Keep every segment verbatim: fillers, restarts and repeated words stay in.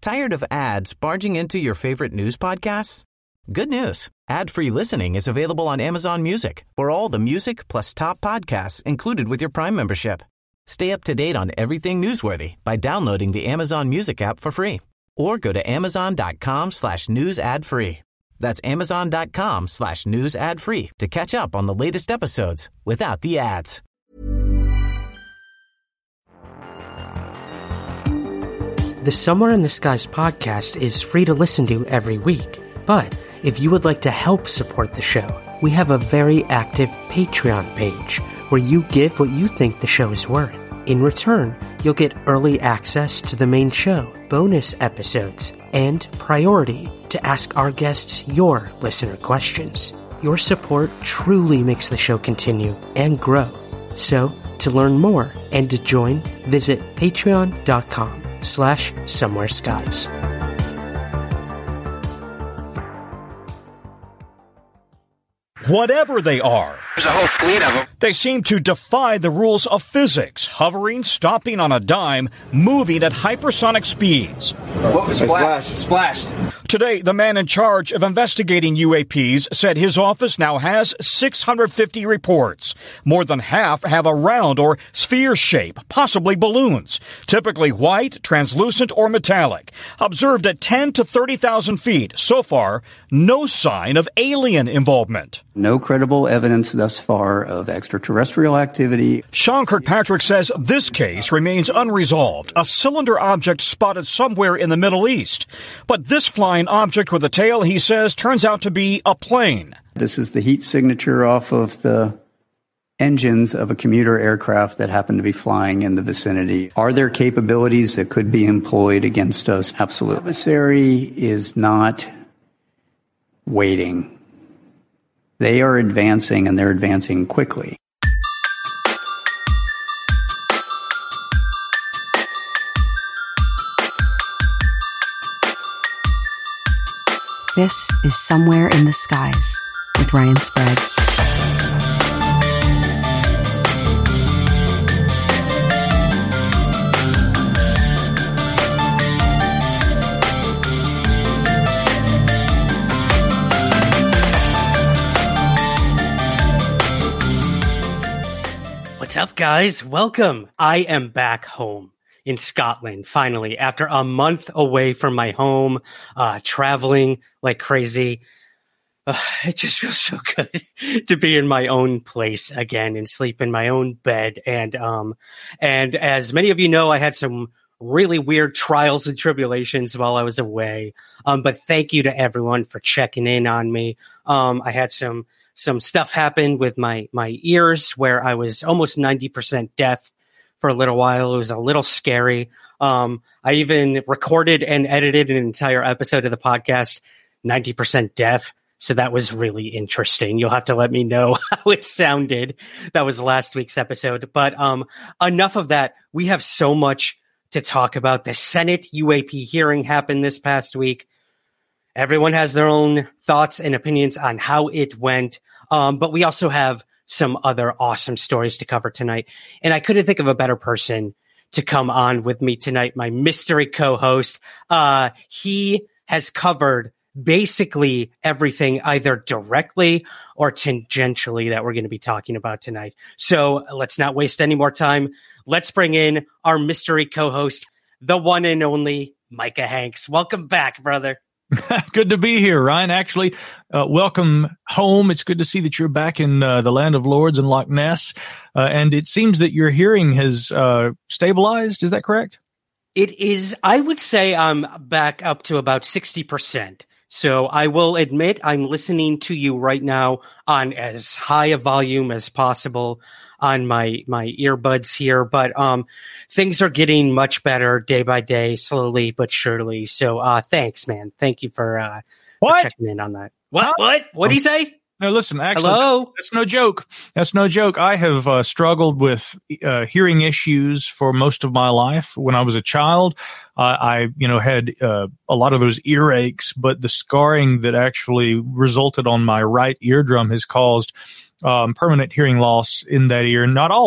Tired of ads barging into your favorite news podcasts? Good news. Ad-free listening is available on Amazon Music for all the music plus top podcasts included with your Prime membership. Stay up to date on everything newsworthy by downloading the Amazon Music app for free or go to amazon.com slash news ad free. That's amazon.com slash news ad free to catch up on the latest episodes without the ads. The Somewhere in the Skies podcast is free to listen to every week, but if you would like to help support the show, we have a very active Patreon page where you give what you think the show is worth. In return, you'll get early access to the main show, bonus episodes, and priority to ask our guests your listener questions. Your support truly makes the show continue and grow. So, to learn more and to join, visit patreon.com slash somewhere skies. Whatever they are, there's a whole fleet of them. They seem to defy the rules of physics, hovering, stopping on a dime, moving at hypersonic speeds. What was splashed? Splashed. Today, the man in charge of investigating U A Ps said his office now has six hundred fifty reports. More than half have a round or sphere shape, possibly balloons, typically white, translucent, or metallic. Observed at ten to thirty thousand feet. So far, no sign of alien involvement. No credible evidence thus far of extraterrestrial activity. Sean Kirkpatrick says this case remains unresolved. A cylinder object spotted somewhere in the Middle East. But this flying object with a tail, he says, turns out to be a plane. This is the heat signature off of the engines of a commuter aircraft that happened to be flying in the vicinity. Are there capabilities that could be employed against us? Absolutely. The adversary is not waiting. They are advancing, and they're advancing quickly. This is Somewhere in the Skies with Ryan Sprague. What's up, guys? Welcome. I am back home in Scotland, finally, after a month away from my home, uh, traveling like crazy. Uh, it just feels so good to be in my own place again and sleep in my own bed. And, um, and as many of you know, I had some really weird trials and tribulations while I was away. Um, but thank you to everyone for checking in on me. Um, I had some Some stuff happened with my, my ears where I was almost ninety percent deaf for a little while. It was a little scary. Um, I even recorded and edited an entire episode of the podcast, ninety percent deaf. So that was really interesting. You'll have to let me know how it sounded. That was last week's episode. But um, enough of that. We have so much to talk about. The Senate U A P hearing happened this past week. Everyone has their own thoughts and opinions on how it went. Um, but we also have some other awesome stories to cover tonight. And I couldn't think of a better person to come on with me tonight, my mystery co-host. Uh, he has covered basically everything either directly or tangentially that we're going to be talking about tonight. So let's not waste any more time. Let's bring in our mystery co-host, the one and only Micah Hanks. Welcome back, brother. Good to be here, Ryan. Actually, uh, welcome home. It's good to see that you're back in uh, the land of Lords and Loch Ness. Uh, and it seems that your hearing has uh, stabilized. Is that correct? It is. I would say I'm back up to about sixty percent. So I will admit I'm listening to you right now on as high a volume as possible on my, my earbuds here, but um, things are getting much better day by day, slowly but surely. So uh, thanks, man. Thank you for, uh, for checking in on that. What? Huh? What? What did he say? No, listen, actually, Hello? that's no joke. That's no joke. I have uh, struggled with uh, hearing issues for most of my life. When I was a child, uh, I, you know, had uh, a lot of those earaches, but the scarring that actually resulted on my right eardrum has caused um, permanent hearing loss in that ear. Not all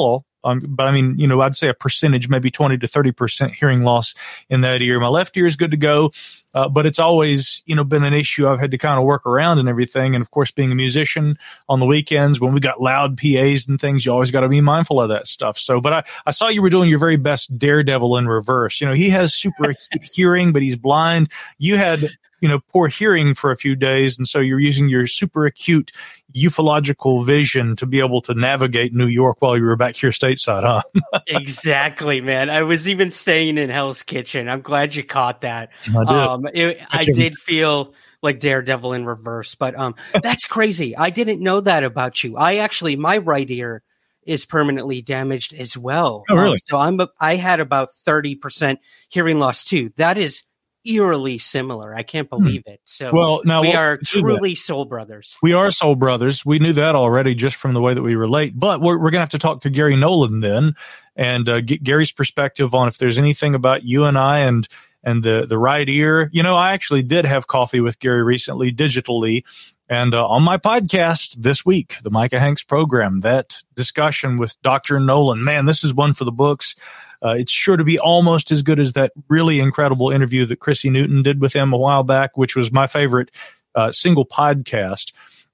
Um, but I mean, you know, I'd say a percentage, maybe twenty to thirty percent hearing loss in that ear. My left ear is good to go. Uh, but it's always, you know, been an issue I've had to kind of work around and everything. And of course, being a musician on the weekends, when we got loud P As and things, you always got to be mindful of that stuff. So, but I, I saw you were doing your very best Daredevil in reverse. You know, he has super acute hearing, but he's blind. You had, you know, poor hearing for a few days. And so you're using your super acute ufological vision to be able to navigate New York while you were back here stateside, huh? Exactly, man. I was even staying in Hell's Kitchen. I'm glad you caught that. I did, um, it, I did feel like Daredevil in reverse, but um, that's crazy. I didn't know that about you. I actually, my right ear is permanently damaged as well. Oh, really? Um, so I'm, I had about thirty percent hearing loss too. That is eerily similar. I can't believe it. So well, now we we'll are truly soul brothers. We are soul brothers. We knew that already just from the way that we relate. But we're, we're going to have to talk to Gary Nolan then and uh, get Gary's perspective on if there's anything about you and I and and the, the right ear. You know, I actually did have coffee with Gary recently digitally. And uh, on my podcast this week, the Micah Hanks program, that discussion with Doctor Nolan, man, this is one for the books. Uh, it's sure to be almost as good as that really incredible interview that Chrissy Newton did with him a while back, which was my favorite uh, single podcast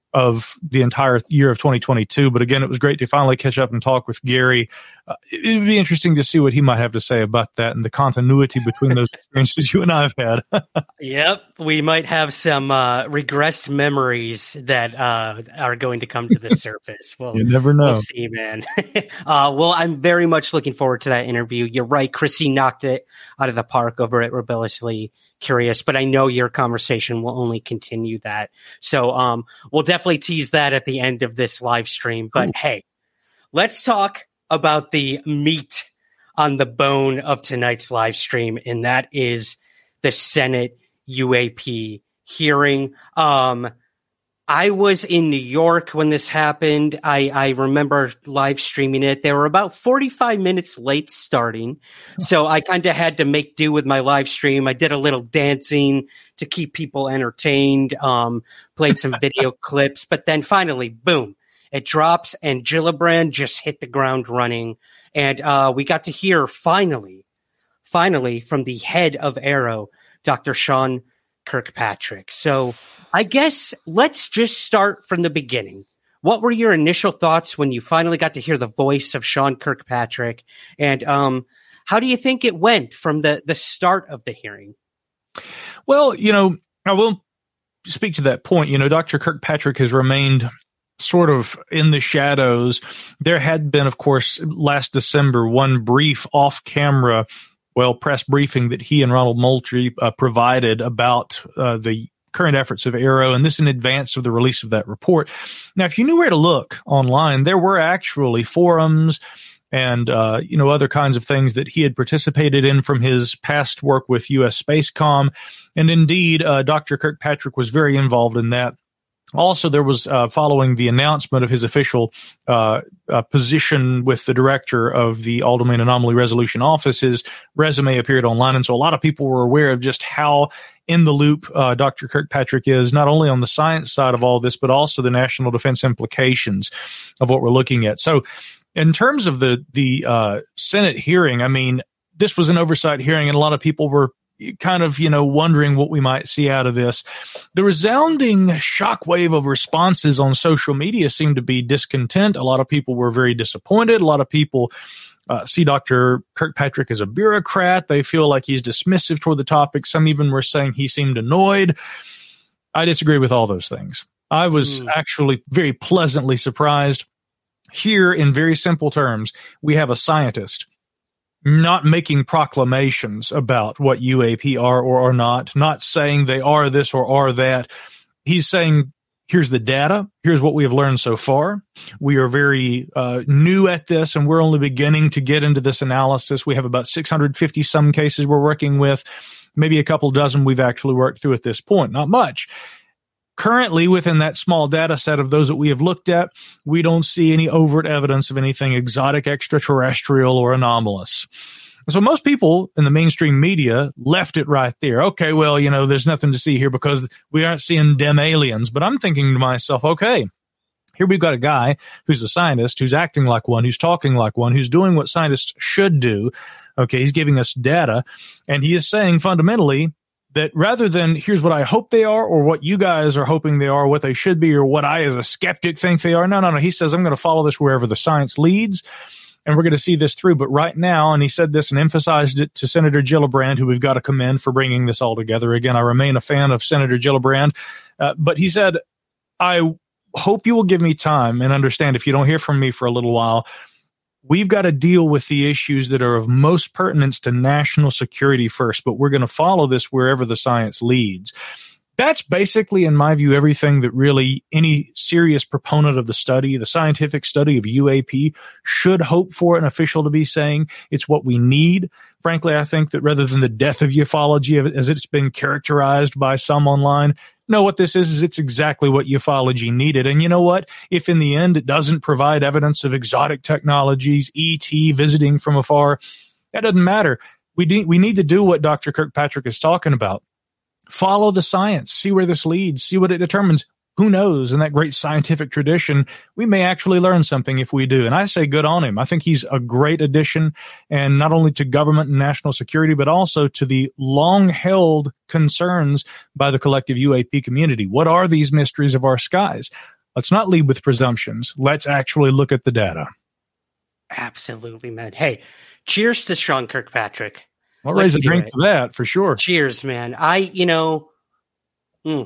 of the entire year of twenty twenty-two. But again, it was great to finally catch up and talk with Gary. Uh, it would be interesting to see what he might have to say about that and the continuity between those experiences you and I have had. Yep. We might have some uh, regressed memories that uh, are going to come to the surface. Well, you never know. We'll see, man. uh, well, I'm very much looking forward to that interview. You're right. Chrissy knocked it out of the park over at Rebelliously Curious, but I know your conversation will only continue that. So um, we'll definitely tease that at the end of this live stream. But Ooh. Hey, let's talk about the meat on the bone of tonight's live stream, and that is the Senate U A P hearing. Um, I was in New York when this happened. I, I remember live streaming it. They were about forty-five minutes late starting. So I kind of had to make do with my live stream. I did a little dancing to keep people entertained, um, played some video clips, but then finally, boom, it drops and Gillibrand just hit the ground running. And uh, we got to hear finally, finally from the head of AARO, Doctor Sean Kirkpatrick. So I guess let's just start from the beginning. What were your initial thoughts when you finally got to hear the voice of Sean Kirkpatrick? And um, how do you think it went from the, the start of the hearing? Well, you know, I will speak to that point. You know, Doctor Kirkpatrick has remained sort of in the shadows. There had been, of course, last December, one brief off-camera, well, press briefing that he and Ronald Moultrie uh, provided about uh, the current efforts of AARO, and this in advance of the release of that report. Now, if you knew where to look online, there were actually forums and, uh, you know, other kinds of things that he had participated in from his past work with U S Spacecom. And indeed, uh, Doctor Kirkpatrick was very involved in that. Also, there was, uh, following the announcement of his official uh, uh, position with the director of the All-Domain Anomaly Resolution Office, his resume appeared online. And so a lot of people were aware of just how in the loop uh, Doctor Kirkpatrick is, not only on the science side of all this, but also the national defense implications of what we're looking at. So in terms of the, the uh, Senate hearing, I mean, this was an oversight hearing, and a lot of people were kind of, you know, wondering what we might see out of this. The resounding shockwave of responses on social media seemed to be discontent. A lot of people were very disappointed. A lot of people uh, see Doctor Kirkpatrick as a bureaucrat. They feel like he's dismissive toward the topic. Some even were saying he seemed annoyed. I disagree with all those things. I was mm. actually very pleasantly surprised. Here, in very simple terms, we have a scientist not making proclamations about what U A P are or are not, not saying they are this or are that. He's saying, here's the data. Here's what we have learned so far. We are very uh, new at this, and we're only beginning to get into this analysis. We have about six hundred fifty some cases we're working with, maybe a couple dozen we've actually worked through at this point. Not much. Currently, within that small data set of those that we have looked at, we don't see any overt evidence of anything exotic, extraterrestrial, or anomalous. So most people in the mainstream media left it right there. Okay, well, you know, there's nothing to see here because we aren't seeing dem aliens. But I'm thinking to myself, okay, Here we've got a guy who's a scientist, who's acting like one, who's talking like one, who's doing what scientists should do. Okay, he's giving us data, and he is saying fundamentally that rather than here's what I hope they are or what you guys are hoping they are, what they should be, or what I as a skeptic think they are. No, no, no. He says, I'm going to follow this wherever the science leads, and we're going to see this through. But right now, and he said this and emphasized it to Senator Gillibrand, who we've got to commend for bringing this all together. Again, I remain a fan of Senator Gillibrand. Uh, but he said, I hope you will give me time and understand if you don't hear from me for a little while, we've got to deal with the issues that are of most pertinence to national security first, but we're going to follow this wherever the science leads. That's basically, in my view, everything that really any serious proponent of the study, the scientific study of U A P, should hope for an official to be saying. It's what we need. Frankly, I think that rather than the death of ufology, as it's been characterized by some online, no, what this is, is it's exactly what ufology needed. And you know what? If in the end it doesn't provide evidence of exotic technologies, E T visiting from afar, that doesn't matter. We need, we need to do what Doctor Kirkpatrick is talking about. Follow the science, see where this leads, see what it determines. Who knows? In that great scientific tradition, we may actually learn something if we do. And I say good on him. I think he's a great addition, and not only to government and national security, but also to the long-held concerns by the collective U A P community. What are these mysteries of our skies? Let's not lead with presumptions. Let's actually look at the data. Absolutely, man. Hey, cheers to Sean Kirkpatrick. I'll raise a drink to that for sure. Cheers, man. I, you know, mm,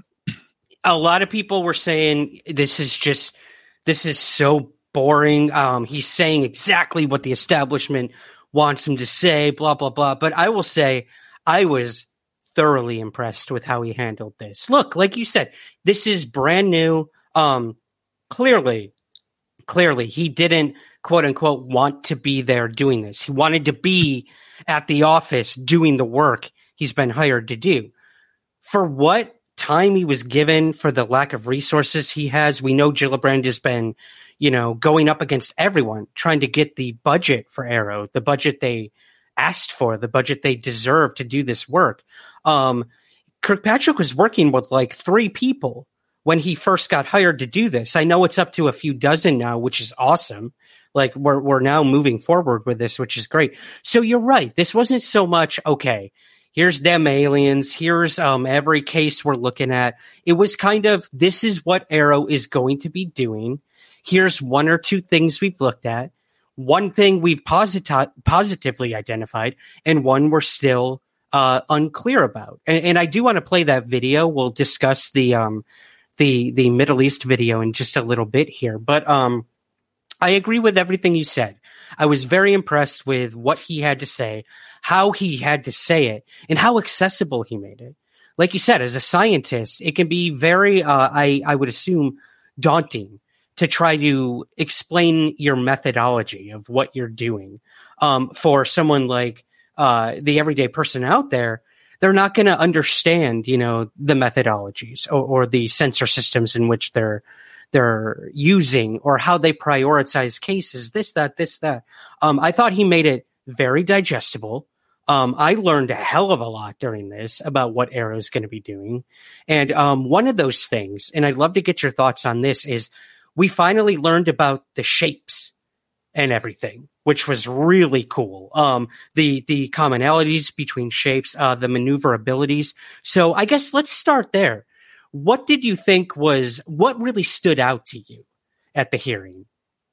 a lot of people were saying this is just, this is so boring. Um, he's saying exactly what the establishment wants him to say, blah, blah, blah. But I will say I was thoroughly impressed with how he handled this. Look, like you said, this is brand new. Um, clearly, clearly he didn't, quote unquote, want to be there doing this. He wanted to be at the office doing the work he's been hired to do. For what time he was given, for the lack of resources he has, we know Gillibrand has been, you know, going up against everyone, trying to get the budget for Arrow, the budget they asked for, the budget they deserve to do this work. Um, Kirkpatrick was working with like three people when he first got hired to do this. I know it's up to a few dozen now, which is awesome. Like we're we're now moving forward with this, which is great. So you're right. This wasn't so much, okay, here's them aliens. Here's um every case we're looking at. It was kind of, this is what Arrow is going to be doing. Here's one or two things we've looked at. One thing we've posit- positively identified, and one we're still uh, unclear about. And, and I do want to play that video. We'll discuss the um the the Middle East video in just a little bit here. But um. I agree with everything you said. I was very impressed with what he had to say, how he had to say it, and how accessible he made it. Like you said, as a scientist, it can be very, uh, I, I would assume, daunting to try to explain your methodology of what you're doing. Um, for someone like uh, the everyday person out there, they're not going to understand, you know, the methodologies or, or the sensor systems in which they're they're using, or how they prioritize cases, this, that, this, that. Um, I thought he made it very digestible. Um, I learned a hell of a lot during this about what Arrow is going to be doing. And um, one of those things, and I'd love to get your thoughts on this, is we finally learned about the shapes and everything, which was really cool. Um, the the commonalities between shapes, uh, the maneuverabilities. So I guess let's start there. What did you think was, what really stood out to you at the hearing?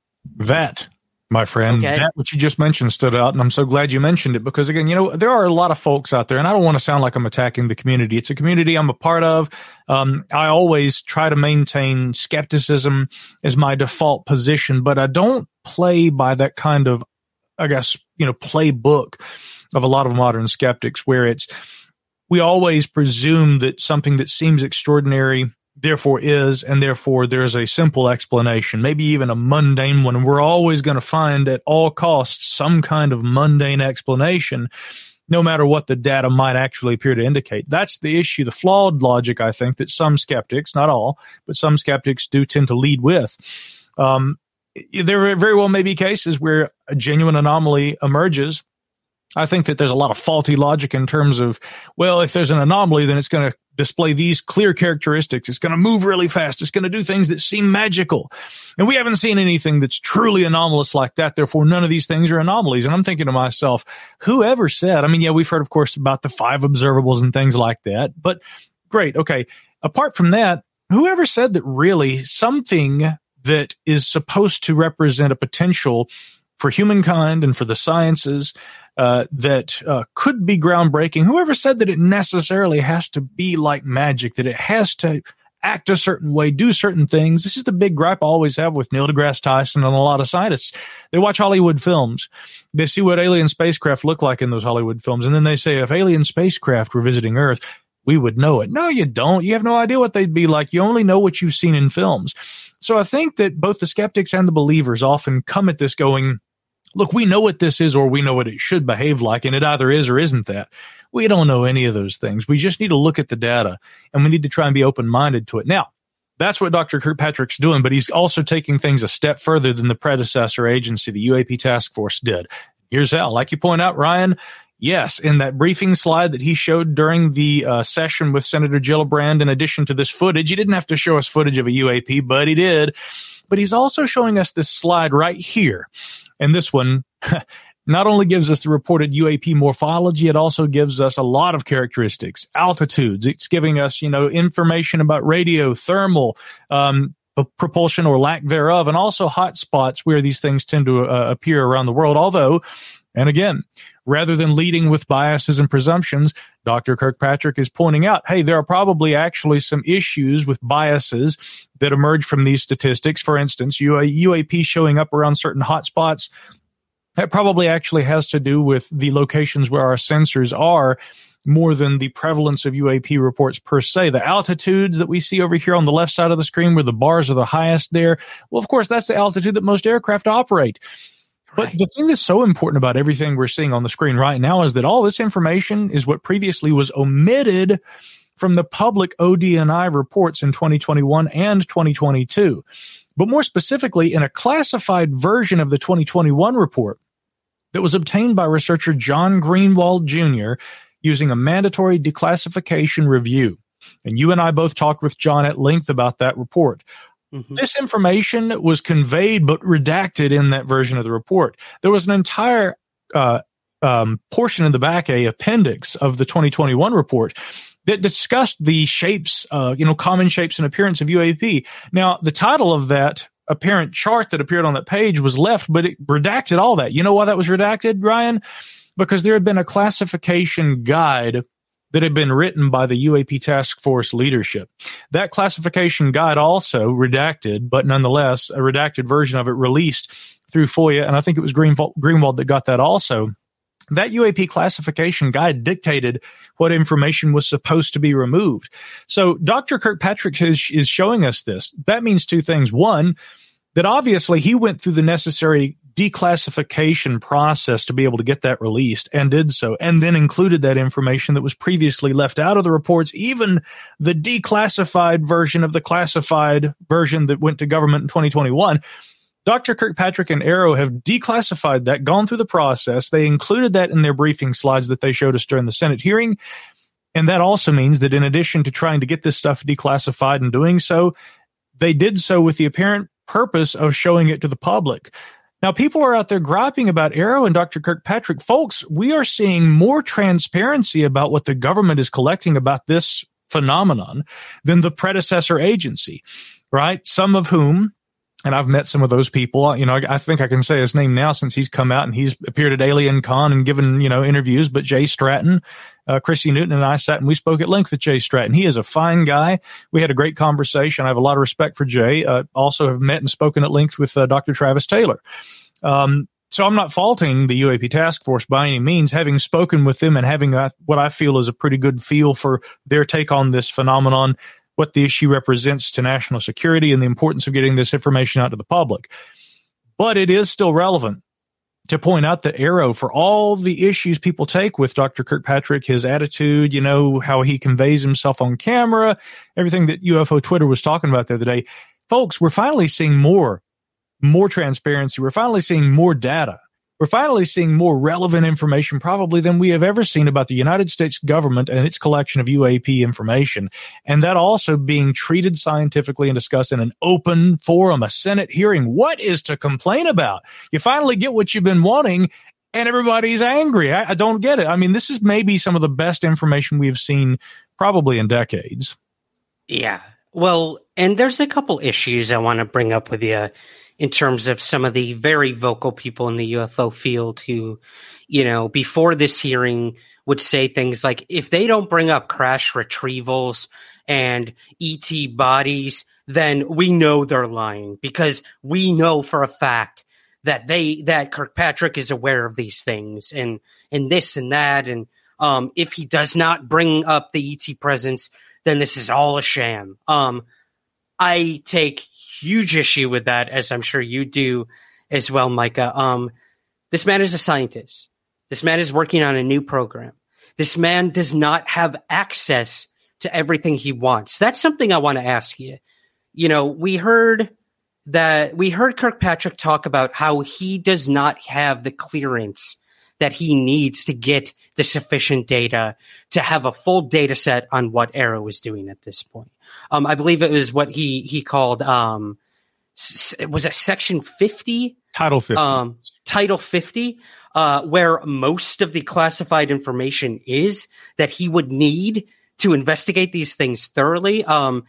That, my friend, okay. That what you just mentioned stood out, and I'm so glad you mentioned it, because again, you know, there are a lot of folks out there, and I don't want to sound like I'm attacking the community. It's a community I'm a part of. Um, I always try to maintain skepticism as my default position, but I don't play by that kind of, I guess, you know, playbook of a lot of modern skeptics, where it's, we always presume that something that seems extraordinary, therefore is, and therefore there's a simple explanation, maybe even a mundane one. And we're always going to find at all costs some kind of mundane explanation, no matter what the data might actually appear to indicate. That's the issue, the flawed logic, I think, that some skeptics, not all, but some skeptics do tend to lead with. Um, there very well may be cases where a genuine anomaly emerges, I think that there's a lot of faulty logic in terms of, well, if there's an anomaly, then it's going to display these clear characteristics. It's going to move really fast. It's going to do things that seem magical. And we haven't seen anything that's truly anomalous like that. Therefore, none of these things are anomalies. And I'm thinking to myself, whoever said, I mean, yeah, we've heard, of course, about the five observables and things like that. But great. Okay. Apart from that, whoever said that really something that is supposed to represent a potential for humankind and for the sciences uh, that uh, could be groundbreaking, whoever said that it necessarily has to be like magic, that it has to act a certain way, do certain things. This is the big gripe I always have with Neil deGrasse Tyson and a lot of scientists. They watch Hollywood films. They see what alien spacecraft look like in those Hollywood films. And then they say, if alien spacecraft were visiting Earth, we would know it. No, you don't. You have no idea what they'd be like. You only know what you've seen in films. So I think that both the skeptics and the believers often come at this going, look, we know what this is, or we know what it should behave like, and it either is or isn't that. We don't know any of those things. We just need to look at the data, and we need to try and be open-minded to it. Now, that's what Doctor Kirkpatrick's doing, but he's also taking things a step further than the predecessor agency, the U A P Task Force, did. Here's how. Like you point out, Ryan, yes, in that briefing slide that he showed during the uh, session with Senator Gillibrand, in addition to this footage, he didn't have to show us footage of a U A P, but he did. But he's also showing us this slide right here. And this one not only gives us the reported U A P morphology, it also gives us a lot of characteristics, altitudes. It's giving us, you know, information about radio, thermal, um, propulsion or lack thereof, and also hot spots where these things tend to uh, appear around the world. Although, and again, rather than leading with biases and presumptions, Doctor Kirkpatrick is pointing out, hey, there are probably actually some issues with biases that emerge from these statistics. For instance, U A P showing up around certain hotspots, that probably actually has to do with the locations where our sensors are more than the prevalence of U A P reports per se. The altitudes that we see over here on the left side of the screen where the bars are the highest there, well, of course, that's the altitude that most aircraft operate. But right. The thing that's so important about everything we're seeing on the screen right now is that all this information is what previously was omitted from the public O D N I reports in twenty twenty-one and twenty twenty-two. But more specifically, in a classified version of the twenty twenty-one report that was obtained by researcher John Greenwald Junior using a mandatory declassification review. And you and I both talked with John at length about that report. Mm-hmm. This information was conveyed but redacted in that version of the report. There was an entire uh, um, portion in the back, a appendix of the twenty twenty-one report that discussed the shapes, uh, you know, common shapes and appearance of U A P. Now, the title of that apparent chart that appeared on that page was left, but it redacted all that. You know why that was redacted, Ryan? Because there had been a classification guide that had been written by the U A P Task Force leadership. That classification guide also redacted, but nonetheless, a redacted version of it released through FOIA, and I think it was Greenwald, Greenwald that got that also. That U A P classification guide dictated what information was supposed to be removed. So Doctor Kirkpatrick is, is showing us this. That means two things. One, that obviously he went through the necessary declassification process to be able to get that released, and did so, and then included that information that was previously left out of the reports, even the declassified version of the classified version that went to government in twenty twenty-one. Doctor Kirkpatrick and Arrow have declassified that, gone through the process. They included that in their briefing slides that they showed us during the Senate hearing. And that also means that in addition to trying to get this stuff declassified and doing so, they did so with the apparent purpose of showing it to the public. Now, people are out there griping about Arrow and Doctor Kirkpatrick. Folks, we are seeing more transparency about what the government is collecting about this phenomenon than the predecessor agency, right? Some of whom, and I've met some of those people, you know, I, I think I can say his name now since he's come out and he's appeared at Alien Con and given, you know, interviews, but Jay Stratton, uh, Chrissy Newton and I sat and we spoke at length with Jay Stratton. He is a fine guy. We had a great conversation. I have a lot of respect for Jay. Uh, also have met and spoken at length with uh, Doctor Travis Taylor. Um, so I'm not faulting the U A P Task Force by any means, having spoken with them and having a, what I feel is a pretty good feel for their take on this phenomenon, what the issue represents to national security and the importance of getting this information out to the public. But it is still relevant to point out that Arrow, for all the issues people take with Doctor Kirkpatrick, his attitude, you know, how he conveys himself on camera, everything that U F O Twitter was talking about the other day, folks, we're finally seeing more, more transparency. We're finally seeing more data. we're finally seeing more relevant information probably than we have ever seen about the United States government and its collection of U A P information. And that also being treated scientifically and discussed in an open forum, a Senate hearing. What is to complain about? You finally get what you've been wanting and everybody's angry. I, I don't get it. I mean, this is maybe some of the best information we've seen probably in decades. Yeah. Well, and there's a couple issues I want to bring up with you in terms of some of the very vocal people in the U F O field who, you know, before this hearing would say things like, if they don't bring up crash retrievals and E T bodies, then we know they're lying because we know for a fact that they, that Kirkpatrick is aware of these things and, and this and that. And, um, if he does not bring up the E T presence, then this is all a sham. Um, I take huge issue with that, as I'm sure you do as well, Micah. Um, this man is a scientist. This man is working on a new program. This man does not have access to everything he wants. That's something I want to ask you. You know, we heard that we heard Kirkpatrick talk about how he does not have the clearance that he needs to get the sufficient data to have a full data set on what Arrow is doing at this point. Um, I believe it was what he he called um, s- was it Section fifty? Title fifty. Um, Title fifty, uh, where most of the classified information is that he would need to investigate these things thoroughly. Um,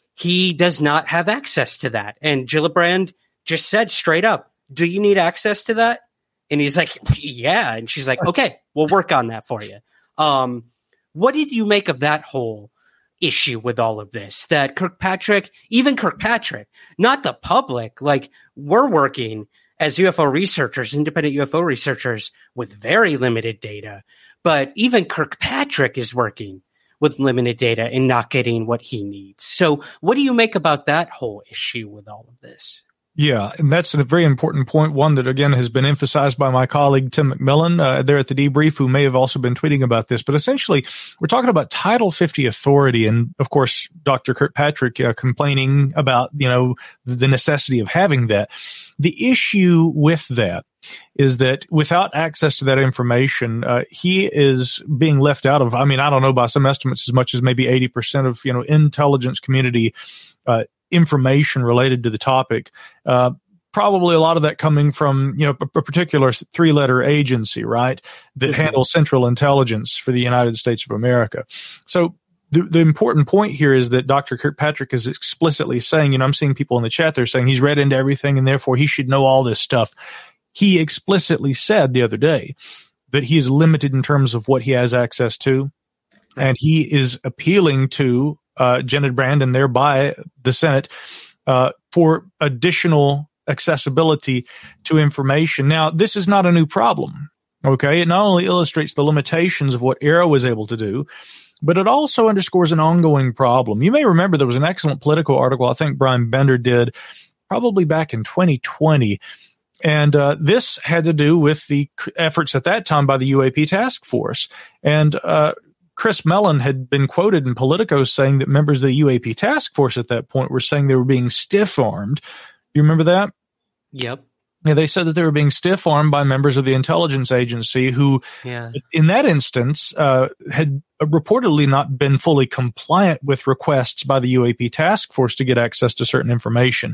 he does not have access to that, and Gillibrand just said straight up, "Do you need access to that?" And he's like, "Yeah," and she's like, "Okay, we'll work on that for you." Um, what did you make of that whole issue with all of this? That Kirkpatrick, even Kirkpatrick, not the public, like we're working as U F O researchers, independent U F O researchers with very limited data, but even Kirkpatrick is working with limited data and not getting what he needs. So what do you make about that whole issue with all of this? Yeah, and that's a very important point, one that, again, has been emphasized by my colleague Tim McMillan uh, there at the Debrief, who may have also been tweeting about this. But essentially, we're talking about Title fifty authority. And, of course, Doctor Kirkpatrick uh, complaining about, you know, the necessity of having that. The issue with that is that without access to that information, uh, he is being left out of, I mean, I don't know, by some estimates, as much as maybe eighty percent of, you know, intelligence community uh information related to the topic, uh, probably a lot of that coming from, you know, a, a particular three-letter agency, right, that mm-hmm. handles central intelligence for the United States of America. So the, the important point here is that Doctor Kirkpatrick is explicitly saying, you know, I'm seeing people in the chat, they're saying he's read into everything and therefore he should know all this stuff. He explicitly said the other day that he is limited in terms of what he has access to, and he is appealing to Uh, Gillibrand and thereby the Senate uh, for additional accessibility to information. Now, this is not a new problem, okay? It not only illustrates the limitations of what Arrow was able to do, but it also underscores an ongoing problem. You may remember there was an excellent Politico article I think Brian Bender did probably back in twenty twenty, and uh, this had to do with the efforts at that time by the U A P task force. And uh Chris Mellon had been quoted in Politico saying that members of the U A P task force at that point were saying they were being stiff-armed. You remember that? Yep. Yeah, they said that they were being stiff-armed by members of the intelligence agency who, yeah. in that instance, uh, had reportedly not been fully compliant with requests by the U A P task force to get access to certain information.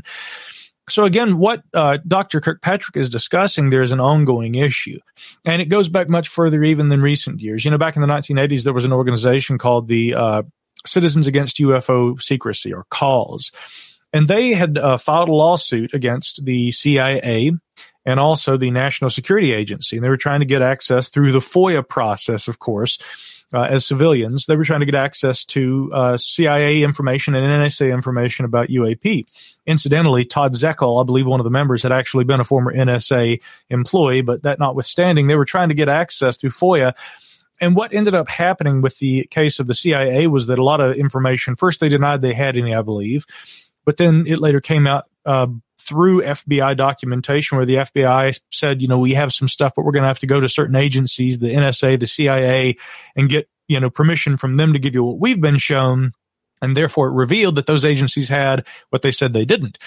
So again, what uh, Doctor Kirkpatrick is discussing there is an ongoing issue, and it goes back much further even than recent years. You know, back in the nineteen eighties, there was an organization called the uh, Citizens Against U F O Secrecy, or CALS, and they had uh, filed a lawsuit against the C I A and also the National Security Agency, and they were trying to get access through the FOIA process, of course. Uh, as civilians, they were trying to get access to uh, C I A information and N S A information about U A P. Incidentally, Todd Zeckel, I believe one of the members, had actually been a former N S A employee, but that notwithstanding, they were trying to get access through FOIA. And what ended up happening with the case of the C I A was that a lot of information, first they denied they had any, I believe, but then it later came out uh, through F B I documentation where the F B I said, you know, we have some stuff, but we're going to have to go to certain agencies, the N S A, the C I A, and get, you know, permission from them to give you what we've been shown. And therefore it revealed that those agencies had what they said they didn't.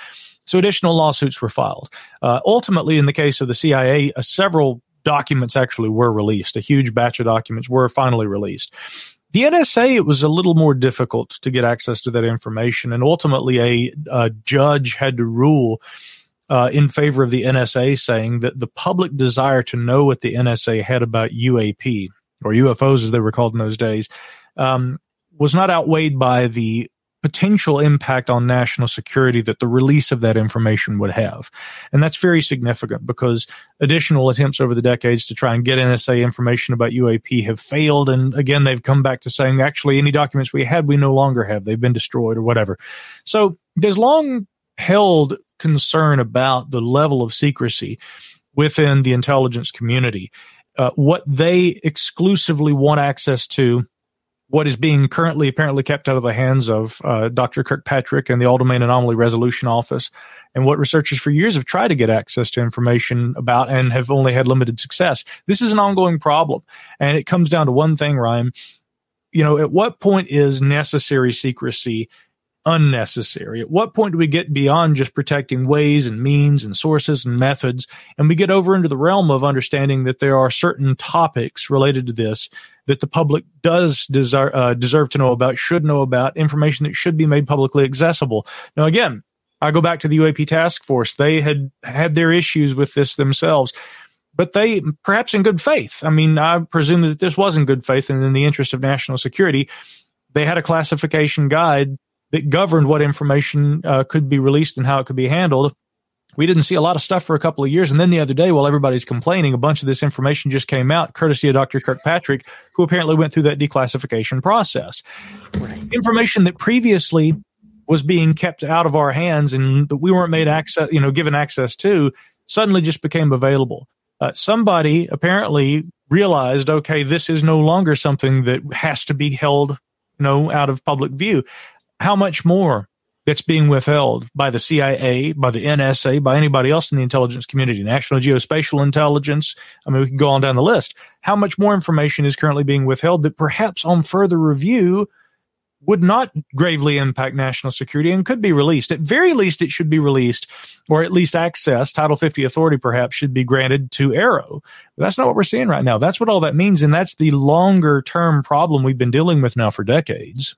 So additional lawsuits were filed. Uh, ultimately, in the case of the C I A, uh, several documents actually were released. A huge batch of documents were finally released. The N S A, it was a little more difficult to get access to that information, and ultimately a, a judge had to rule uh, in favor of the N S A, saying that the public desire to know what the N S A had about U A P, or U F Os as they were called in those days, um, was not outweighed by the potential impact on national security that the release of that information would have. And that's very significant because additional attempts over the decades to try and get N S A information about U A P have failed. And again, they've come back to saying, actually, any documents we had, we no longer have. They've been destroyed or whatever. So there's long held concern about the level of secrecy within the intelligence community. Uh, what they exclusively want access to, what is being currently apparently kept out of the hands of uh, Doctor Kirkpatrick and the All Domain Anomaly Resolution Office, and what researchers for years have tried to get access to information about and have only had limited success. This is an ongoing problem, and it comes down to one thing, Ryan. You know, at what point is necessary secrecy unnecessary? At what point do we get beyond just protecting ways and means and sources and methods, and we get over into the realm of understanding that there are certain topics related to this that the public does deserve, uh, deserve to know about, should know about, information that should be made publicly accessible? Now, again, I go back to the U A P task force. They had had their issues with this themselves, but they, perhaps in good faith, I mean, I presume that this was in good faith and in the interest of national security, they had a classification guide that governed what information uh, could be released and how it could be handled. We didn't see a lot of stuff for a couple of years. And then the other day, while everybody's complaining, a bunch of this information just came out, courtesy of Doctor Kirkpatrick, who apparently went through that declassification process. Right. Information that previously was being kept out of our hands and that we weren't made access, you know, given access to, suddenly just became available. Uh, somebody apparently realized, okay, this is no longer something that has to be held, you know, out of public view. How much more that's being withheld by the C I A, by the N S A, by anybody else in the intelligence community, National Geospatial Intelligence. I mean, we can go on down the list. How much more information is currently being withheld that perhaps on further review would not gravely impact national security and could be released? At very least, it should be released, or at least access, Title fifty authority perhaps, should be granted to AARO. But that's not what we're seeing right now. That's what all that means, and that's the longer-term problem we've been dealing with now for decades.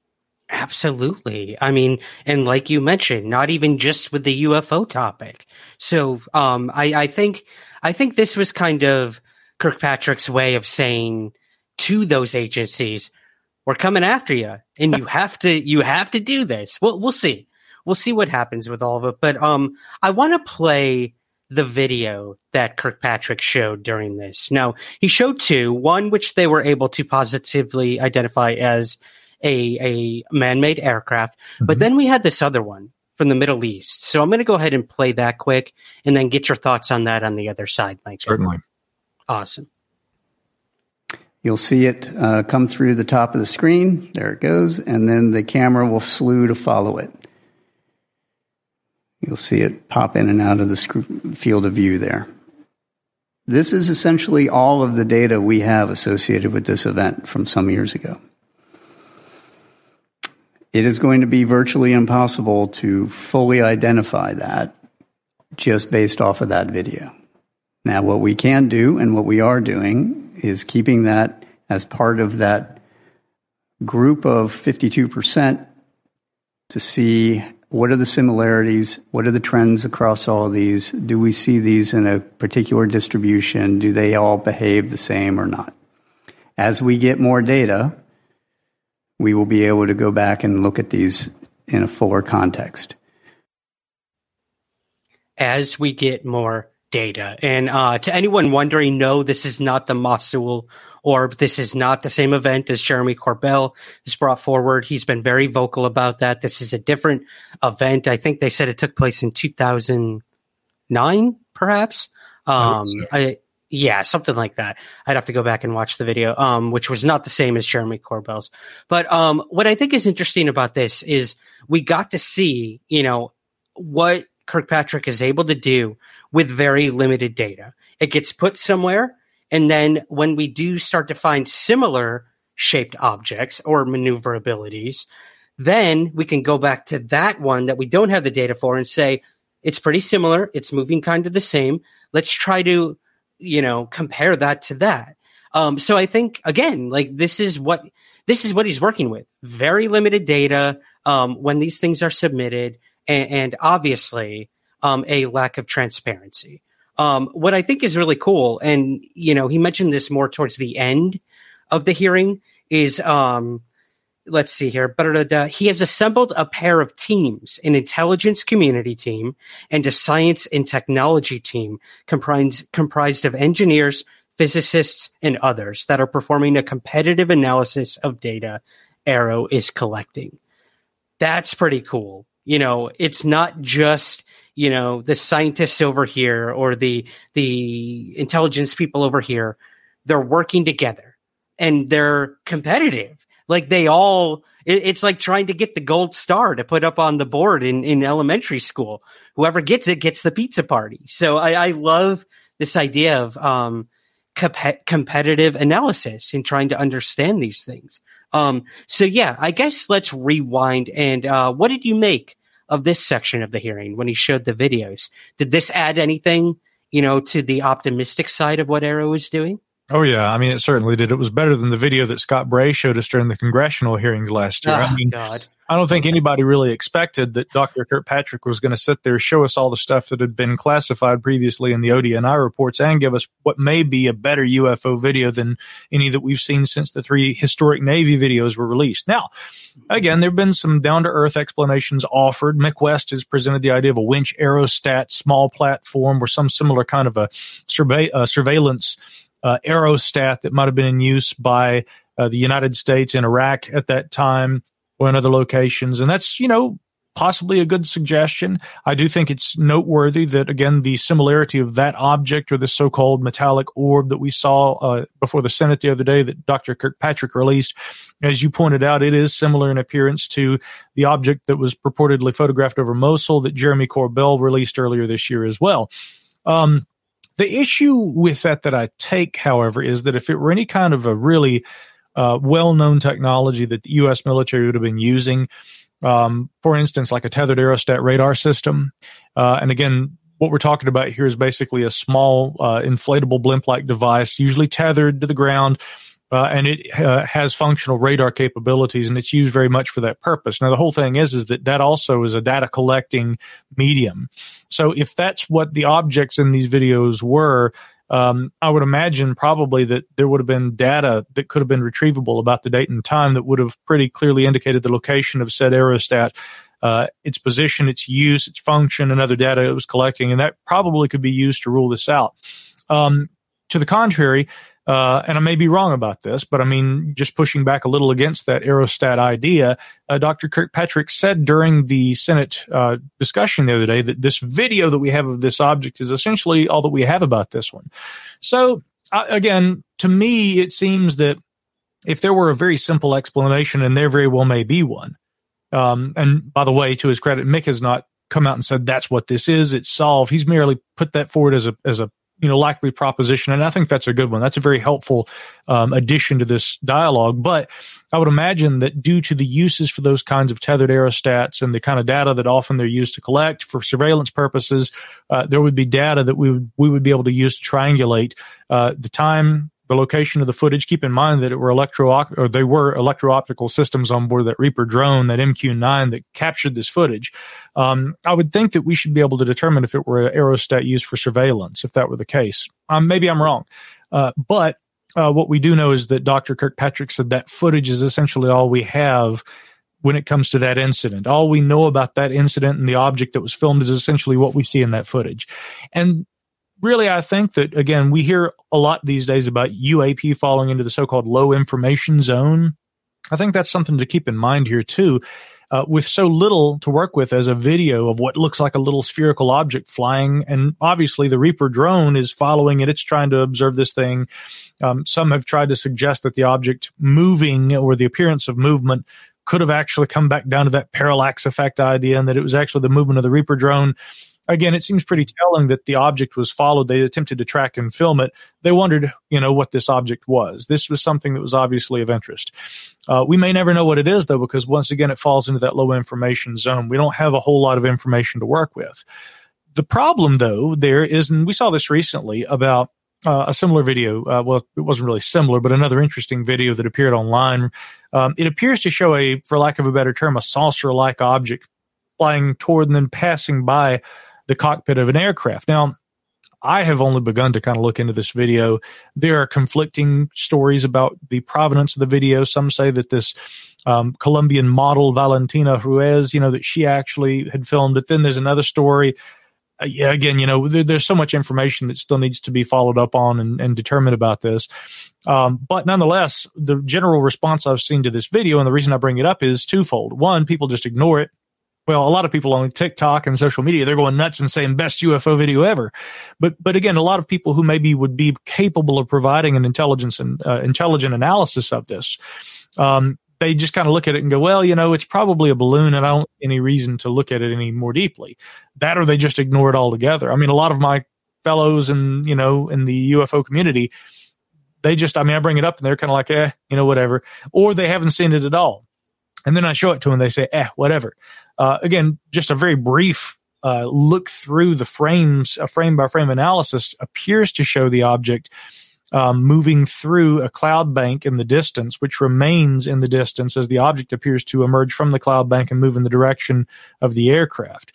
Absolutely. I mean, and like you mentioned, not even just with the U F O topic. So um, I, I think I think this was kind of Kirkpatrick's way of saying to those agencies, "We're coming after you, and you have to you have to do this." We'll we'll see. We'll see what happens with all of it. But um, I want to play the video that Kirkpatrick showed during this. Now, he showed two. One, which they were able to positively identify as a a man-made aircraft. Mm-hmm. But then we had this other one from the Middle East. So I'm going to go ahead and play that quick and then get your thoughts on that on the other side, Mike. Certainly. Awesome. You'll see it uh, come through the top of the screen. There it goes. And then the camera will slew to follow it. You'll see it pop in and out of the sc- field of view there. This is essentially all of the data we have associated with this event from some years ago. It is going to be virtually impossible to fully identify that just based off of that video. Now, what we can do and what we are doing is keeping that as part of that group of fifty-two percent to see what are the similarities, what are the trends across all of these, do we see these in a particular distribution, do they all behave the same or not? As we get more data, we will be able to go back and look at these in a fuller context. As we get more data. And uh, to anyone wondering, no, this is not the Mosul orb. This is not the same event as Jeremy Corbell has brought forward. He's been very vocal about that. This is a different event. I think they said it took place in two thousand nine, perhaps. Um, I Yeah, something like that. I'd have to go back and watch the video, um, which was not the same as Jeremy Corbell's. But um, what I think is interesting about this is we got to see, you know, what Kirkpatrick is able to do with very limited data. It gets put somewhere, and then when we do start to find similar shaped objects or maneuverabilities, then we can go back to that one that we don't have the data for and say, It's pretty similar. It's moving kind of the same. Let's try to, you know, compare that to that. Um, so I think, again, like this is what this is what he's working with. Very limited data um, when these things are submitted, and, and obviously um, a lack of transparency. Um, what I think is really cool, and, you know, he mentioned this more towards the end of the hearing, is, um, let's see here, he has assembled a pair of teams, an intelligence community team and a science and technology team comprised, comprised of engineers, physicists, and others that are performing a competitive analysis of data AARO is collecting. That's pretty cool. You know, it's not just, you know, the scientists over here or the the intelligence people over here. They're working together and they're competitive. Like they all, it, it's like trying to get the gold star to put up on the board in, in elementary school. Whoever gets it gets the pizza party. So I, I love this idea of um, comp- competitive analysis and trying to understand these things. Um, so yeah, I guess let's rewind. And uh, what did you make of this section of the hearing when he showed the videos? Did this add anything, you know, to the optimistic side of what AARO is doing? Oh, yeah. I mean, it certainly did. It was better than the video that Scott Bray showed us during the congressional hearings last year. Oh, I mean, God. I don't think anybody really expected that Doctor Kirkpatrick was going to sit there, show us all the stuff that had been classified previously in the O D N I reports, and give us what may be a better U F O video than any that we've seen since the three historic Navy videos were released. Now, again, there have been some down-to-earth explanations offered. Mick West has presented the idea of a winch aerostat small platform or some similar kind of a survey, uh, surveillance Uh, aerostat that might have been in use by uh, the United States in Iraq at that time or in other locations. And that's, you know, possibly a good suggestion. I do think it's noteworthy that, again, the similarity of that object or the so-called metallic orb that we saw uh, before the Senate the other day that Doctor Kirkpatrick released, as you pointed out, it is similar in appearance to the object that was purportedly photographed over Mosul that Jeremy Corbell released earlier this year as well. Um, The issue with that that I take, however, is that if it were any kind of a really uh, well-known technology that the U S military would have been using, um, for instance, like a tethered aerostat radar system, uh, and again, what we're talking about here is basically a small uh, inflatable blimp-like device, usually tethered to the ground, uh, and it uh, has functional radar capabilities, and it's used very much for that purpose. Now, the whole thing is, is that that also is a data collecting medium. So if that's what the objects in these videos were, um, I would imagine probably that there would have been data that could have been retrievable about the date and time that would have pretty clearly indicated the location of said aerostat, uh, its position, its use, its function, and other data it was collecting, and that probably could be used to rule this out. Um, to the contrary, Uh, and I may be wrong about this, but I mean, just pushing back a little against that aerostat idea, uh, Doctor Kirkpatrick said during the Senate uh, discussion the other day that this video that we have of this object is essentially all that we have about this one. So, uh, again, to me, it seems that if there were a very simple explanation, and there very well may be one, um, and by the way, to his credit, Mick has not come out and said that's what this is, it's solved. He's merely put that forward as a as a you know, likely proposition. And I think that's a good one. That's a very helpful um, addition to this dialogue. But I would imagine that due to the uses for those kinds of tethered aerostats and the kind of data that often they're used to collect for surveillance purposes, uh, there would be data that we would, we would be able to use to triangulate uh, the time, the location of the footage. Keep in mind that it were electro or they were electro-optical systems on board that Reaper drone, that M Q nine that captured this footage. Um, I would think that we should be able to determine if it were an aerostat used for surveillance, if that were the case. Um, maybe I'm wrong. Uh, but uh, what we do know is that Doctor Kirkpatrick said that footage is essentially all we have when it comes to that incident. All we know about that incident and the object that was filmed is essentially what we see in that footage. And really, I think that, again, we hear a lot these days about U A P falling into the so-called low information zone. I think that's something to keep in mind here, too. Uh, with so little to work with as a video of what looks like a little spherical object flying, and obviously the Reaper drone is following it. It's trying to observe this thing. Um, some have tried to suggest that the object moving or the appearance of movement could have actually come back down to that parallax effect idea, and that it was actually the movement of the Reaper drone. Again, it seems pretty telling that the object was followed. They attempted to track and film it. They wondered, you know, what this object was. This was something that was obviously of interest. Uh, we may never know what it is, though, because once again, it falls into that low information zone. We don't have a whole lot of information to work with. the problem, though, there is, and we saw this recently about uh, a similar video. Uh, well, it wasn't really similar, but another interesting video that appeared online. Um, it appears to show a, for lack of a better term, a saucer-like object flying toward and then passing by the cockpit of an aircraft. Now, I have only begun to kind of look into this video. There are conflicting stories about the provenance of the video. Some say that this um, Colombian model, Valentina Ruiz, you know, that she actually had filmed it. Then there's another story. Uh, yeah, again, you know, there, there's so much information that still needs to be followed up on and, and determined about this. Um, but nonetheless, the general response I've seen to this video, and the reason I bring it up is twofold. One, people just ignore it. Well, a lot of people on TikTok and social media, they're going nuts and saying best U F O video ever. But but again, a lot of people who maybe would be capable of providing an intelligence and uh, intelligent analysis of this, um, they just kind of look at it and go, well, you know, it's probably a balloon and I don't see any reason to look at it any more deeply. That or they just ignore it altogether. I mean, a lot of my fellows and, you know, in the U F O community, they just, I mean, I bring it up and they're kind of like, eh, you know, whatever. Or they haven't seen it at all. And then I show it to them, they say, eh, whatever. Uh, again, just a very brief uh, look through the frames, a frame-by-frame analysis appears to show the object um, moving through a cloud bank in the distance, which remains in the distance as the object appears to emerge from the cloud bank and move in the direction of the aircraft.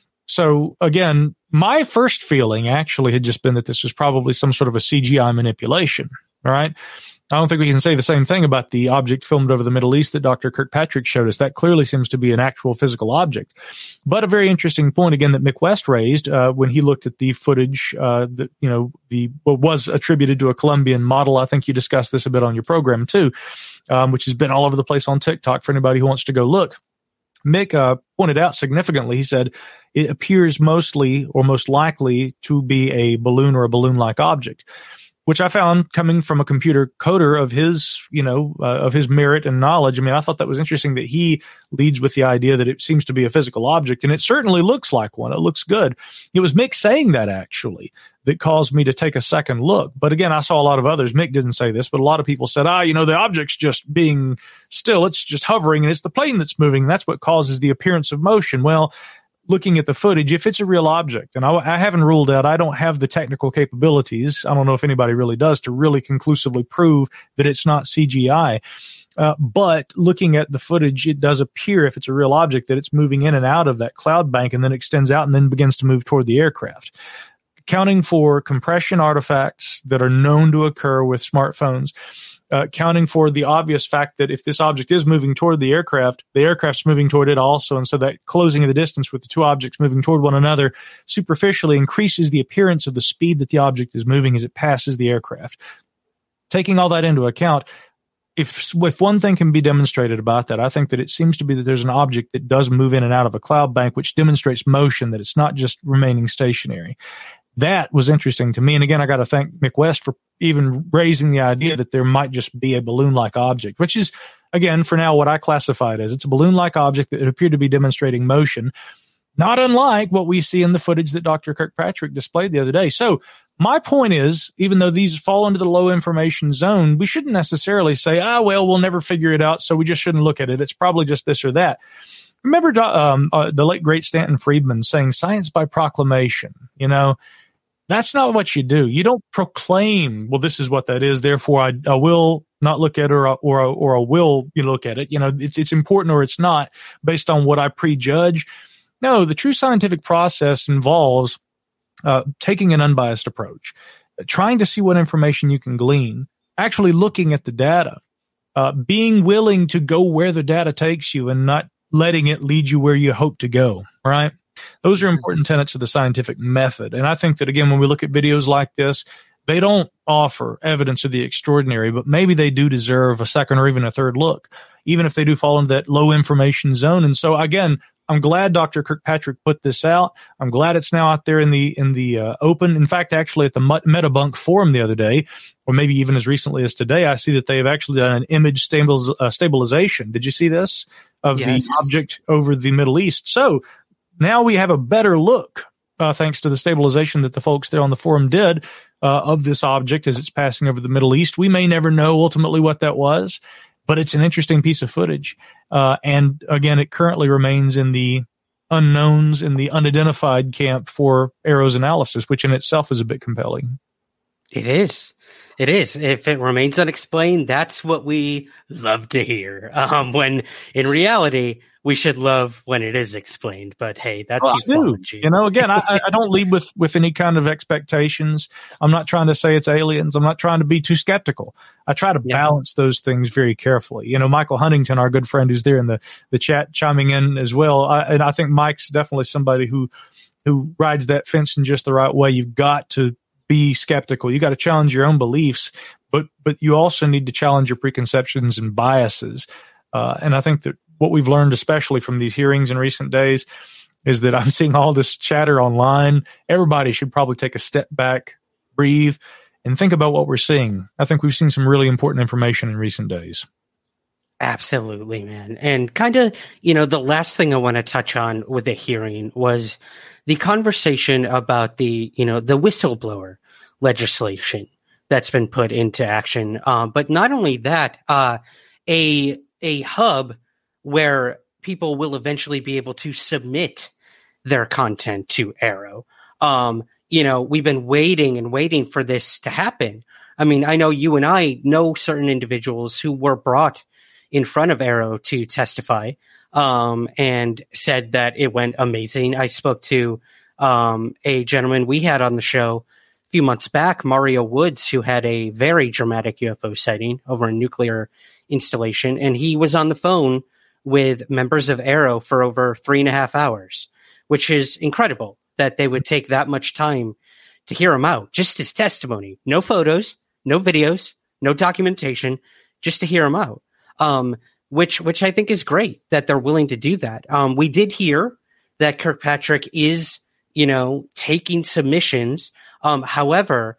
So, again, my first feeling actually had just been that this was probably some sort of a C G I manipulation, all right? I don't think we can say the same thing about the object filmed over the Middle East that Doctor Kirkpatrick showed us. That clearly seems to be an actual physical object. But a very interesting point, again, that Mick West raised uh, when he looked at the footage uh, that, you know, the what was attributed to a Colombian model. I think you discussed this a bit on your program, too, um, which has been all over the place on TikTok for anybody who wants to go look. Mick uh, pointed out significantly, he said, it appears mostly or most likely to be a balloon or a balloon-like object, which I found coming from a computer coder of his, you know, uh, of his merit and knowledge. I mean, I thought that was interesting that he leads with the idea that it seems to be a physical object, and it certainly looks like one. It looks good. It was Mick saying that, actually, that caused me to take a second look. But again, I saw a lot of others. Mick didn't say this, but a lot of people said, ah, you know, the object's just being still. It's just hovering, and it's the plane that's moving. That's what causes the appearance of motion. Well, looking at the footage, if it's a real object, and I, I haven't ruled out, I don't have the technical capabilities, I don't know if anybody really does, to really conclusively prove that it's not C G I. Uh, but looking at the footage, it does appear, if it's a real object, that it's moving in and out of that cloud bank and then extends out and then begins to move toward the aircraft. Accounting for compression artifacts that are known to occur with smartphones, Uh, accounting for the obvious fact that if this object is moving toward the aircraft, the aircraft's moving toward it also. And so that closing of the distance with the two objects moving toward one another superficially increases the appearance of the speed that the object is moving as it passes the aircraft. Taking all that into account, if, if one thing can be demonstrated about that, I think that it seems to be that there's an object that does move in and out of a cloud bank, which demonstrates motion, that it's not just remaining stationary. That was interesting to me. And again, I got to thank Mick West for even raising the idea that there might just be a balloon-like object, which is, again, for now, what I classify it as. It's a balloon-like object that appeared to be demonstrating motion, not unlike what we see in the footage that Doctor Kirkpatrick displayed the other day. So my point is, even though these fall into the low information zone, we shouldn't necessarily say, ah, well, we'll never figure it out, so we just shouldn't look at it. It's probably just this or that. Remember um, uh, the late, great Stanton Friedman saying science by proclamation, you know? That's not what you do. You don't proclaim, well, this is what that is, therefore I, I will not look at it, or or or I will you look at it. You know, it's it's important or it's not based on what I prejudge. No, the true scientific process involves uh, taking an unbiased approach, trying to see what information you can glean, actually looking at the data, uh, being willing to go where the data takes you and not letting it lead you where you hope to go, right? Those are important tenets of the scientific method. And I think that, again, when we look at videos like this, they don't offer evidence of the extraordinary, but maybe they do deserve a second or even a third look, even if they do fall into that low information zone. And so, again, I'm glad Doctor Kirkpatrick put this out. I'm glad it's now out there in the in the uh, open. In fact, actually at the Metabunk forum the other day, or maybe even as recently as today, I see that they have actually done an image stabiliz- uh, stabilization. Did you see this? Of yes. the object over the Middle East. So now we have a better look, uh, thanks to the stabilization that the folks there on the forum did uh, of this object as it's passing over the Middle East. We may never know ultimately what that was, but it's an interesting piece of footage. Uh, and again, it currently remains in the unknowns in the unidentified camp for AARO's analysis, which in itself is a bit compelling. It is. It is. If it remains unexplained, that's what we love to hear. Um, when in reality, we should love when it is explained. But hey, that's well, ufology. You know, again, I, I don't lead with, with any kind of expectations. I'm not trying to say it's aliens. I'm not trying to be too skeptical. I try to yeah. balance those things very carefully. You know, Michael Huntington, our good friend who's there in the, the chat, chiming in as well. I, and I think Mike's definitely somebody who who rides that fence in just the right way. You've got to be skeptical. You got to challenge your own beliefs, but but you also need to challenge your preconceptions and biases. Uh, and I think that what we've learned, especially from these hearings in recent days, is that I'm seeing all this chatter online. Everybody should probably take a step back, breathe, and think about what we're seeing. I think we've seen some really important information in recent days. Absolutely, man. And kind of, you know, the last thing I want to touch on with the hearing was the conversation about the, you know, the whistleblower legislation that's been put into action. Um, but not only that, uh, a a hub where people will eventually be able to submit their content to AARO. Um, you know, we've been waiting and waiting for this to happen. I mean, I know you and I know certain individuals who were brought in front of AARO to testify, um, and said that it went amazing. I spoke to um, a gentleman we had on the show a few months back, Mario Woods, who had a very dramatic U F O sighting over a nuclear installation, and he was on the phone with members of AARO for over three and a half hours, which is incredible that they would take that much time to hear him out. Just his testimony, no photos, no videos, no documentation, just to hear him out. Um, which, which I think is great that they're willing to do that. Um, we did hear that Kirkpatrick is, you know, taking submissions. Um, however,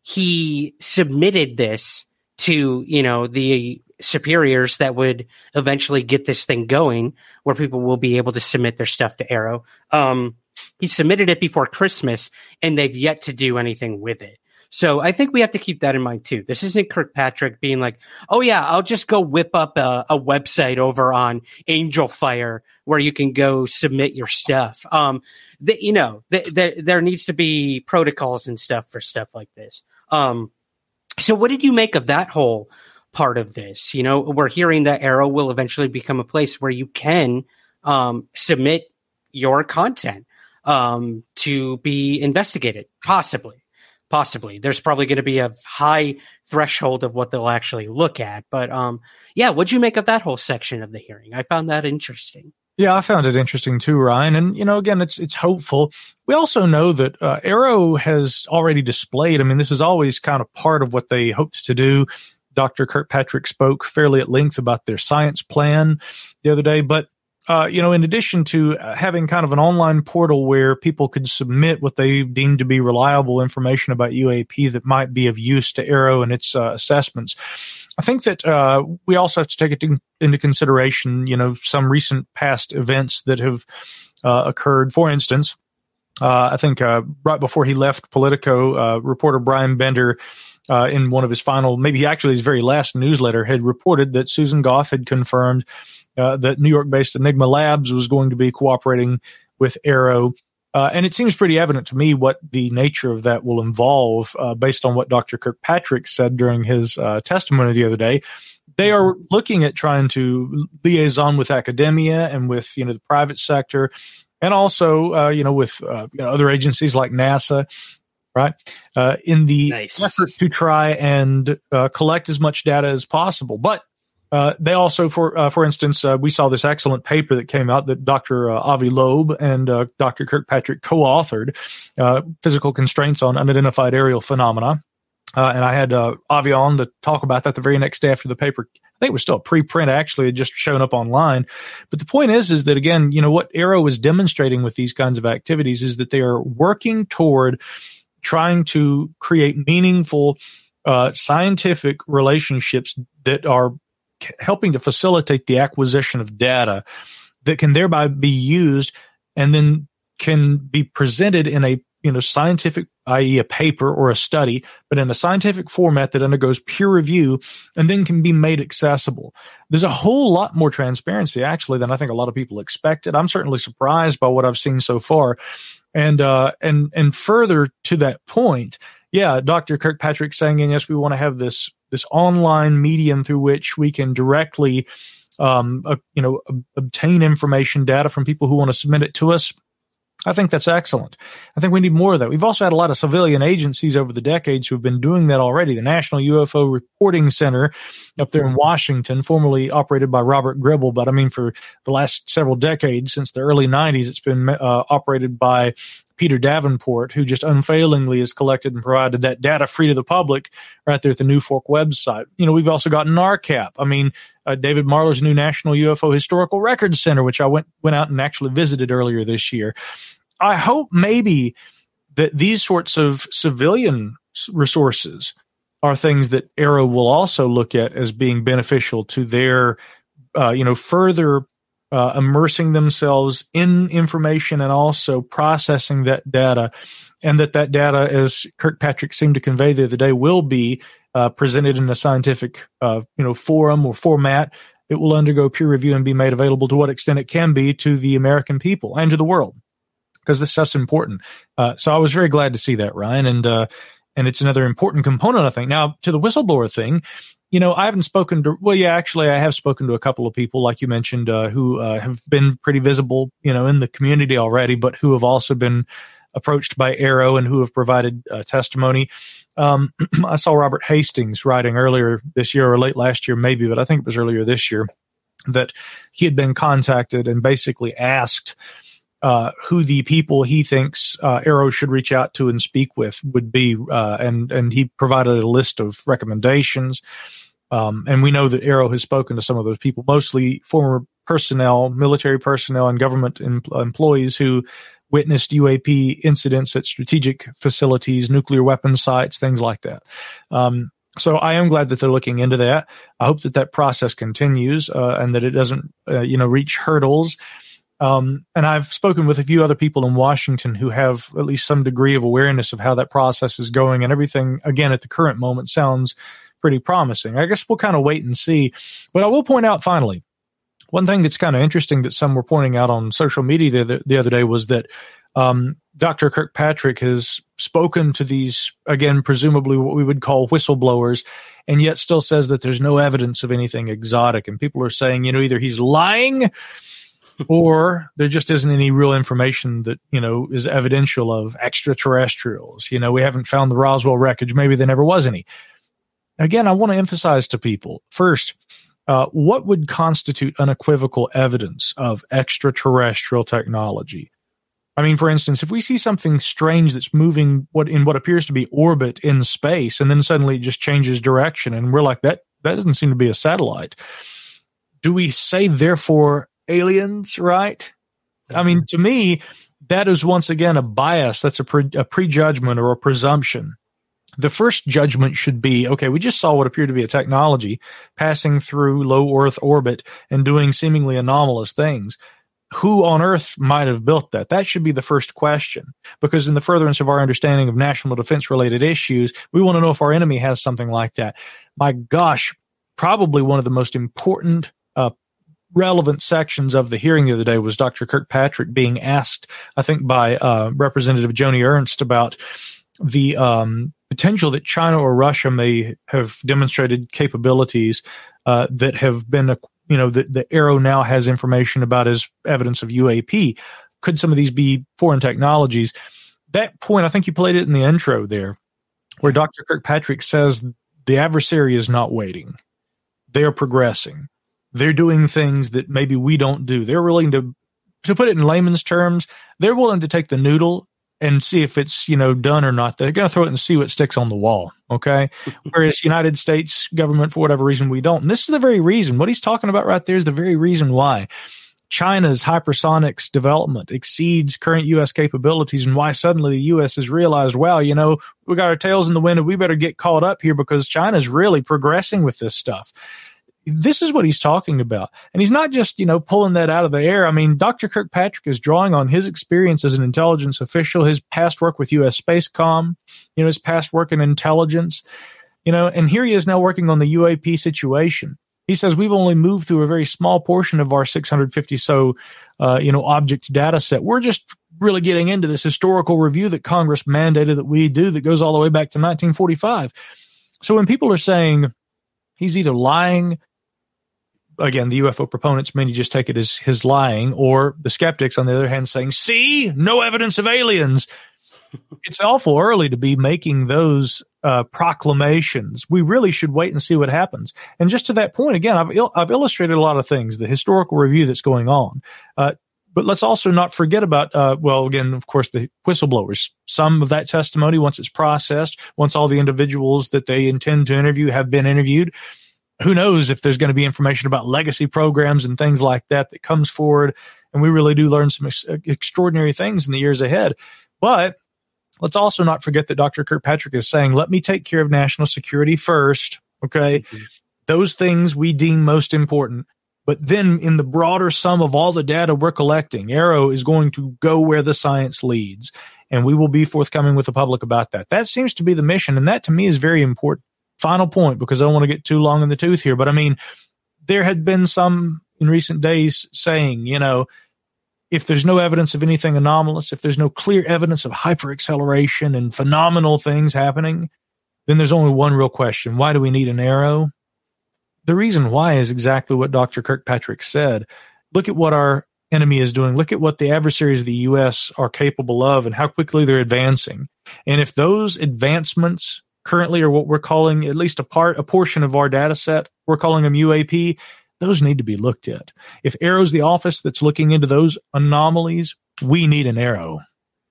he submitted this to, you know, the superiors that would eventually get this thing going, where people will be able to submit their stuff to AARO. Um, he submitted it before Christmas, and they've yet to do anything with it. So I think we have to keep that in mind too. This isn't Kirkpatrick being like, oh yeah, I'll just go whip up a, a website over on Angel Fire where you can go submit your stuff. Um, the, you know, the, the, there needs to be protocols and stuff for stuff like this. Um, so what did you make of that whole part of this? You know, we're hearing that AARO will eventually become a place where you can um, submit your content um, to be investigated, possibly. Possibly. There's probably going to be a high threshold of what they'll actually look at. But um, yeah, what'd you make of that whole section of the hearing? I found that interesting. Yeah, I found it interesting too, Ryan. And, you know, again, it's it's hopeful. We also know that uh, AARO has already displayed, I mean, this is always kind of part of what they hoped to do. Doctor Kirkpatrick spoke fairly at length about their science plan the other day. But Uh, you know, in addition to having kind of an online portal where people could submit what they deem to be reliable information about U A P that might be of use to AARO and its uh, assessments, I think that uh, we also have to take it to, into consideration, you know, some recent past events that have uh, occurred. For instance, uh, I think uh, right before he left Politico, uh, reporter Brian Bender, Uh, in one of his final, maybe actually his very last newsletter, had reported that Susan Goff had confirmed uh, that New York-based Enigma Labs was going to be cooperating with AARO. Uh, and it seems pretty evident to me what the nature of that will involve, uh, based on what Doctor Kirkpatrick said during his uh, testimony the other day. They are looking at trying to liaison with academia and with, you know, the private sector, and also, uh, you know, with uh, you know, other agencies like NASA. Right. Uh, in the nice. effort to try and uh, collect as much data as possible. But uh, they also, for uh, for instance, uh, we saw this excellent paper that came out that Doctor Uh, Avi Loeb and uh, Doctor Kirkpatrick co-authored, uh, Physical Constraints on Unidentified Aerial Phenomena. Uh, and I had uh, Avi on to talk about that the very next day after the paper. I think it was still a preprint, actually, it just shown up online. But the point is, is that, again, you know, what AARO is demonstrating with these kinds of activities is that they are working toward trying to create meaningful uh, scientific relationships that are c- helping to facilitate the acquisition of data that can thereby be used and then can be presented in a you know, scientific, that is a paper or a study, but in a scientific format that undergoes peer review and then can be made accessible. There's a whole lot more transparency, actually, than I think a lot of people expected. I'm certainly surprised by what I've seen so far. And, uh, and, and further to that point, yeah, Doctor Kirkpatrick saying, and yes, we want to have this, this online medium through which we can directly, um, uh, you know, ob- obtain information, data from people who want to submit it to us. I think that's excellent. I think we need more of that. We've also had a lot of civilian agencies over the decades who have been doing that already. The National U F O Reporting Center up there in Washington, formerly operated by Robert Gribble, but I mean for the last several decades, since the early nineties, it's been uh, operated by Peter Davenport, who just unfailingly has collected and provided that data free to the public right there at the New Fork website. You know, we've also got NARCAP. I mean, uh, David Marler's new National U F O Historical Records Center, which I went went out and actually visited earlier this year. I hope maybe that these sorts of civilian resources are things that AARO will also look at as being beneficial to their, uh, you know, further uh, immersing themselves in information and also processing that data, and that that data, as Kirkpatrick seemed to convey the other day, will be uh, presented in a scientific, uh, you know, forum or format. It will undergo peer review and be made available to what extent it can be to the American people and to the world, because this stuff's important. Uh, so I was very glad to see that, Ryan, and uh, and it's another important component, I think. Now, to the whistleblower thing, you know, I haven't spoken to, well, yeah, actually, I have spoken to a couple of people, like you mentioned, uh, who uh, have been pretty visible, you know, in the community already, but who have also been approached by AARO and who have provided uh, testimony. Um, I saw Robert Hastings writing earlier this year or late last year, maybe, but I think it was earlier this year, that he had been contacted and basically asked uh, who the people he thinks uh, AARO should reach out to and speak with would be. Uh, and, and he provided a list of recommendations. Um, and we know that AARO has spoken to some of those people, mostly former personnel, military personnel, and government em- employees who witnessed U A P incidents at strategic facilities, nuclear weapon sites, things like that. Um, so I am glad that they're looking into that. I hope that that process continues uh, and that it doesn't, uh, you know, reach hurdles. Um, and I've spoken with a few other people in Washington who have at least some degree of awareness of how that process is going, and everything, again, at the current moment sounds pretty promising. I guess we'll kind of wait and see. But I will point out finally, one thing that's kind of interesting that some were pointing out on social media the, the other day was that um, Doctor Kirkpatrick has spoken to these, again, presumably what we would call whistleblowers, and yet still says that there's no evidence of anything exotic. And people are saying, you know, either he's lying or there just isn't any real information that, you know, is evidential of extraterrestrials. You know, we haven't found the Roswell wreckage. Maybe there never was any. Again, I want to emphasize to people, first, Uh, what would constitute unequivocal evidence of extraterrestrial technology? I mean, for instance, if we see something strange that's moving what in what appears to be orbit in space, and then suddenly it just changes direction, and we're like, that that doesn't seem to be a satellite. Do we say, therefore, aliens, right? Mm-hmm. I mean, to me, that is once again a bias. That's a, pre- a prejudgment or a presumption. The first judgment should be, okay, we just saw what appeared to be a technology passing through low Earth orbit and doing seemingly anomalous things. Who on earth might have built that? That should be the first question, because in the furtherance of our understanding of national defense-related issues, we want to know if our enemy has something like that. My gosh, probably one of the most important uh, relevant sections of the hearing the other day was Doctor Kirkpatrick being asked, I think, by uh, Representative Joni Ernst about the um, potential that China or Russia may have demonstrated capabilities uh, that have been, you know, that the AARO now has information about as evidence of U A P. Could some of these be foreign technologies? That point, I think you played it in the intro there, where Doctor Kirkpatrick says the adversary is not waiting. They're progressing. They're doing things that maybe we don't do. They're willing to, to put it in layman's terms, they're willing to take the noodle and see if it's, you know, done or not. They're going to throw it and see what sticks on the wall, okay? Whereas United States government, for whatever reason, we don't. And this is the very reason. What he's talking about right there is the very reason why China's hypersonics development exceeds current U S capabilities, and why suddenly the U S has realized, wow, you know, we got our tails in the wind and we better get caught up here because China's really progressing with this stuff. this is what he's talking about. And he's not just, you know, pulling that out of the air. I mean, Doctor Kirkpatrick is drawing on his experience as an intelligence official, his past work with U S Spacecom, you know, his past work in intelligence, you know, and here he is now working on the U A P situation. He says we've only moved through a very small portion of our six hundred fifty so, uh, you know, objects data set. We're just really getting into this historical review that Congress mandated that we do that goes all the way back to nineteen forty-five. So when people are saying he's either lying, again, the U F O proponents maybe just take it as his lying, or the skeptics, on the other hand, saying, see, no evidence of aliens. It's awful early to be making those uh, proclamations. We really should wait and see what happens. And just to that point, again, I've, il- I've illustrated a lot of things, the historical review that's going on. Uh, but let's also not forget about, uh, well, again, of course, the whistleblowers. Some of that testimony, once it's processed, once all the individuals that they intend to interview have been interviewed, who knows if there's going to be information about legacy programs and things like that that comes forward. And we really do learn some ex- extraordinary things in the years ahead. But let's also not forget that Doctor Kirkpatrick is saying, let me take care of national security first. Okay. Mm-hmm. Those things we deem most important. But then in the broader sum of all the data we're collecting, AARO is going to go where the science leads. And we will be forthcoming with the public about that. That seems to be the mission. And that to me is very important. Final point, because I don't want to get too long in the tooth here. But I mean, there had been some in recent days saying, you know, if there's no evidence of anything anomalous, if there's no clear evidence of hyperacceleration and phenomenal things happening, then there's only one real question. Why do we need an AARO? The reason why is exactly what Doctor Kirkpatrick said. Look at what our enemy is doing. Look at what the adversaries of the U S are capable of and how quickly they're advancing. And if those advancements currently are what we're calling, at least a part, a portion of our data set, we're calling them U A P, those need to be looked at. If AARO's the office that's looking into those anomalies, we need an AARO.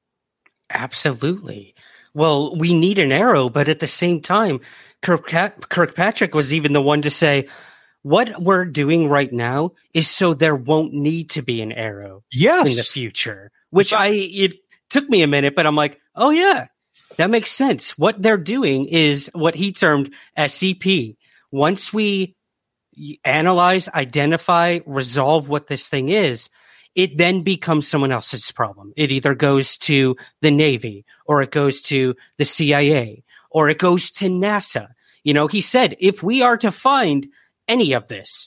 Absolutely. Well, we need an AARO, but at the same time, Kirk- Kirkpatrick was even the one to say, what we're doing right now is so there won't need to be an AARO yes. in the future, which I, it took me a minute, but I'm like, oh yeah, that makes sense. What they're doing is what he termed S C P. Once we analyze, identify, resolve what this thing is, it then becomes someone else's problem. It either goes to the Navy, or it goes to the C I A, or it goes to NASA. You know, he said, if we are to find any of this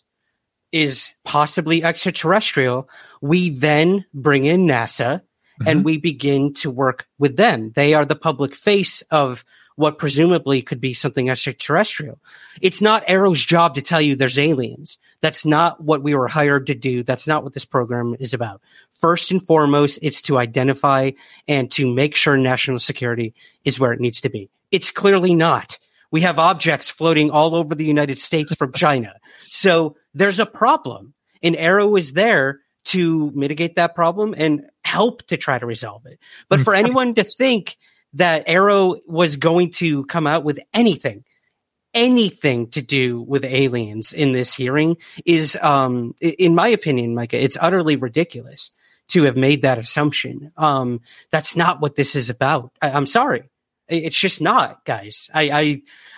is possibly extraterrestrial, we then bring in NASA mm-hmm. and we begin to work with them. They are the public face of what presumably could be something extraterrestrial. It's not AARO's job to tell you there's aliens. That's not what we were hired to do. That's not what this program is about. First and foremost, it's to identify and to make sure national security is where it needs to be. It's clearly not. We have objects floating all over the United States from China. So there's a problem. And AARO is there to mitigate that problem and help to try to resolve it. But for anyone to think that AARO was going to come out with anything, anything to do with aliens in this hearing is, um, in my opinion, Micah, it's utterly ridiculous to have made that assumption. Um, that's not what this is about. I, I'm sorry. It's just not, guys. I, I,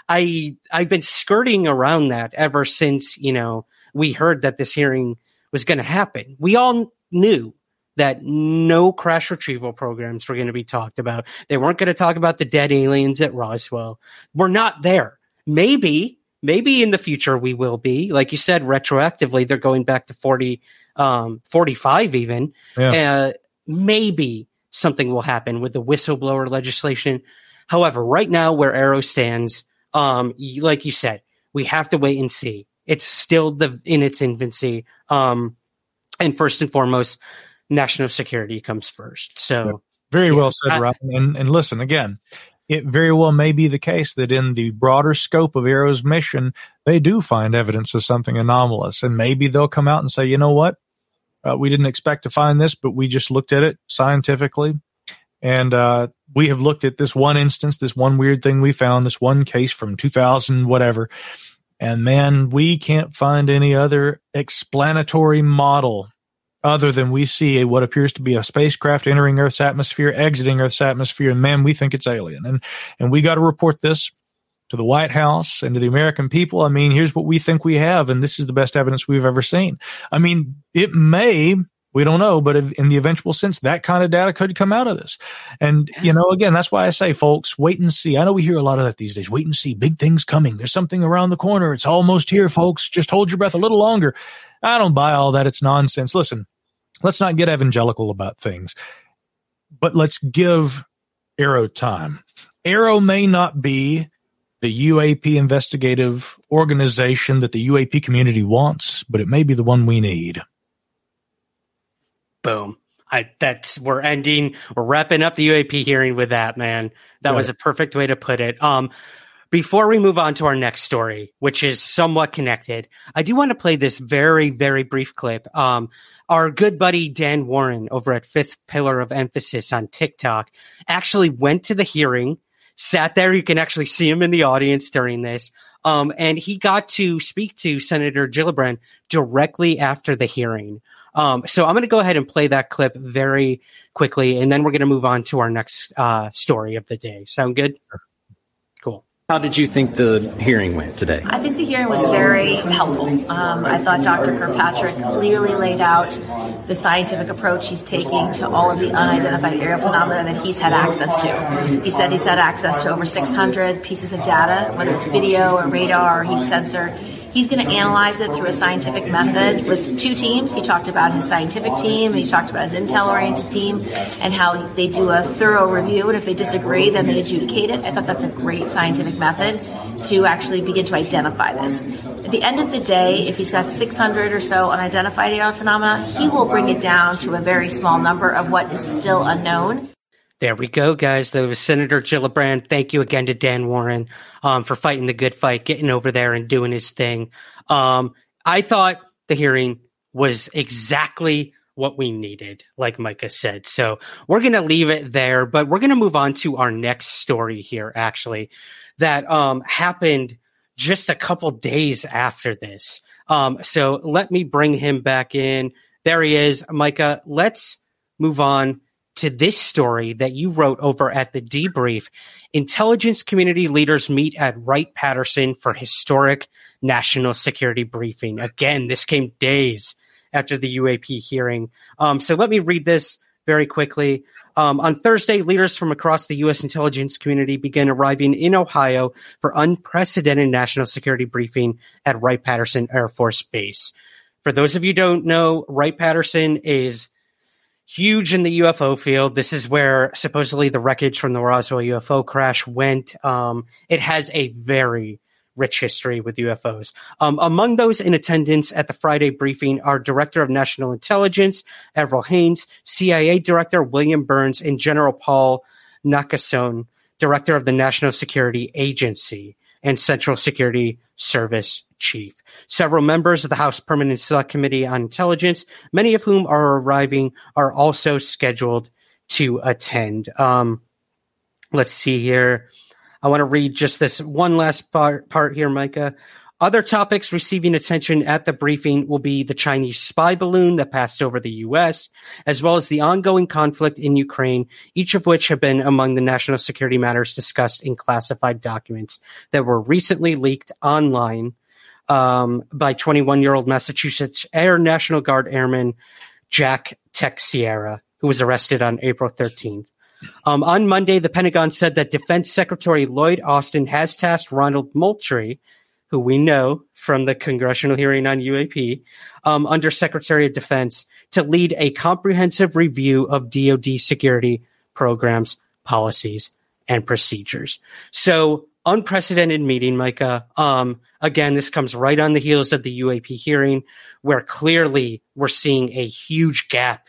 I, I've been skirting around that ever since, you know, we heard that this hearing was going to happen. We all knew that no crash retrieval programs were going to be talked about. They weren't going to talk about the dead aliens at Roswell. We're not there. Maybe, maybe in the future we will be. Like you said, retroactively, they're going back to forty, um, forty-five even. Yeah. Uh, maybe something will happen with the whistleblower legislation. However, right now where AARO stands, um, like you said, we have to wait and see. It's still the in its infancy. Um, and first and foremost, national security comes first. So yeah. Very yeah, well said, I, Ryan. And, and listen, again, it very well may be the case that in the broader scope of AARO's mission, they do find evidence of something anomalous. And maybe they'll come out and say, you know what? Uh, we didn't expect to find this, but we just looked at it scientifically. And uh, we have looked at this one instance, this one weird thing we found, this one case from two thousand, whatever. And man, we can't find any other explanatory model other than we see a, what appears to be a spacecraft entering Earth's atmosphere, exiting Earth's atmosphere, and man, we think it's alien. And and we got to report this to to the White House and to the American people, I mean, here's what we think we have, and this is the best evidence we've ever seen. I mean, it may, we don't know, but in the eventual sense, that kind of data could come out of this. And, you know, again, that's why I say, folks, wait and see. I know we hear a lot of that these days. Wait and see. Big things coming. There's something around the corner. It's almost here, folks. Just hold your breath a little longer. I don't buy all that. It's nonsense. Listen, let's not get evangelical about things, but let's give AARO time. AARO may not be the U A P investigative organization that the U A P community wants, but it may be the one we need. Boom. I that's we're ending, we're wrapping up the U A P hearing with that, man. That Got was it. a perfect way to put it. Um, before we move on to our next story, which is somewhat connected, I do want to play this very, very brief clip. Um, our good buddy Dan Warren over at Fifth Pillar of Emphasis on TikTok actually went to the hearing, sat there. You can actually see him in the audience during this. Um, and he got to speak to Senator Gillibrand directly after the hearing. Um, so I'm going to go ahead and play that clip very quickly, and then we're going to move on to our next uh, story of the day. Sound good? Cool. How did you think the hearing went today? I think the hearing was very helpful. Um, I thought Doctor Kirkpatrick clearly laid out the scientific approach he's taking to all of the unidentified aerial phenomena that he's had access to. He said he's had access to over six hundred pieces of data, whether it's video or radar or heat sensor. He's going to analyze it through a scientific method with two teams. He talked about his scientific team, and he talked about his intel-oriented team, and how they do a thorough review, and if they disagree, then they adjudicate it. I thought that's a great scientific method to actually begin to identify this. At the end of the day, if he's got six hundred or so unidentified aerial phenomena, he will bring it down to a very small number of what is still unknown. There we go, guys. That was Senator Gillibrand. Thank you again to Dan Warren um, for fighting the good fight, getting over there and doing his thing. Um, I thought the hearing was exactly what we needed, like Micah said. So we're going to leave it there, but we're going to move on to our next story here, actually, that um, happened just a couple days after this. Um, so let me bring him back in. There he is. Micah, let's move on to this story that you wrote over at the Debrief. Intelligence community leaders meet at Wright-Patterson for historic national security briefing. Again, this came days after the U A P hearing. Um, so let me read this very quickly. Um, on Thursday, leaders from across the U S intelligence community began arriving in Ohio for unprecedented national security briefing at Wright-Patterson Air Force Base. For those of you who don't know, Wright-Patterson is huge in the U F O field. This is where supposedly the wreckage from the Roswell U F O crash went. Um, it has a very rich history with U F Os. Um, among those in attendance at the Friday briefing are Director of National Intelligence, Avril Haines, C I A Director William Burns, and General Paul Nakasone, Director of the National Security Agency and Central Security Service Chief. Several members of the House Permanent Select Committee on Intelligence, many of whom are arriving, are also scheduled to attend. Um, let's see here. I want to read just this one last part, part here, Micah. Other topics receiving attention at the briefing will be the Chinese spy balloon that passed over the U S, as well as the ongoing conflict in Ukraine, each of which have been among the national security matters discussed in classified documents that were recently leaked online um, by twenty-one-year-old Massachusetts Air National Guard Airman Jack Teixeira, who was arrested on April thirteenth. Um, on Monday, the Pentagon said that Defense Secretary Lloyd Austin has tasked Ronald Moultrie, who we know from the congressional hearing on U A P, um, under Secretary of Defense, to lead a comprehensive review of D O D security programs, policies, and procedures. So, unprecedented meeting, Micah. Um, again, this comes right on the heels of the U A P hearing, where clearly we're seeing a huge gap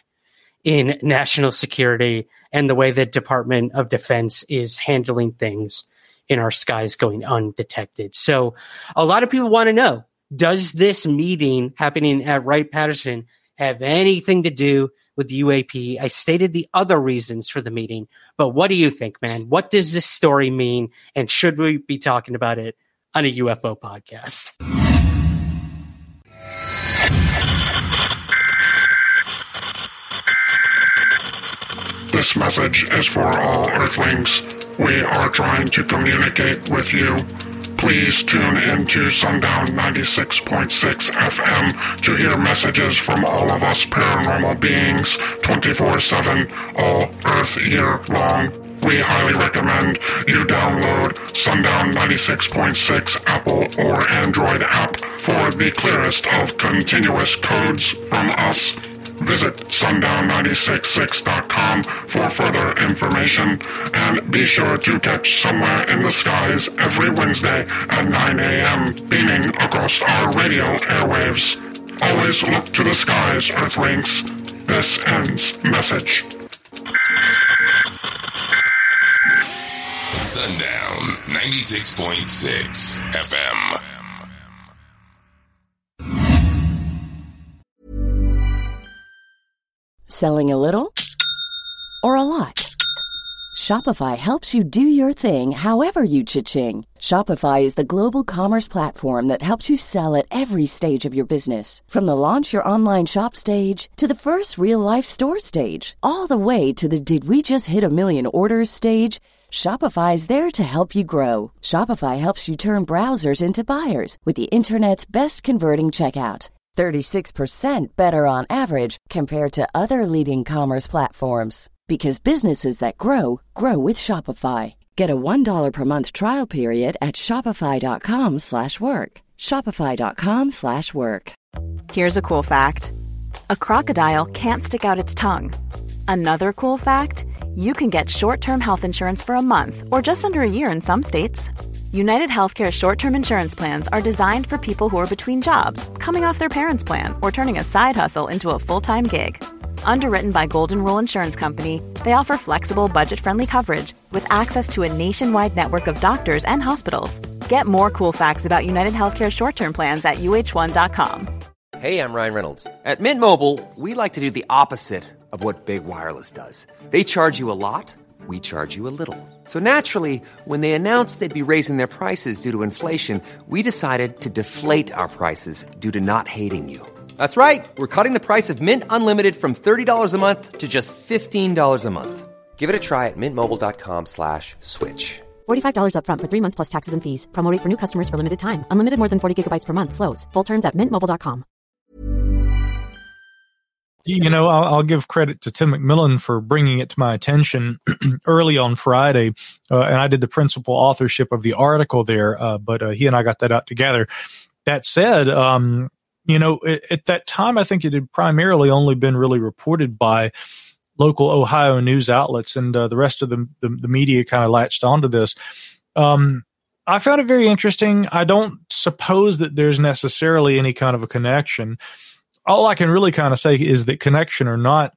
in national security and the way the Department of Defense is handling things in our skies going undetected. So a lot of people want to know, does this meeting happening at Wright-Patterson have anything to do with U A P? I stated the other reasons for the meeting, but what do you think, man? What does this story mean? And should we be talking about it on a U F O podcast? This message is for all Earthlings. We are trying to communicate with you. Please tune into Sundown ninety-six point six F M to hear messages from all of us paranormal beings twenty-four seven, all Earth year long. We highly recommend you download Sundown ninety-six point six Apple or Android app for the clearest of continuous codes from us. Visit sundown nine six six dot com for further information, and be sure to catch Somewhere in the Skies every Wednesday at nine a.m. beaming across our radio airwaves. Always look to the skies, Earthlings. This ends message. Sundown ninety-six point six F M. Selling a little or a lot? Shopify helps you do your thing however you cha-ching. Shopify is the global commerce platform that helps you sell at every stage of your business. From the launch your online shop stage to the first real-life store stage, all the way to the did we just hit a million orders stage. Shopify is there to help you grow. Shopify helps you turn browsers into buyers with the internet's best converting checkout. thirty-six percent better on average compared to other leading commerce platforms. Because businesses that grow, grow with Shopify. Get a one dollar per month trial period at shopify.com slash work. Shopify.com slash work. Here's a cool fact. A crocodile can't stick out its tongue. Another cool fact, you can get short-term health insurance for a month or just under a year in some states. United Healthcare short-term insurance plans are designed for people who are between jobs, coming off their parents' plan, or turning a side hustle into a full-time gig. Underwritten by Golden Rule Insurance Company, they offer flexible, budget-friendly coverage with access to a nationwide network of doctors and hospitals. Get more cool facts about United Healthcare short-term plans at U H one dot com. Hey, I'm Ryan Reynolds. At Mint Mobile, we like to do the opposite of what Big Wireless does. They charge you a lot. We charge you a little. So naturally, when they announced they'd be raising their prices due to inflation, we decided to deflate our prices due to not hating you. That's right. We're cutting the price of Mint Unlimited from thirty dollars a month to just fifteen dollars a month. Give it a try at mintmobile.com slash switch. forty-five dollars up front for three months plus taxes and fees. Promo rate for new customers for limited time. Unlimited more than forty gigabytes per month. Slows full terms at mint mobile dot com. You know, I'll, I'll give credit to Tim McMillan for bringing it to my attention early on Friday, uh, and I did the principal authorship of the article there, uh, but uh, he and I got that out together. That said, um, you know, at, at that time, I think it had primarily only been really reported by local Ohio news outlets, and uh, the rest of the, the, the media kind of latched onto this. Um, I found it very interesting. I don't suppose that there's necessarily any kind of a connection. All I can really kind of say is that connection or not,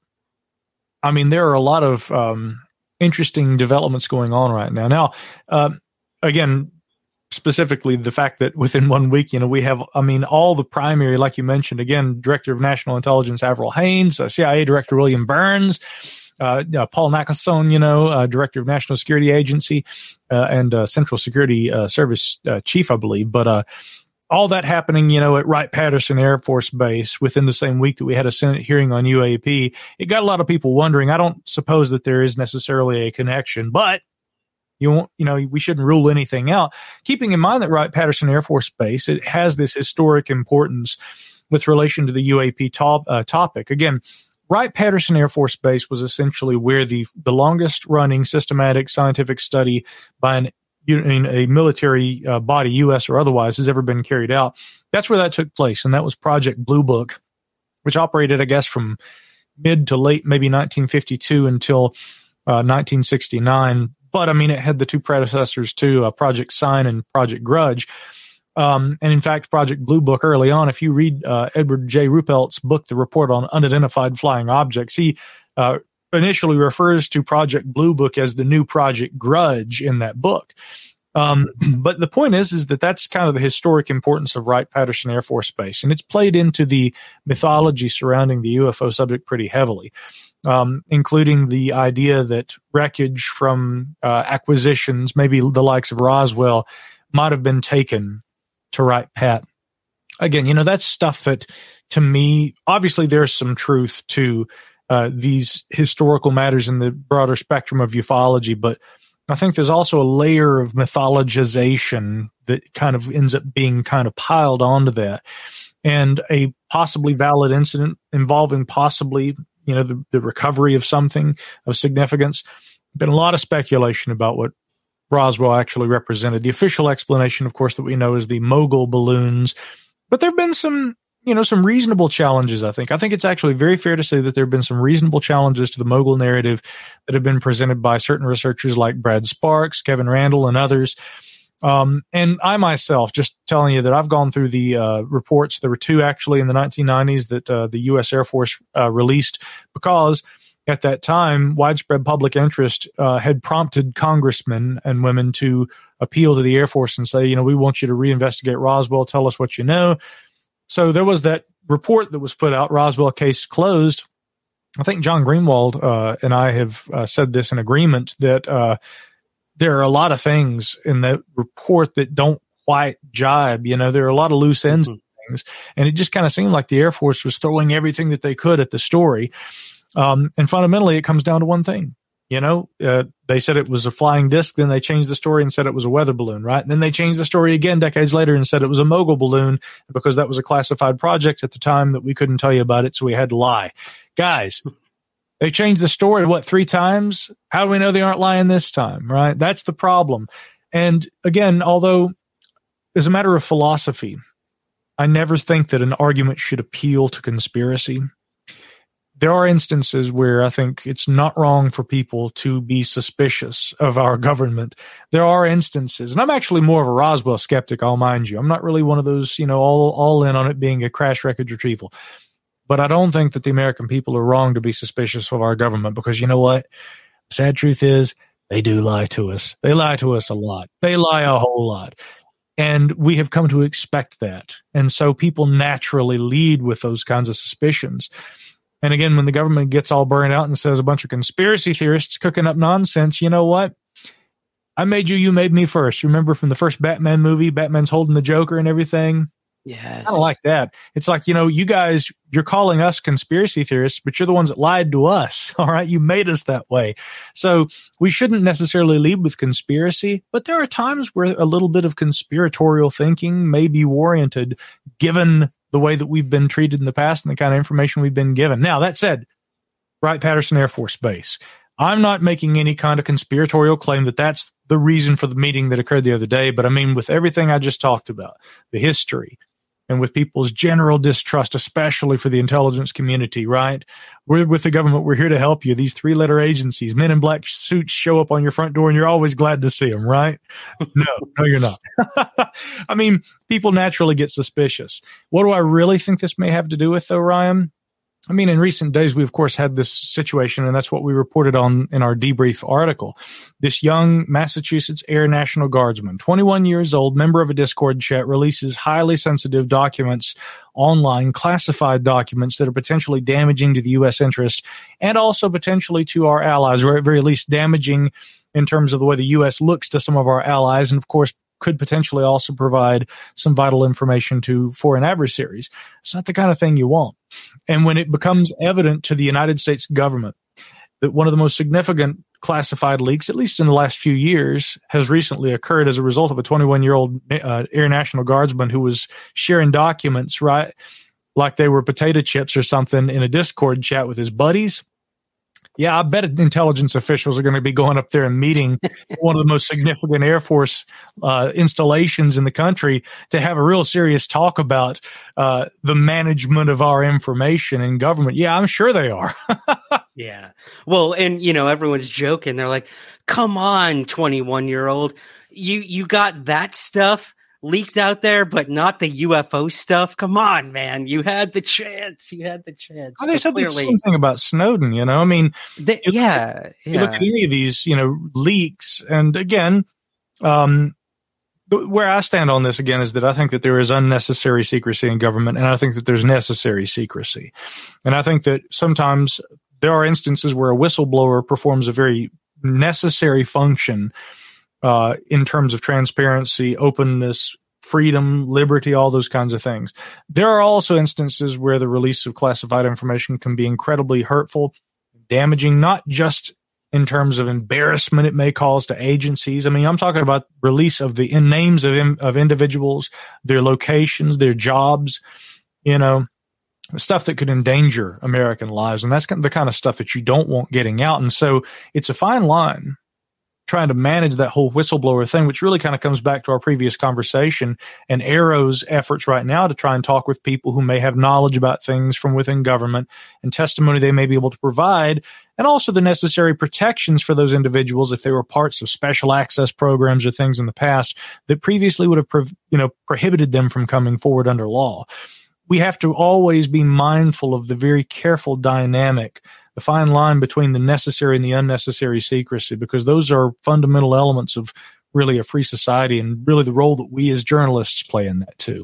I mean, there are a lot of um, interesting developments going on right now. Now, uh, again, specifically the fact that within one week, you know, we have, I mean, all the primary, like you mentioned, again, Director of National Intelligence Avril Haines, uh, C I A Director William Burns, uh, uh, Paul Nakasone, you know, uh, Director of National Security Agency, uh, and uh, Central Security uh, Service uh, Chief, I believe. But uh, all that happening, you know, at Wright-Patterson Air Force Base within the same week that we had a Senate hearing on U A P, it got a lot of people wondering. I don't suppose that there is necessarily a connection, but you won't, you know, we shouldn't rule anything out. Keeping in mind that Wright-Patterson Air Force Base, it has this historic importance with relation to the U A P top, uh, topic. Again, Wright-Patterson Air Force Base was essentially where the the longest running systematic scientific study by an in a military uh, body, U S or otherwise, has ever been carried out. That's where that took place, and that was Project Blue Book, which operated, I guess, from mid to late maybe nineteen fifty-two until uh, nineteen sixty-nine. But, I mean, it had the two predecessors too, uh, Project Sign and Project Grudge. Um, and, in fact, Project Blue Book early on, if you read uh, Edward J. Ruppelt's book, The Report on Unidentified Flying Objects, he uh, initially refers to Project Blue Book as the new Project Grudge in that book. Um, but the point is, is that that's kind of the historic importance of Wright-Patterson Air Force Base, and it's played into the mythology surrounding the U F O subject pretty heavily, um, including the idea that wreckage from uh, acquisitions, maybe the likes of Roswell, might have been taken to Wright-Pat. Again, you know, that's stuff that, to me, obviously there's some truth to Uh, these historical matters in the broader spectrum of ufology, but I think there's also a layer of mythologization that kind of ends up being kind of piled onto that. And a possibly valid incident involving possibly, you know, the, the recovery of something of significance. Been a lot of speculation about what Roswell actually represented. The official explanation, of course, that we know is the mogul balloons. But there have been some, you know, some reasonable challenges, I think. I think it's actually very fair to say that there have been some reasonable challenges to the mogul narrative that have been presented by certain researchers like Brad Sparks, Kevin Randall, and others. Um, and I myself, just telling you that I've gone through the uh, reports. There were two actually in the nineteen nineties that uh, the U S Air Force uh, released because at that time, widespread public interest uh, had prompted congressmen and women to appeal to the Air Force and say, you know, we want you to reinvestigate Roswell. Tell us what you know. So there was that report that was put out, Roswell case closed. I think John Greenwald uh, and I have uh, said this in agreement that uh, there are a lot of things in that report that don't quite jibe. You know, there are a lot of loose ends mm-hmm. and things. And it just kind of seemed like the Air Force was throwing everything that they could at the story. Um, and fundamentally, it comes down to one thing. You know, uh, they said it was a flying disc. Then they changed the story and said it was a weather balloon, right? And then they changed the story again decades later and said it was a mogul balloon because that was a classified project at the time that we couldn't tell you about it. So we had to lie. Guys, they changed the story, what, three times? How do we know they aren't lying this time, right? That's the problem. And again, although as a matter of philosophy, I never think that an argument should appeal to conspiracy. There are instances where I think it's not wrong for people to be suspicious of our government. There are instances, and I'm actually more of a Roswell skeptic, I'll mind you. I'm not really one of those, you know, all, all in on it being a crash wreckage retrieval. But I don't think that the American people are wrong to be suspicious of our government because you know what? The sad truth is they do lie to us. They lie to us a lot. They lie a whole lot. And we have come to expect that. And so people naturally lead with those kinds of suspicions. And again, when the government gets all burned out and says a bunch of conspiracy theorists cooking up nonsense, you know what? I made you, you made me first. Remember from the first Batman movie, Batman's holding the Joker and everything? Yes. I don't like that. It's like, you know, you guys, you're calling us conspiracy theorists, but you're the ones that lied to us. All right. You made us that way. So we shouldn't necessarily lead with conspiracy, but there are times where a little bit of conspiratorial thinking may be warranted given the way that we've been treated in the past and the kind of information we've been given. Now, that said, Wright-Patterson Air Force Base. I'm not making any kind of conspiratorial claim that that's the reason for the meeting that occurred the other day, but I mean, with everything I just talked about, the history, and with people's general distrust, especially for the intelligence community, right? We're with the government. We're here to help you. These three-letter agencies, men in black suits show up on your front door, and you're always glad to see them, right? No, no, you're not. I mean, people naturally get suspicious. What do I really think this may have to do with, though, Ryan? I mean, in recent days, we, of course, had this situation, and that's what we reported on in our debrief article. This young Massachusetts Air National Guardsman, twenty-one years old, member of a Discord chat, releases highly sensitive documents online, classified documents that are potentially damaging to the U S interest and also potentially to our allies, or at very least damaging in terms of the way the U S looks to some of our allies, and, of course, could potentially also provide some vital information to foreign adversaries. It's not the kind of thing you want. And when it becomes evident to the United States government that one of the most significant classified leaks, at least in the last few years, has recently occurred as a result of a twenty-one-year-old uh, Air National Guardsman who was sharing documents, right, like they were potato chips or something in a Discord chat with his buddies. Yeah, I bet intelligence officials are going to be going up there and meeting one of the most significant Air Force uh, installations in the country to have a real serious talk about uh, the management of our information in government. Yeah, I'm sure they are. Yeah. Well, and, you know, everyone's joking. They're like, come on, twenty-one-year-old. You, you got that stuff leaked out there, but not the U F O stuff. Come on, man. You had the chance. You had the chance. Oh, they said the same thing about Snowden, you know? I mean, the, you yeah, look, yeah. You look at any of these, you know, leaks, and again, um, where I stand on this again is that I think that there is unnecessary secrecy in government, and I think that there's necessary secrecy. And I think that sometimes there are instances where a whistleblower performs a very necessary function Uh, in terms of transparency, openness, freedom, liberty, all those kinds of things. There are also instances where the release of classified information can be incredibly hurtful, damaging, not just in terms of embarrassment it may cause to agencies. I mean, I'm talking about release of the in names of of individuals, their locations, their jobs, you know, stuff that could endanger American lives. And that's the kind of stuff that you don't want getting out. And so it's a fine line trying to manage that whole whistleblower thing, which really kind of comes back to our previous conversation and AARO's efforts right now to try and talk with people who may have knowledge about things from within government and testimony they may be able to provide, and also the necessary protections for those individuals if they were parts of special access programs or things in the past that previously would have pro- you know, prohibited them from coming forward under law. We have to always be mindful of the very careful dynamic, the fine line between the necessary and the unnecessary secrecy, because those are fundamental elements of really a free society and really the role that we as journalists play in that too.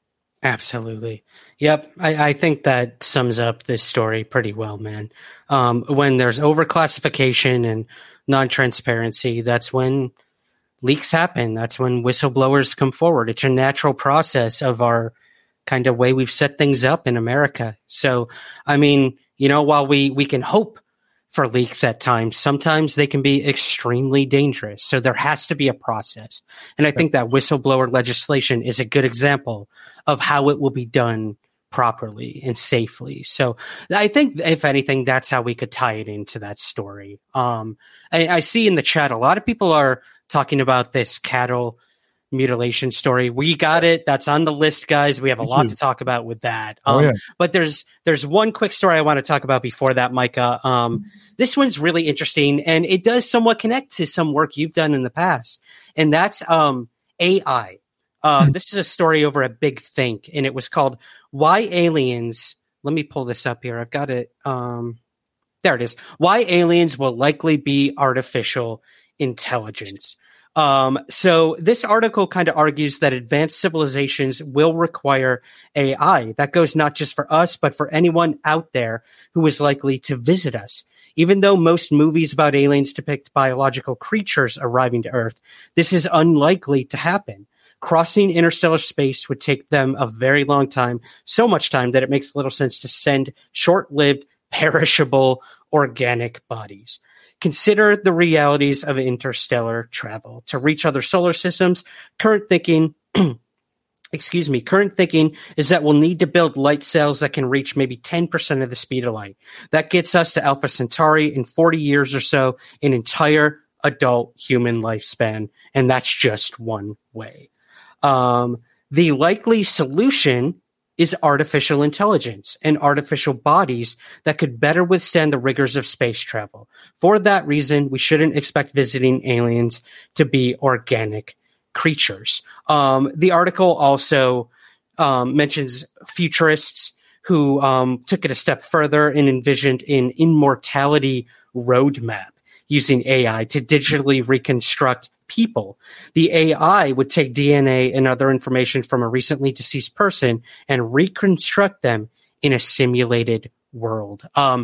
Absolutely. Yep. I, I think that sums up this story pretty well, man. Um, when there's overclassification and non-transparency, that's when leaks happen. That's when whistleblowers come forward. It's a natural process of our kind of way we've set things up in America. So, I mean, you know, while we, we can hope for leaks at times, sometimes they can be extremely dangerous. So there has to be a process. And I think that whistleblower legislation is a good example of how it will be done properly and safely. So I think, if anything, that's how we could tie it into that story. Um, I, I see in the chat, a lot of people are talking about this cattle mutilation story. We got it. That's on the list, guys. We have a lot to talk about with that. Um, oh, yeah. But there's there's one quick story I want to talk about before that, Micah. Um, this one's really interesting, and it does somewhat connect to some work you've done in the past, and that's um, A I. Uh, mm-hmm. This is a story over at Big Think, and it was called Why Aliens... Let me pull this up here. I've got it. Um, there it is. Why Aliens Will Likely Be Artificial Intelligence. Um, so this article kind of argues that advanced civilizations will require A I. That goes not just for us, but for anyone out there who is likely to visit us. Even though most movies about aliens depict biological creatures arriving to Earth, this is unlikely to happen. Crossing interstellar space would take them a very long time, so much time that it makes little sense to send short-lived, perishable, organic bodies. Consider the realities of interstellar travel. To reach other solar systems, current thinking, excuse me, current thinking is that we'll need to build light sails that can reach maybe ten percent of the speed of light. That gets us to Alpha Centauri in forty years or so, an entire adult human lifespan, and that's just one way. Um, the likely solution is artificial intelligence and artificial bodies that could better withstand the rigors of space travel. For that reason, we shouldn't expect visiting aliens to be organic creatures. Um, the article also um, mentions futurists who um, took it a step further and envisioned an immortality roadmap using A I to digitally reconstruct people. The A I would take D N A and other information from a recently deceased person and reconstruct them in a simulated world. Um,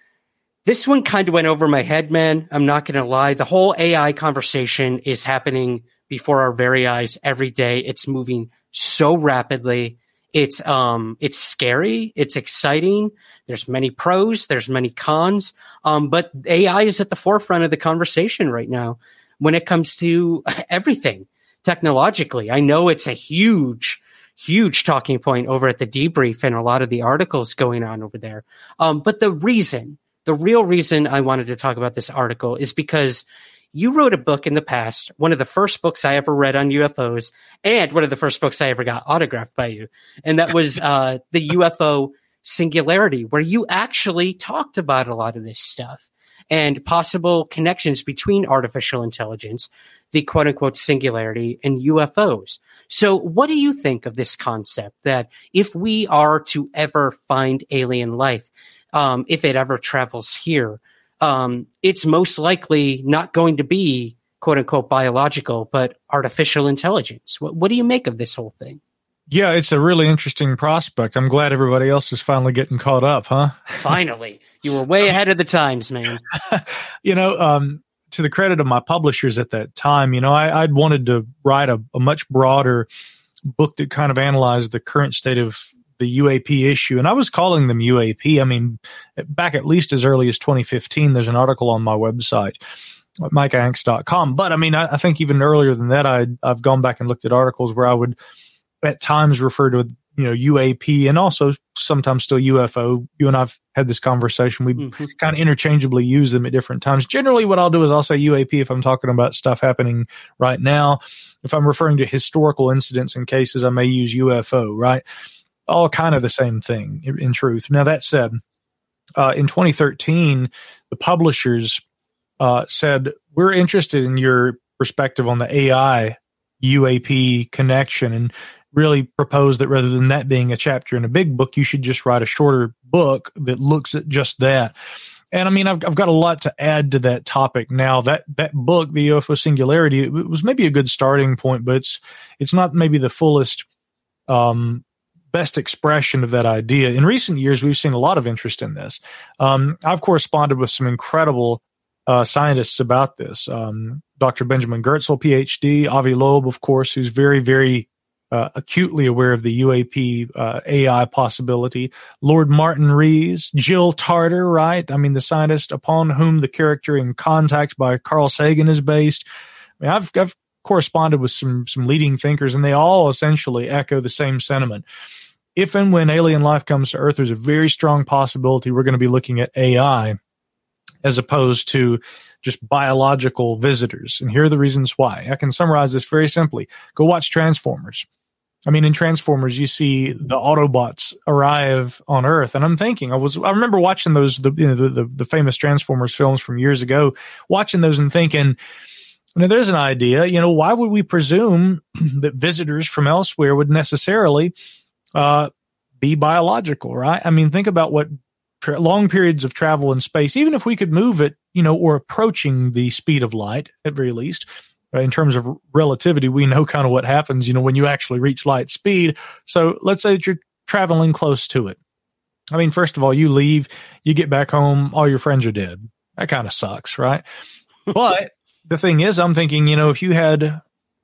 this one kind of went over my head, man. I'm not going to lie. The whole A I conversation is happening before our very eyes every day. It's moving so rapidly. It's um, it's scary. It's exciting. There's many pros. There's many cons. Um, but A I is at the forefront of the conversation right now when it comes to everything technologically. I know it's a huge, huge talking point over at the Debrief and a lot of the articles going on over there. Um, but the reason, the real reason I wanted to talk about this article is because you wrote a book in the past, one of the first books I ever read on U F Os, and one of the first books I ever got autographed by you. And that was uh, the U F O Singularity, where you actually talked about a lot of this stuff and possible connections between artificial intelligence, the quote-unquote singularity, and U F Os. So what do you think of this concept that if we are to ever find alien life, um, if it ever travels here, um, it's most likely not going to be quote-unquote biological, but artificial intelligence? What, what do you make of this whole thing? Yeah, it's a really interesting prospect. I'm glad everybody else is finally getting caught up, huh? Finally. You were way ahead of the times, man. you know, um, to the credit of my publishers at that time, you know, I, I'd wanted to write a, a much broader book that kind of analyzed the current state of the U A P issue, and I was calling them U A P. I mean, back at least as early as twenty fifteen, there's an article on my website, mike hanks dot com. But I mean, I, I think even earlier than that, I, I've gone back and looked at articles where I would at times refer to, you know, U A P and also sometimes still U F O. You and I've had this conversation. We mm-hmm. kind of interchangeably use them at different times. Generally, what I'll do is I'll say U A P if I'm talking about stuff happening right now. If I'm referring to historical incidents and cases, I may use U F O, right? All kind of the same thing in, in truth. Now, that said, uh, in twenty thirteen, the publishers uh, said, we're interested in your perspective on the A I U A P connection, and really proposed that rather than that being a chapter in a big book, you should just write a shorter book that looks at just that. And I mean, I've, I've got a lot to add to that topic now. That that book, The U F O Singularity, it was maybe a good starting point, but it's it's not maybe the fullest, um, best expression of that idea. In recent years, we've seen a lot of interest in this. Um, I've corresponded with some incredible uh, scientists about this. Um, Doctor Benjamin Goertzel, P H D, Avi Loeb, of course, who's very, very Uh, acutely aware of the U A P uh, A I possibility. Lord Martin Rees, Jill Tarter, right? I mean, the scientist upon whom the character in Contact by Carl Sagan is based. I mean, I've, I've corresponded with some some leading thinkers, and they all essentially echo the same sentiment. If and when alien life comes to Earth, there's a very strong possibility we're going to be looking at A I as opposed to just biological visitors. And here are the reasons why. I can summarize this very simply. Go watch Transformers. I mean, in Transformers, you see the Autobots arrive on Earth, and I'm thinking, I was, I remember watching those, the, you know, the, the, the famous Transformers films from years ago, watching those and thinking, you know, there's an idea, you know, why would we presume that visitors from elsewhere would necessarily uh, be biological, right? I mean, think about what tra- long periods of travel in space, even if we could move it, you know, or approaching the speed of light at very least. In terms of relativity, we know kind of what happens, you know, when you actually reach light speed. So let's say that you're traveling close to it. I mean, first of all, you leave, you get back home, all your friends are dead. That kind of sucks, right? But the thing is, I'm thinking, you know, if you had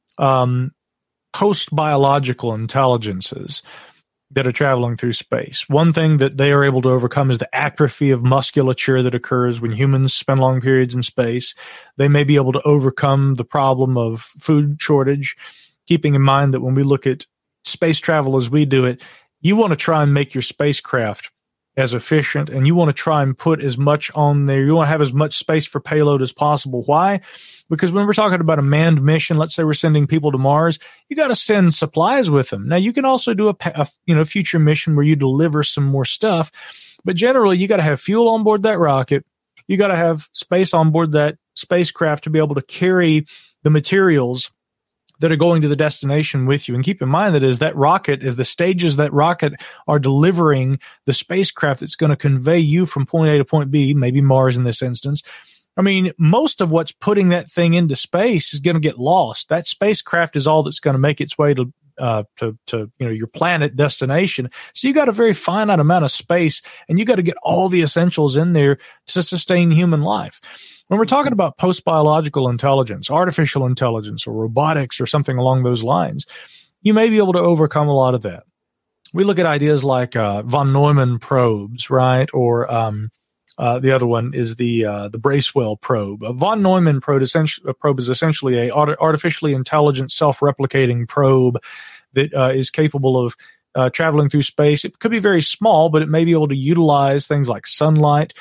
um, post-biological intelligences that are traveling through space, one thing that they are able to overcome is the atrophy of musculature that occurs when humans spend long periods in space. They may be able to overcome the problem of food shortage, keeping in mind that when we look at space travel as we do it, you want to try and make your spacecraft as efficient, and you want to try and put as much on there. You want to have as much space for payload as possible. Why? Because when we're talking about a manned mission, let's say we're sending people to Mars, you got to send supplies with them. Now, you can also do a, a you know future mission where you deliver some more stuff, but generally, you got to have fuel on board that rocket. You got to have space on board that spacecraft to be able to carry the materials that are going to the destination with you. And keep in mind that as that rocket, as the stages that rocket are delivering the spacecraft that's going to convey you from point A to point B, maybe Mars in this instance, I mean, most of what's putting that thing into space is going to get lost. That spacecraft is all that's going to make its way to uh, to, to you know your planet destination. So you got a very finite amount of space, and you got to get all the essentials in there to sustain human life. When we're talking about post-biological intelligence, artificial intelligence, or robotics, or something along those lines, you may be able to overcome a lot of that. We look at ideas like uh, von Neumann probes, right? Or um, uh, the other one is the uh, the Bracewell probe. A von Neumann probe, a probe is essentially a artificially intelligent, self-replicating probe that uh, is capable of uh, traveling through space. It could be very small, but it may be able to utilize things like sunlight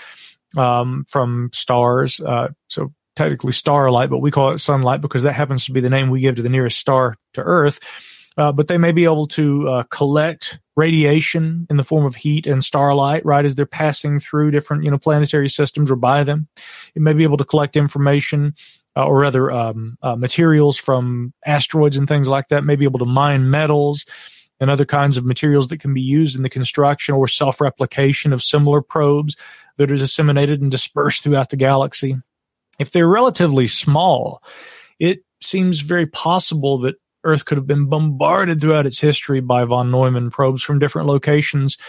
um, from stars. Uh, so technically starlight, but we call it sunlight because that happens to be the name we give to the nearest star to Earth. Uh, but they may be able to uh, collect radiation in the form of heat and starlight, right, as they're passing through different, you know, planetary systems or by them. It may be able to collect information uh, or rather um, uh, materials from asteroids and things like that. May be able to mine metals and other kinds of materials that can be used in the construction or self-replication of similar probes that are disseminated and dispersed throughout the galaxy. If they're relatively small, it seems very possible that Earth could have been bombarded throughout its history by von Neumann probes from different locations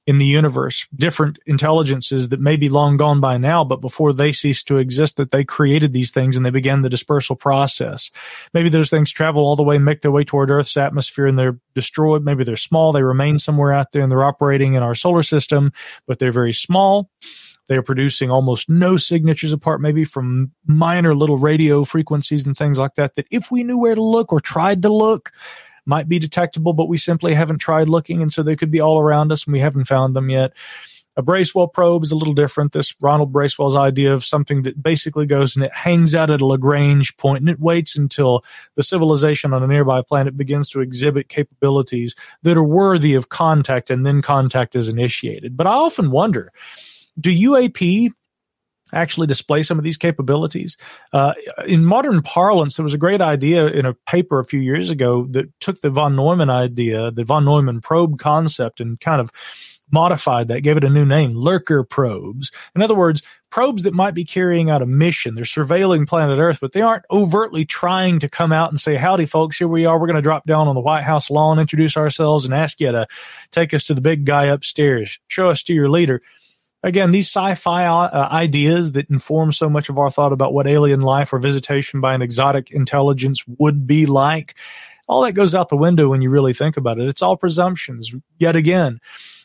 in the universe, different intelligences that may be long gone by now, but before they ceased to exist, that they created these things and they began the dispersal process. Maybe those things travel all the way, make their way toward Earth's atmosphere, and they're destroyed. Maybe they're small. They remain somewhere out there and they're operating in our solar system, but they're very small. They are producing almost no signatures apart, maybe from minor little radio frequencies and things like that, that if we knew where to look or tried to look, might be detectable, but we simply haven't tried looking, and so they could be all around us, and we haven't found them yet. A Bracewell probe is a little different. This Ronald Bracewell's idea of something that basically goes and it hangs out at a Lagrange point, and it waits until the civilization on a nearby planet begins to exhibit capabilities that are worthy of contact, and then contact is initiated. But I often wonder, do U A P actually display some of these capabilities? Uh, in modern parlance, there was a great idea in a paper a few years ago that took the von Neumann idea, the von Neumann probe concept, and kind of modified that, gave it a new name, lurker probes. In other words, probes that might be carrying out a mission. They're surveilling planet Earth, but they aren't overtly trying to come out and say, howdy, folks, here we are. We're going to drop down on the White House lawn, introduce ourselves, and ask you to take us to the big guy upstairs. Show us to your leader. Again, these sci-fi uh, ideas that inform so much of our thought about what alien life or visitation by an exotic intelligence would be like, all that goes out the window when you really think about it. It's all presumptions. Yet again,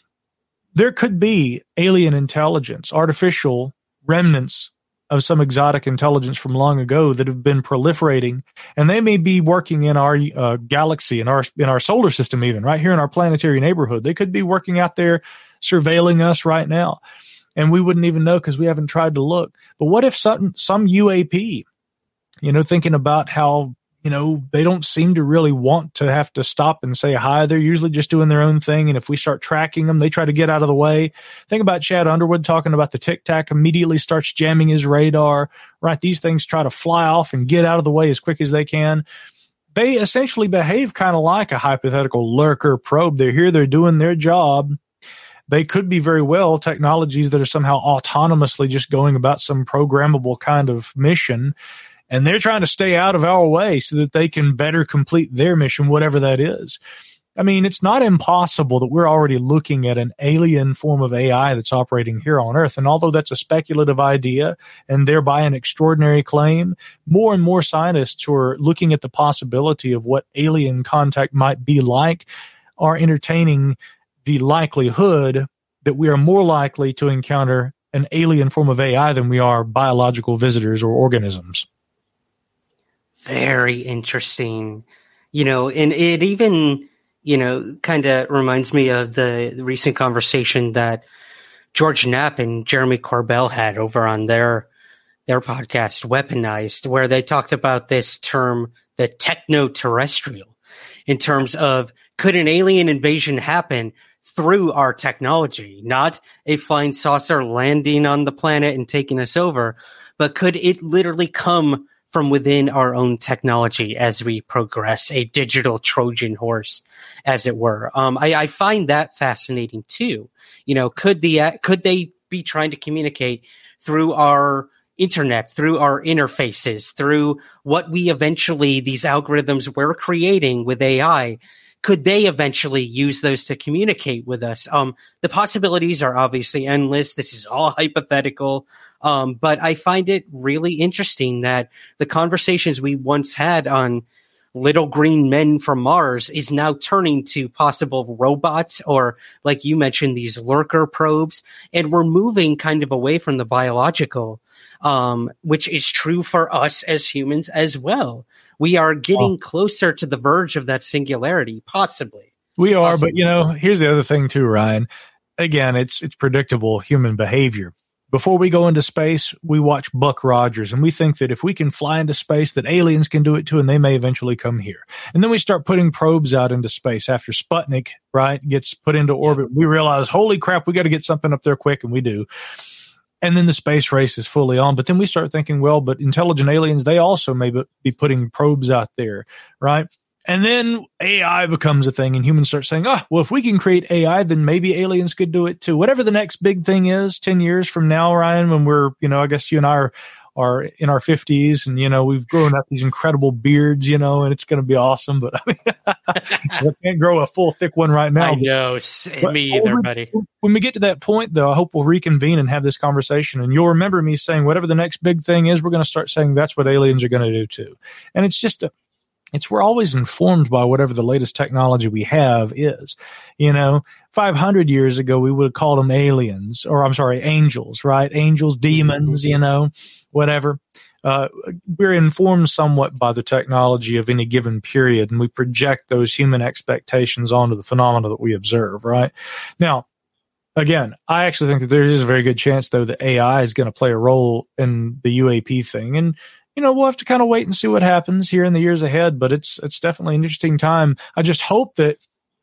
there could be alien intelligence, artificial remnants of some exotic intelligence from long ago that have been proliferating, and they may be working in our uh, galaxy, in our in our solar system, even right here in our planetary neighborhood. They could be working out there surveilling us right now, and we wouldn't even know because we haven't tried to look. But what if some some U A P, you know, thinking about how, you know, they don't seem to really want to have to stop and say hi. They're usually just doing their own thing. And if we start tracking them, they try to get out of the way. Think about Chad Underwood talking about the Tic Tac immediately starts jamming his radar, right? These things try to fly off and get out of the way as quick as they can. They essentially behave kind of like a hypothetical lurker probe. They're here, they're doing their job. They could be very well technologies that are somehow autonomously just going about some programmable kind of mission. And they're trying to stay out of our way so that they can better complete their mission, whatever that is. I mean, it's not impossible that we're already looking at an alien form of A I that's operating here on Earth. And although that's a speculative idea and thereby an extraordinary claim, more and more scientists who are looking at the possibility of what alien contact might be like are entertaining the likelihood that we are more likely to encounter an alien form of A I than we are biological visitors or organisms. Very interesting. You know, and it even, you know, kind of reminds me of the recent conversation that George Knapp and Jeremy Corbell had over on their their podcast, Weaponized, where they talked about this term, the techno-terrestrial, in terms of could an alien invasion happen through our technology, not a flying saucer landing on the planet and taking us over, but could it literally come from within our own technology as we progress, a digital Trojan horse, as it were. Um, I, I find that fascinating too. You know, could the uh, could they be trying to communicate through our internet, through our interfaces, through what we eventually, these algorithms we're creating with A I? Could they eventually use those to communicate with us? Um, the possibilities are obviously endless. This is all hypothetical. Um, but I find it really interesting that the conversations we once had on little green men from Mars is now turning to possible robots or, like you mentioned, these lurker probes. And we're moving kind of away from the biological, um, which is true for us as humans as well. We are getting oh. closer to the verge of that singularity, possibly. We are, possibly. But, you know, here's the other thing too, Ryan. Again, it's it's predictable human behavior. Before we go into space, we watch Buck Rogers, and we think that if we can fly into space, that aliens can do it too, and they may eventually come here. And then we start putting probes out into space after Sputnik, right, gets put into orbit. We realize, holy crap, we got to get something up there quick, and we do. And then the space race is fully on. But then we start thinking, well, but intelligent aliens, they also may be putting probes out there, right? And then A I becomes a thing, and humans start saying, oh, well, if we can create A I, then maybe aliens could do it too. Whatever the next big thing is, ten years from now, Ryan, when we're, you know, I guess you and I are are in our fifties, and, you know, we've grown up these incredible beards, you know, and it's going to be awesome. But I mean, I can't grow a full, thick one right now. I know. But, me either, when, buddy. When we get to that point, though, I hope we'll reconvene and have this conversation. And you'll remember me saying, whatever the next big thing is, we're going to start saying that's what aliens are going to do, too. And it's just a, It's we're always informed by whatever the latest technology we have is. You know, five hundred years ago, we would have called them aliens, or I'm sorry, angels, right? Angels, demons, you know, whatever. Uh, we're informed somewhat by the technology of any given period, and we project those human expectations onto the phenomena that we observe, right? Now, again, I actually think that there is a very good chance, though, that A I is going to play a role in the U A P thing. And you know, we'll have to kind of wait and see what happens here in the years ahead, but it's it's definitely an interesting time. I just hope that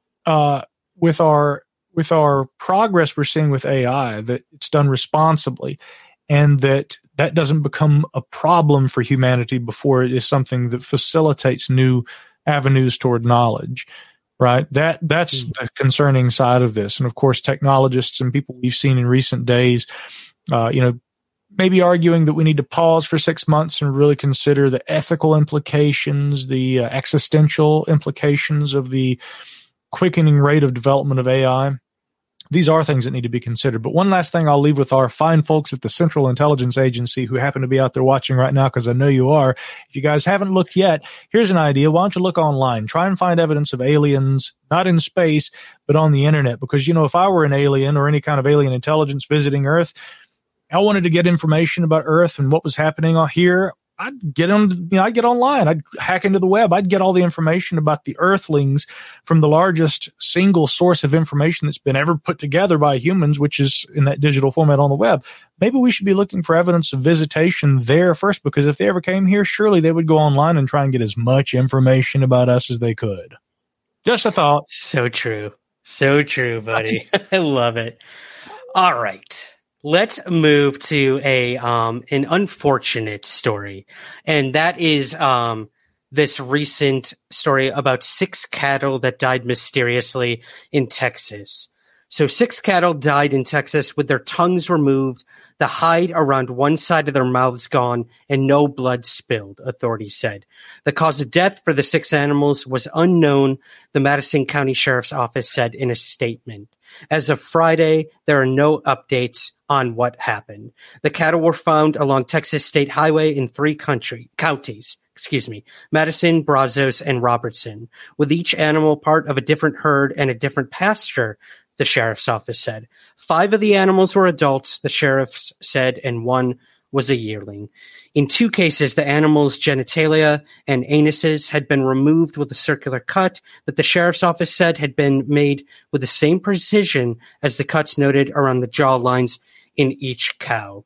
uh, with our with our progress we're seeing with A I, that it's done responsibly, and that that doesn't become a problem for humanity before it is something that facilitates new avenues toward knowledge. Right? That that's mm. the concerning side of this. And of course, technologists and people we've seen in recent days, uh, you know, maybe arguing that we need to pause for six months and really consider the ethical implications, the uh, existential implications of the quickening rate of development of A I. These are things that need to be considered. But one last thing I'll leave with our fine folks at the Central Intelligence Agency who happen to be out there watching right now, because I know you are. If you guys haven't looked yet, here's an idea. Why don't you look online? Try and find evidence of aliens, not in space, but on the internet. Because, you know, if I were an alien or any kind of alien intelligence visiting Earth, I wanted to get information about Earth and what was happening out here, I'd get on, you know, I'd get online. I'd hack into the web. I'd get all the information about the Earthlings from the largest single source of information that's been ever put together by humans, which is in that digital format on the web. Maybe we should be looking for evidence of visitation there first, because if they ever came here, surely they would go online and try and get as much information about us as they could. Just a thought. So true. So true, buddy. I love it. All right. Let's move to a um, an unfortunate story, and that is um, this recent story about six cattle that died mysteriously in Texas. So six cattle died in Texas with their tongues removed, the hide around one side of their mouths gone, and no blood spilled, authorities said. The cause of death for the six animals was unknown, the Madison County Sheriff's Office said in a statement. As of Friday, there are no updates on what happened. The cattle were found along Texas State Highway in three country, counties, excuse me, Madison, Brazos, and Robertson, with each animal part of a different herd and a different pasture, the sheriff's office said. Five of the animals were adults, the sheriffs said, and one was a yearling. In two cases, the animals' genitalia and anuses had been removed with a circular cut that the sheriff's office said had been made with the same precision as the cuts noted around the jaw lines in each cow.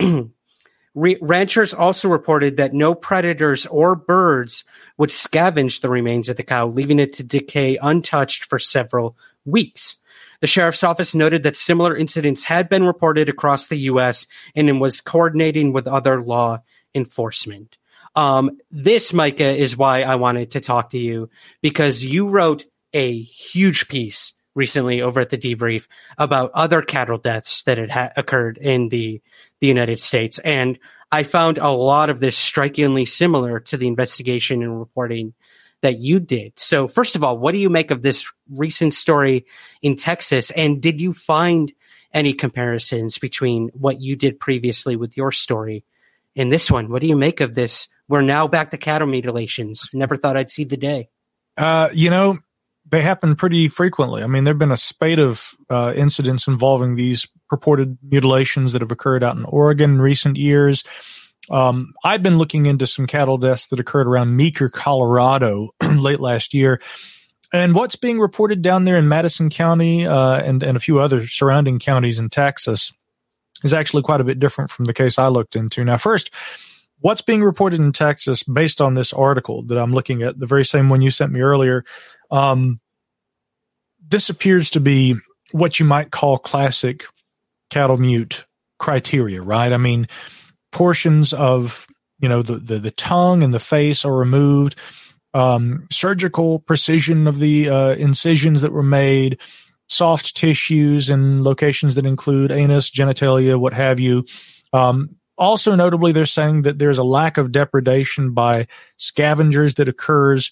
Re- ranchers also reported that no predators or birds would scavenge the remains of the cow, leaving it to decay untouched for several weeks. The sheriff's office noted that similar incidents had been reported across the U S and was coordinating with other law enforcement. Um, this, Micah, is why I wanted to talk to you, because you wrote a huge piece recently over at the Debrief about other cattle deaths that had ha- occurred in the, the United States. And I found a lot of this strikingly similar to the investigation and reporting that you did. So first of all, what do you make of this recent story in Texas? And did you find any comparisons between what you did previously with your story and this one? What do you make of this? We're now back to cattle mutilations. Never thought I'd see the day. Uh, you know, they happen pretty frequently. I mean, there have been a spate of uh, incidents involving these purported mutilations that have occurred out in Oregon in recent years. Um, I've been looking into some cattle deaths that occurred around Meeker, Colorado, late last year. And what's being reported down there in Madison County uh, and, and a few other surrounding counties in Texas is actually quite a bit different from the case I looked into. Now, first, what's being reported in Texas based on this article that I'm looking at, the very same one you sent me earlier, um, this appears to be what you might call classic cattle mute criteria, right? I mean, portions of, you know, the, the, the tongue and the face are removed, um, surgical precision of the uh, incisions that were made, soft tissues and locations that include anus, genitalia, what have you. Um, also notably, they're saying that there's a lack of depredation by scavengers that occurs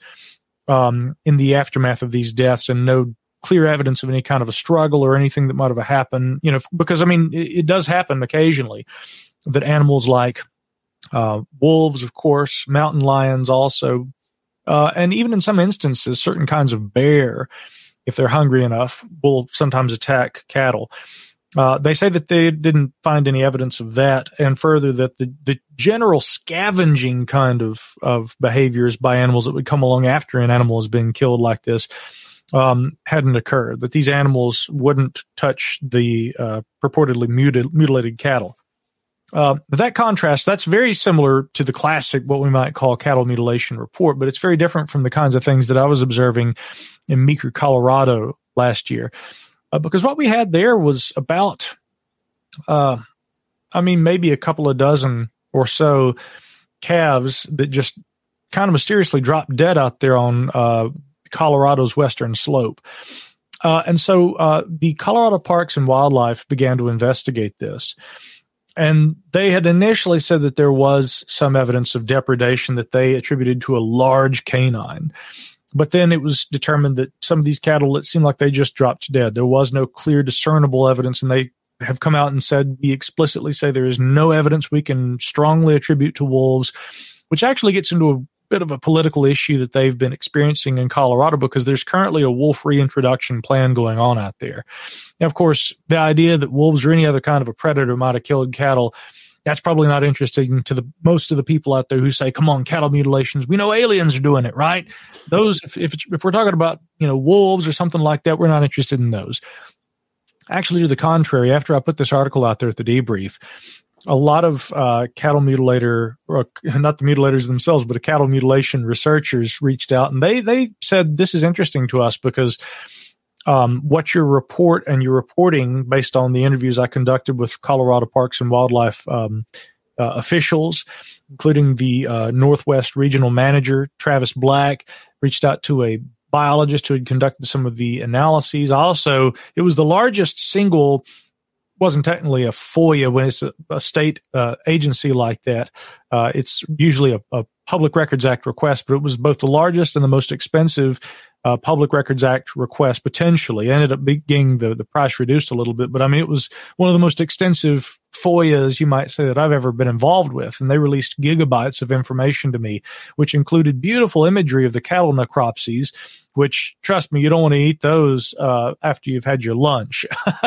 um, in the aftermath of these deaths, and no clear evidence of any kind of a struggle or anything that might have happened. You know, because I mean, it, it does happen occasionally that animals like uh, wolves, of course, mountain lions, also, uh, and even in some instances, certain kinds of bear, if they're hungry enough, will sometimes attack cattle. Uh, they say that they didn't find any evidence of that, and further that the, the general scavenging kind of, of behaviors by animals that would come along after an animal has been killed like this um, hadn't occurred, that these animals wouldn't touch the uh, purportedly mutil- mutilated cattle. Uh, but that contrast, that's very similar to the classic, what we might call cattle mutilation report, but it's very different from the kinds of things that I was observing in Meeker, Colorado last year. Uh, because what we had there was about, uh, I mean, maybe a couple of dozen or so calves that just kind of mysteriously dropped dead out there on uh, Colorado's western slope. Uh, and so uh, the Colorado Parks and Wildlife began to investigate this. And they had initially said that there was some evidence of depredation that they attributed to a large canine. But then it was determined that some of these cattle, it seemed like they just dropped dead. There was no clear discernible evidence, and they have come out and said, we explicitly say there is no evidence we can strongly attribute to wolves, which actually gets into a bit of a political issue that they've been experiencing in Colorado, because there's currently a wolf reintroduction plan going on out there. Now, of course, the idea that wolves or any other kind of a predator might have killed cattle, that's probably not interesting to the most of the people out there who say, come on, cattle mutilations, we know aliens are doing it, right? Those, if if, if we're talking about, you know, wolves or something like that, we're not interested in those. Actually, to the contrary, after I put this article out there at the debrief, a lot of uh, cattle mutilator, or not the mutilators themselves, but a cattle mutilation researchers reached out, and they they said, this is interesting to us because um, what your report and your reporting based on the interviews I conducted with Colorado Parks and Wildlife um, uh, officials, including the uh, Northwest Regional Manager, Travis Black, reached out to a biologist who had conducted some of the analyses. Also, it was the largest single, wasn't technically a FOIA when it's a, a state uh, agency like that. Uh, it's usually a, a Public Records Act request, but it was both the largest and the most expensive uh, Public Records Act request potentially. It ended up getting the, the price reduced a little bit, but I mean, it was one of the most extensive FOIAs, you might say, that I've ever been involved with. And they released gigabytes of information to me, which included beautiful imagery of the cattle necropsies, which, trust me, you don't want to eat those uh, after you've had your lunch.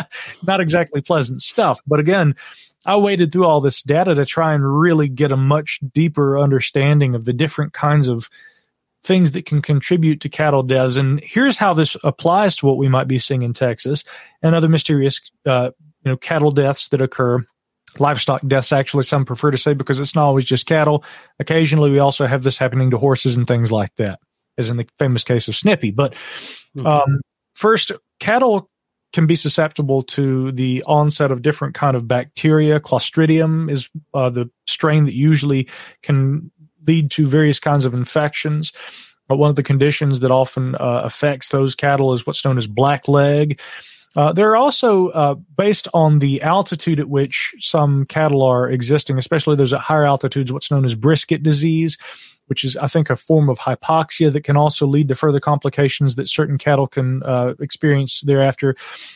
Not exactly pleasant stuff. But again, I waded through all this data to try and really get a much deeper understanding of the different kinds of things that can contribute to cattle deaths. And here's how this applies to what we might be seeing in Texas and other mysterious uh, you know, cattle deaths that occur. Livestock deaths, actually, some prefer to say, because it's not always just cattle. Occasionally, we also have this happening to horses and things like that, as in the famous case of Snippy. But um, mm-hmm. first, cattle can be susceptible to the onset of different kind of bacteria. Clostridium is uh, the strain that usually can lead to various kinds of infections. But one of the conditions that often uh, affects those cattle is what's known as blackleg. Uh, there are also, uh, based on the altitude at which some cattle are existing, especially those at higher altitudes, what's known as brisket disease, which is, I think, a form of hypoxia that can also lead to further complications that certain cattle can uh, experience thereafter.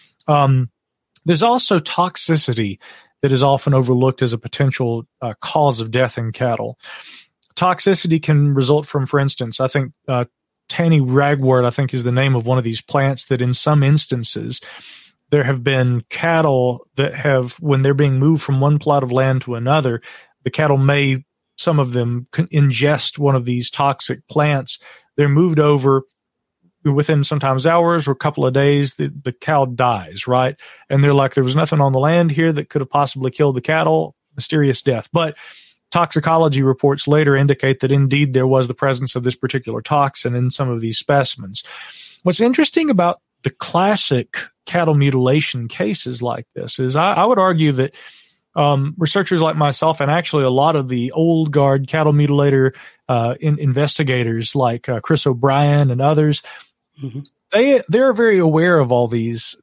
Um, there's also toxicity that is often overlooked as a potential uh, cause of death in cattle. Toxicity can result from, for instance, I think uh, Tanny ragwort, I think, is the name of one of these plants that in some instances there have been cattle that have, when they're being moved from one plot of land to another, the cattle may, some of them ingest one of these toxic plants. They're moved over within sometimes hours or a couple of days. The, the cow dies, right? And they're like, there was nothing on the land here that could have possibly killed the cattle. Mysterious death. But toxicology reports later indicate that indeed there was the presence of this particular toxin in some of these specimens. What's interesting about the classic cattle mutilation cases like this is I, I would argue that um, researchers like myself, and actually a lot of the old guard cattle mutilator uh, in, investigators like uh, Chris O'Brien and others, mm-hmm. they they're very aware of all these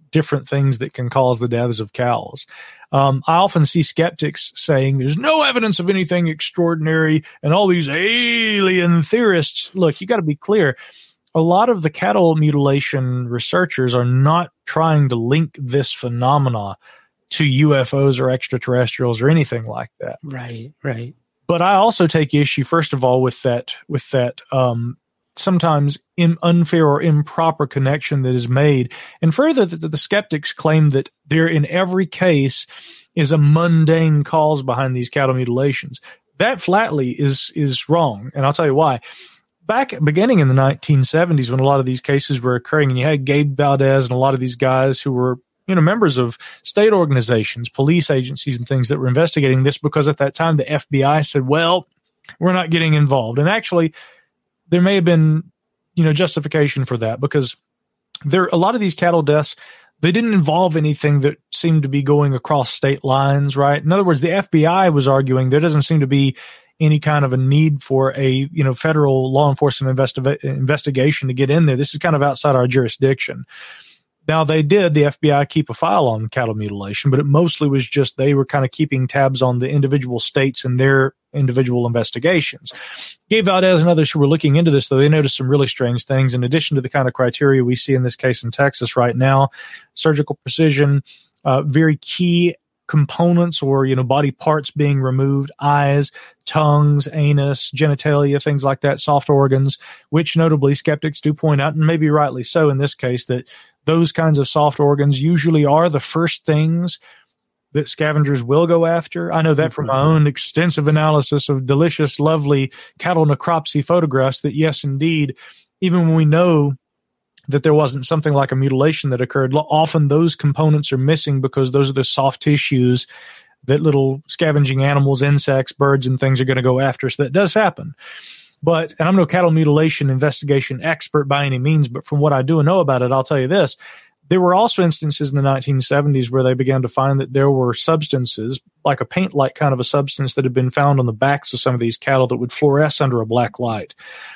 different things that can cause the deaths of cows. Um, I often see skeptics saying there's no evidence of anything extraordinary and all these alien theorists. Look, you got to be clear. A lot of the cattle mutilation researchers are not trying to link this phenomena to U F Os or extraterrestrials or anything like that. Right, right. But I also take issue, first of all, with that, with that, um, sometimes in unfair or improper connection that is made. And further, that the, the skeptics claim that there in every case is a mundane cause behind these cattle mutilations. That flatly is, is wrong. And I'll tell you why. Back beginning in the nineteen seventies, when a lot of these cases were occurring, and you had Gabe Valdez and a lot of these guys who were, you know, members of state organizations, police agencies, and things that were investigating this, because at that time the F B I said, well, we're not getting involved. And actually, there may have been, you know, justification for that, because there a lot of these cattle deaths, they didn't involve anything that seemed to be going across state lines, right? In other words, the F B I was arguing there doesn't seem to be any kind of a need for a, you know, federal law enforcement investi- investigation to get in there. This is kind of outside our jurisdiction. Now, they did, the F B I, keep a file on cattle mutilation, but it mostly was just they were kind of keeping tabs on the individual states and their individual investigations. Gabe Valdez and others who were looking into this, though, they noticed some really strange things. In addition to the kind of criteria we see in this case in Texas right now, surgical precision, uh, very key components or, you know, body parts being removed, eyes, tongues, anus, genitalia, things like that, soft organs, which notably skeptics do point out, and maybe rightly so in this case, that those kinds of soft organs usually are the first things that scavengers will go after. I know that from my own extensive analysis of delicious, lovely cattle necropsy photographs, that yes, indeed, even when we know that there wasn't something like a mutilation that occurred, often those components are missing because those are the soft tissues that little scavenging animals, insects, birds, and things are going to go after. So that does happen. But, and I'm no cattle mutilation investigation expert by any means, but from what I do know about it, I'll tell you this. There were also instances in the nineteen seventies where they began to find that there were substances, like a paint-like kind of a substance, that had been found on the backs of some of these cattle that would fluoresce under a black light,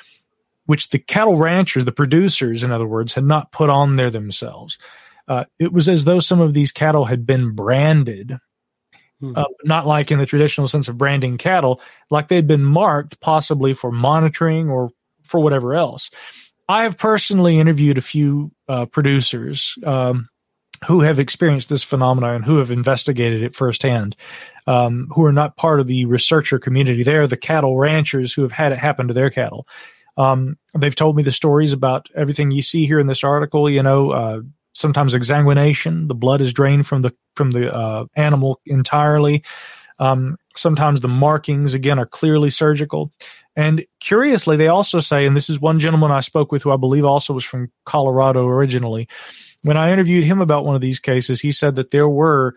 which the cattle ranchers, the producers, in other words, had not put on there themselves. Uh, it was as though some of these cattle had been branded, mm-hmm. uh, not like in the traditional sense of branding cattle, like they'd been marked possibly for monitoring or for whatever else. I have personally interviewed a few uh, producers um, who have experienced this phenomenon and who have investigated it firsthand, um, who are not part of the researcher community. They're the cattle ranchers who have had it happen to their cattle. Um, they've told me the stories about everything you see here in this article, you know, uh, sometimes exsanguination, the blood is drained from the, from the, uh, animal entirely. Um, sometimes the markings, again, are clearly surgical. And curiously, they also say, and this is one gentleman I spoke with who I believe also was from Colorado originally. When I interviewed him about one of these cases, he said that there were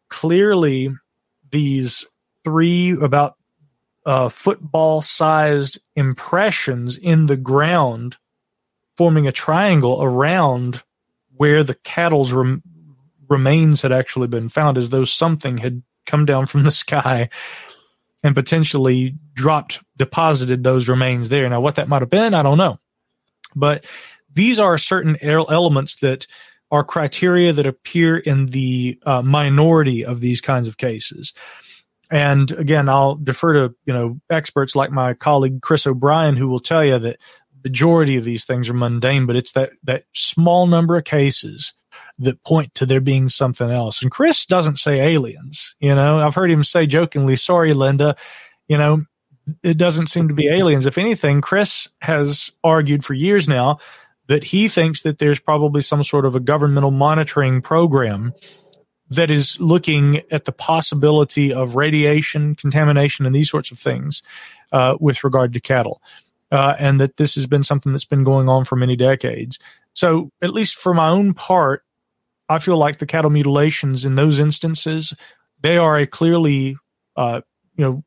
clearly these three about Uh, football-sized impressions in the ground, forming a triangle around where the cattle's rem- remains had actually been found, as though something had come down from the sky and potentially dropped, deposited those remains there. Now, what that might have been, I don't know. But these are certain elements that are criteria that appear in the uh, minority of these kinds of cases. And again, I'll defer to, you know, experts like my colleague Chris O'Brien, who will tell you that the majority of these things are mundane, but it's that, that small number of cases that point to there being something else. And Chris doesn't say aliens. You know, I've heard him say jokingly, sorry, Linda, you know, it doesn't seem to be aliens. If anything, Chris has argued for years now that he thinks that there's probably some sort of a governmental monitoring program that is looking at the possibility of radiation, contamination, and these sorts of things uh, with regard to cattle, uh, and that this has been something that's been going on for many decades. So at least for my own part, I feel like the cattle mutilations in those instances, they are a clearly, uh, you know,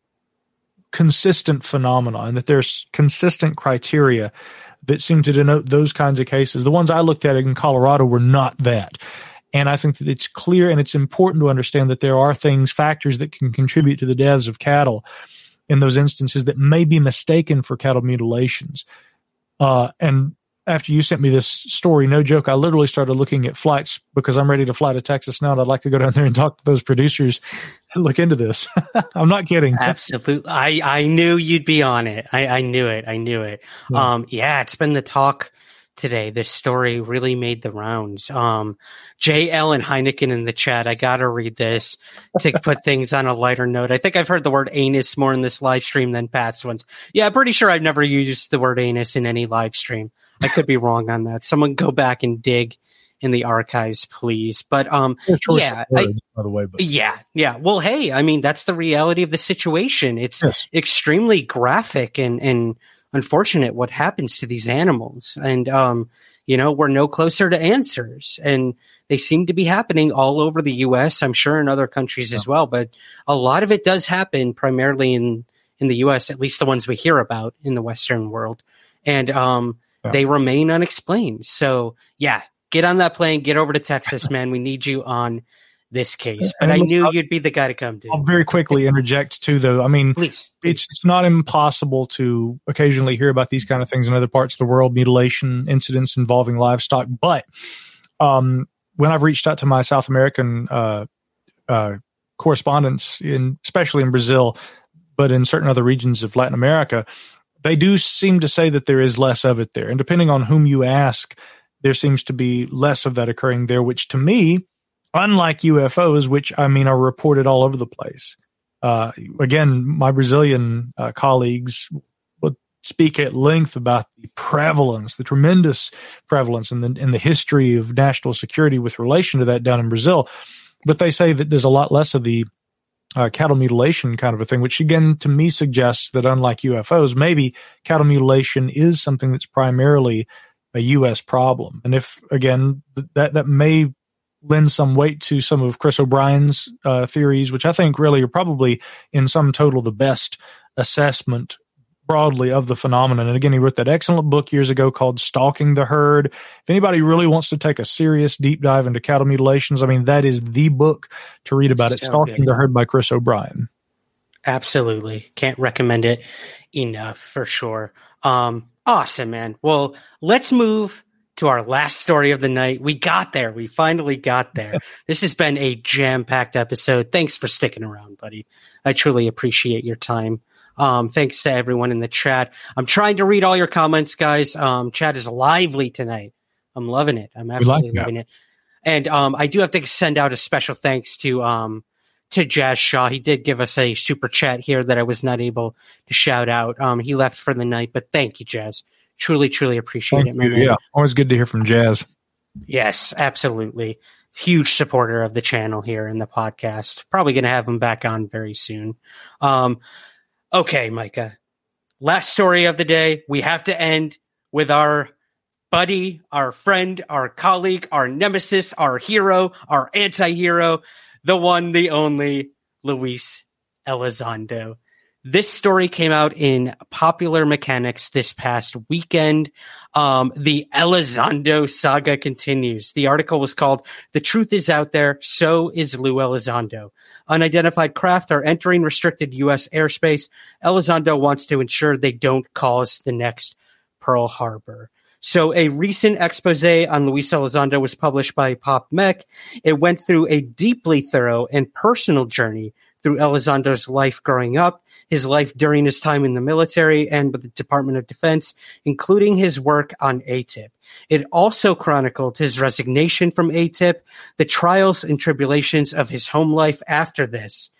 consistent phenomenon, and that there's consistent criteria that seem to denote those kinds of cases. The ones I looked at in Colorado were not that. And I think that it's clear and it's important to understand that there are things, factors that can contribute to the deaths of cattle in those instances that may be mistaken for cattle mutilations. Uh, and after you sent me this story, no joke, I literally started looking at flights because I'm ready to fly to Texas now, and I'd like to go down there and talk to those producers and look into this. I'm not kidding. Absolutely. I, I knew you'd be on it. I, I knew it. I knew it. Yeah. Um, yeah, it's been the talk today. This story really made the rounds. Um, J. Ellen Heineken in the chat. I got to read this to put things on a lighter note. I think I've heard the word anus more in this live stream than past ones. Yeah, I'm pretty sure I've never used the word anus in any live stream. I could be wrong on that. Someone go back and dig in the archives, please. But um, yeah, word, I, by the way, but. yeah, yeah. Well, hey, I mean, that's the reality of the situation. It's yes. extremely graphic and and unfortunate what happens to these animals. And um, you know, we're no closer to answers, and they seem to be happening all over the U S. I'm sure in other countries yeah. as well, but a lot of it does happen primarily in in the U S. At least the ones we hear about in the Western world, and um. Yeah. They remain unexplained. So, yeah, get on that plane, get over to Texas, man. We need you on this case. But I knew I'll, you'd be the guy to come to. I'll very quickly interject, too, though. I mean, please, it's, it's not impossible to occasionally hear about these kind of things in other parts of the world, mutilation incidents involving livestock. But um, when I've reached out to my South American uh, uh, correspondents, in, especially in Brazil, but in certain other regions of Latin America, they do seem to say that there is less of it there. And depending on whom you ask, there seems to be less of that occurring there, which to me, unlike U F Os, which I mean are reported all over the place. Uh, again, my Brazilian uh, colleagues would speak at length about the prevalence, the tremendous prevalence in the, in the history of national security with relation to that down in Brazil. But they say that there's a lot less of the Uh, cattle mutilation kind of a thing, which again to me suggests that unlike U F Os, maybe cattle mutilation is something that's primarily a U S problem. And if, again, th- that that may lend some weight to some of Chris O'Brien's uh, theories, which I think really are probably in sum total the best assessment broadly of the phenomenon. And again, he wrote that excellent book years ago called Stalking the Herd. If anybody really wants to take a serious deep dive into cattle mutilations, I mean, that is the book to read about it. So Stalking good. the Herd by Chris O'Brien. Absolutely. Can't recommend it enough for sure. Um, awesome, man. Well, let's move to our last story of the night. We got there. We finally got there. This has been a jam-packed episode. Thanks for sticking around, buddy. I truly appreciate your time. Um, thanks to everyone in the chat. I'm trying to read all your comments, guys. Um, chat is lively tonight. I'm loving it. I'm absolutely like loving it. And um, I do have to send out a special thanks to um, to Jazz Shaw. He did give us a super chat here that I was not able to shout out. Um, he left for the night, but thank you, Jazz. Truly, truly appreciate thank it, you. man. Yeah, always good to hear from Jazz. Yes, absolutely. Huge supporter of the channel here in the podcast. Probably going to have him back on very soon. Um, Okay, Micah. Last story of the day. We have to end with our buddy, our friend, our colleague, our nemesis, our hero, our anti-hero, the one, the only, Luis Elizondo. This story came out in Popular Mechanics this past weekend. Um, the Elizondo saga continues. The article was called "The Truth is Out There, So is Lou Elizondo. Unidentified craft are entering restricted U S airspace. Elizondo wants to ensure they don't cause the next Pearl Harbor." So a recent expose on Luis Elizondo was published by Pop Mech. It went through a deeply thorough and personal journey through Elizondo's life growing up, his life during his time in the military and with the Department of Defense, including his work on A T I P. It also chronicled his resignation from A T I P, the trials and tribulations of his home life after this,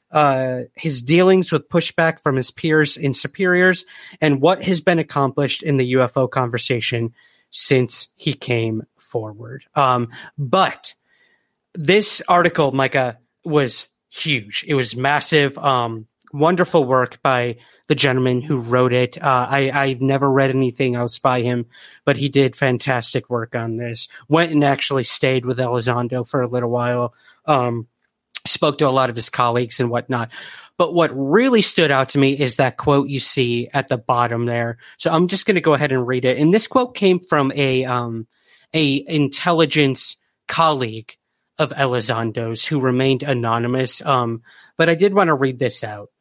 uh, his dealings with pushback from his peers and superiors, and what has been accomplished in the U F O conversation since he came forward. Um, but this article, Micah, was huge. It was massive. Um, wonderful work by the gentleman who wrote it. Uh, I, I've never read anything else by him, but he did fantastic work on this. Went and actually stayed with Elizondo for a little while. Um, spoke to a lot of his colleagues and whatnot. But what really stood out to me is that quote you see at the bottom there. So I'm just going to go ahead and read it. And this quote came from a um, a intelligence colleague of Elizondo's who remained anonymous. Um, but I did want to read this out.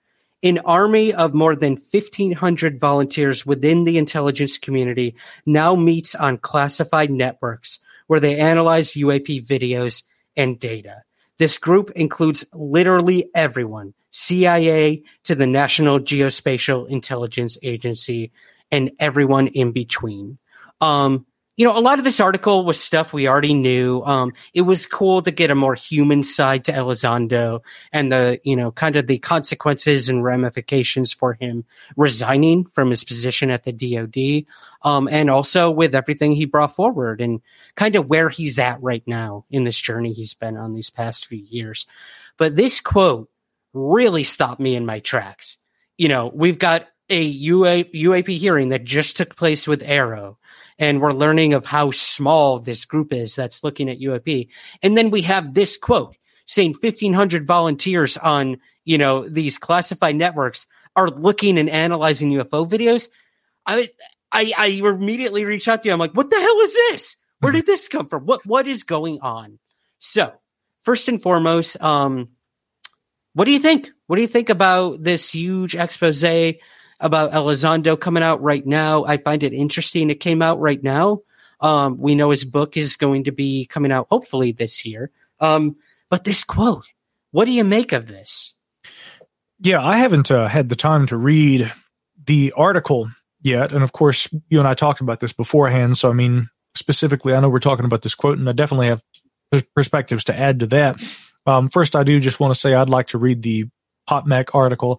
An army of more than fifteen hundred volunteers within the intelligence community now meets on classified networks where they analyze U A P videos and data. This group includes literally everyone, C I A to the National Geospatial Intelligence Agency, and everyone in between. Um, you know, a lot of this article was stuff we already knew. Um, it was cool to get a more human side to Elizondo and the, you know, kind of the consequences and ramifications for him resigning from his position at the D O D. Um, and also with everything he brought forward and kind of where he's at right now in this journey he's been on these past few years. But this quote really stopped me in my tracks. You know, we've got a U A, U A P hearing that just took place with Arrow. And we're learning of how small this group is that's looking at U A P. And then we have this quote saying fifteen hundred volunteers on, you know, these classified networks are looking and analyzing U F O videos. I, I, I immediately reached out to you. I'm like, what the hell is this? Where did this come from? What, what is going on? So first and foremost, um, what do you think? What do you think about this huge expose about Elizondo coming out right now? I find it interesting. It came out right now. Um, we know his book is going to be coming out hopefully this year. Um, but this quote, what do you make of this? Yeah, I haven't uh, had the time to read the article yet. And of course, you and I talked about this beforehand. So, I mean, specifically, I know we're talking about this quote, and I definitely have perspectives to add to that. Um, first, I do just want to say I'd like to read the PopMech article.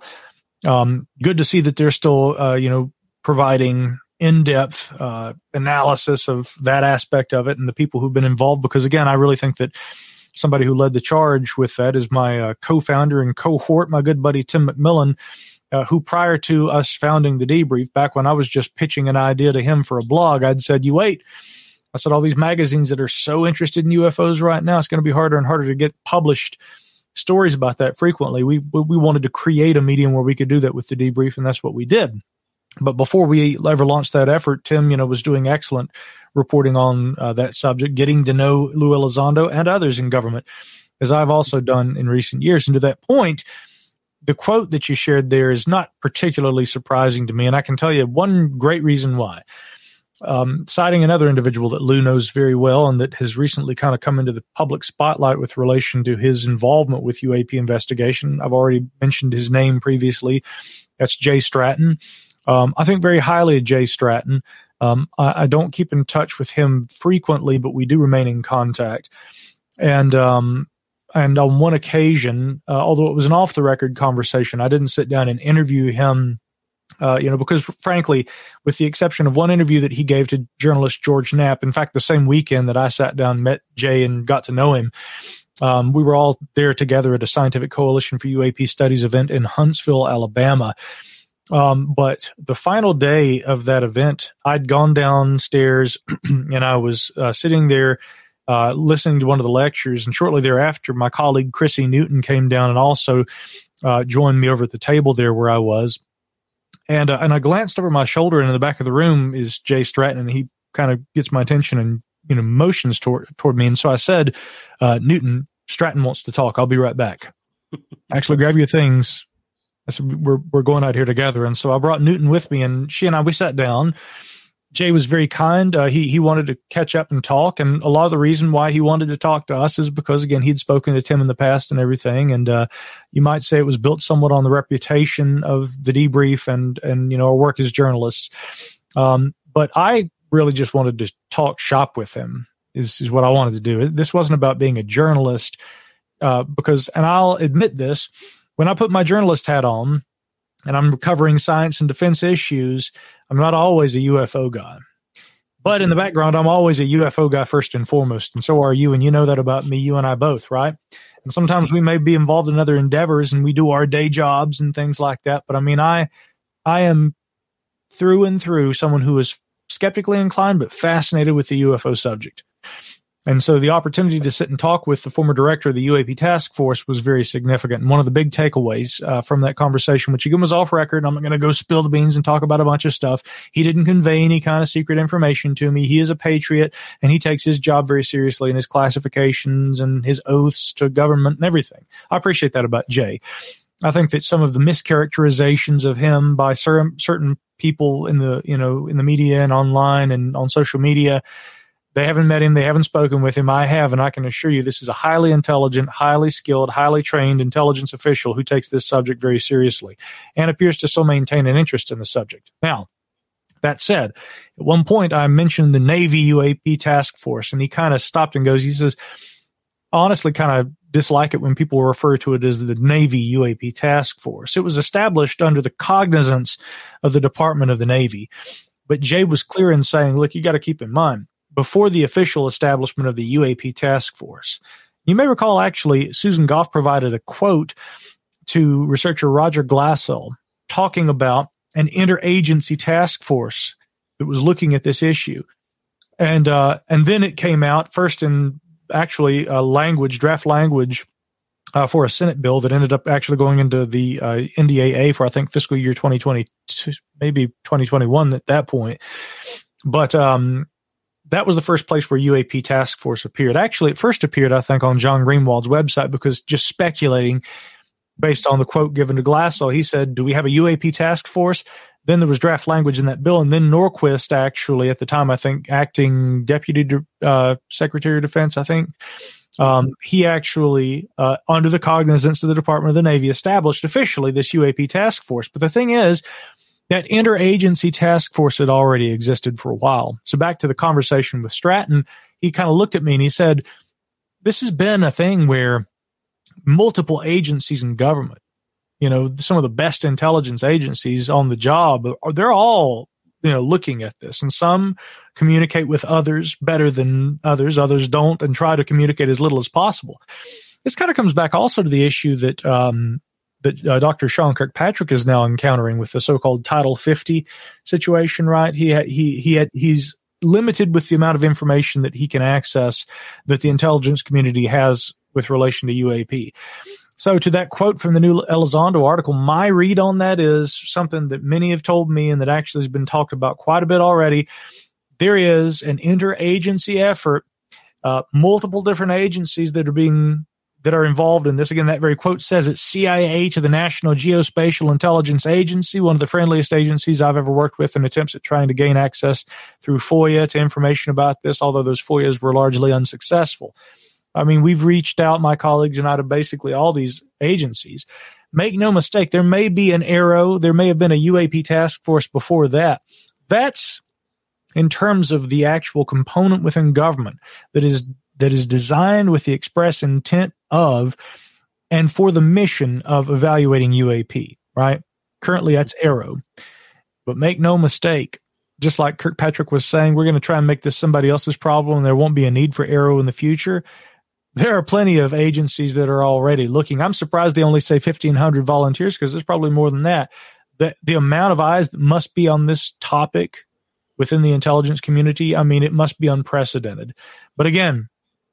Um, good to see that they're still, uh, you know, providing in-depth uh, analysis of that aspect of it and the people who've been involved. Because again, I really think that somebody who led the charge with that is my uh, co-founder and cohort, my good buddy Tim McMillan, uh, who prior to us founding the Debrief, back when I was just pitching an idea to him for a blog, I'd said, you wait. I said, all these magazines that are so interested in U F Os right now, it's going to be harder and harder to get published stories about that frequently. We we wanted to create a medium where we could do that with the Debrief, and that's what we did. But before we ever launched that effort, Tim, you know, was doing excellent reporting on uh, that subject, getting to know Lou Elizondo and others in government, as I've also done in recent years. And to that point, the quote that you shared there is not particularly surprising to me, and I can tell you one great reason why. Um, citing another individual that Lou knows very well and that has recently kind of come into the public spotlight with relation to his involvement with U A P investigation. I've already mentioned his name previously. That's Jay Stratton. Um, I think very highly of Jay Stratton. Um, I, I don't keep in touch with him frequently, but we do remain in contact. And um, and on one occasion, uh, although it was an off-the-record conversation, I didn't sit down and interview him. Uh, you know, because frankly, with the exception of one interview that he gave to journalist George Knapp, in fact, the same weekend that I sat down, met Jay, and got to know him, um, we were all there together at a Scientific Coalition for U A P Studies event in Huntsville, Alabama. Um, but the final day of that event, I'd gone downstairs and I was uh, sitting there uh, listening to one of the lectures. And shortly thereafter, my colleague Chrissy Newton came down and also uh, joined me over at the table there where I was. And uh, and I glanced over my shoulder, and in the back of the room is Jay Stratton, and he kind of gets my attention and, you know, motions toward toward me. And so I said, uh, Newton, Stratton wants to talk. I'll be right back. Actually, grab your things. I said, we're we're going out here together. And so I brought Newton with me, and she and I, we sat down. Jay was very kind. Uh, he he wanted to catch up and talk, and a lot of the reason why he wanted to talk to us is because, again, he'd spoken to Tim in the past and everything, and uh, you might say it was built somewhat on the reputation of the Debrief and and you know our work as journalists. Um, but I really just wanted to talk shop with him. Is is what I wanted to do. This wasn't about being a journalist, uh, because, and I'll admit this, when I put my journalist hat on, and I'm covering science and defense issues, I'm not always a U F O guy. But in the background, I'm always a U F O guy first and foremost, and so are you, and you know that about me, you and I both, right? And sometimes we may be involved in other endeavors, and we do our day jobs and things like that, but I mean, I I am through and through someone who is skeptically inclined but fascinated with the U F O subject. And so the opportunity to sit and talk with the former director of the U A P Task Force was very significant. And one of the big takeaways uh, from that conversation, which again was off record, I'm not going to go spill the beans and talk about a bunch of stuff. He didn't convey any kind of secret information to me. He is a patriot, and he takes his job very seriously, and his classifications and his oaths to government and everything. I appreciate that about Jay. I think that some of the mischaracterizations of him by certain certain people in the you know in the media and online and on social media, they haven't met him, they haven't spoken with him. I have, and I can assure you, this is a highly intelligent, highly skilled, highly trained intelligence official who takes this subject very seriously and appears to still maintain an interest in the subject. Now, that said, at one point I mentioned the Navy U A P task force, and he kind of stopped and goes, he says, honestly kind of dislike it when people refer to it as the Navy U A P task force. It was established under the cognizance of the Department of the Navy. But Jay was clear in saying, look, you got to keep in mind, before the official establishment of the U A P task force, you may recall actually Susan Goff provided a quote to researcher Roger Glassell talking about an interagency task force that was looking at this issue. And uh, and then it came out first in actually uh, language, draft language uh, for a Senate bill that ended up actually going into the uh, N D A A for, I think, fiscal year twenty twenty, maybe twenty twenty-one at that point. But um, that was the first place where U A P task force appeared. Actually, it first appeared, I think, on John Greenwald's website, because just speculating based on the quote given to Glassell, he said, do we have a U A P task force? Then there was draft language in that bill. And then Norquist, actually, at the time, I think, acting Deputy uh, Secretary of Defense, I think, um, he actually, uh, under the cognizance of the Department of the Navy, established officially this U A P task force. But the thing is, that interagency task force had already existed for a while. So back to the conversation with Stratton, he kind of looked at me and he said, this has been a thing where multiple agencies in government, you know, some of the best intelligence agencies on the job, they're all, you know, looking at this, and some communicate with others better than others. Others don't, and try to communicate as little as possible. This kind of comes back also to the issue that, um, that uh, Doctor Sean Kirkpatrick is now encountering with the so-called Title fifty situation, right? He ha- he he had, he's limited with the amount of information that he can access that the intelligence community has with relation to U A P. So to that quote from the New Elizondo article, my read on that is something that many have told me and that actually has been talked about quite a bit already. There is an interagency effort, uh, multiple different agencies that are being that are involved in this. Again, that very quote says it's C I A to the National Geospatial Intelligence Agency, one of the friendliest agencies I've ever worked with in attempts at trying to gain access through FOIA to information about this, although those FOIAs were largely unsuccessful. I mean, we've reached out, my colleagues and I, to basically all these agencies. Make no mistake, there may be an AARO, there may have been a U A P task force before that. That's in terms of the actual component within government that is that is designed with the express intent of and for the mission of evaluating U A P, right? Currently, that's AARO. But make no mistake, just like Kirkpatrick was saying, we're going to try and make this somebody else's problem and there won't be a need for AARO in the future. There are plenty of agencies that are already looking. I'm surprised they only say fifteen hundred volunteers, because there's probably more than that. The, the amount of eyes that must be on this topic within the intelligence community, I mean, it must be unprecedented. But again,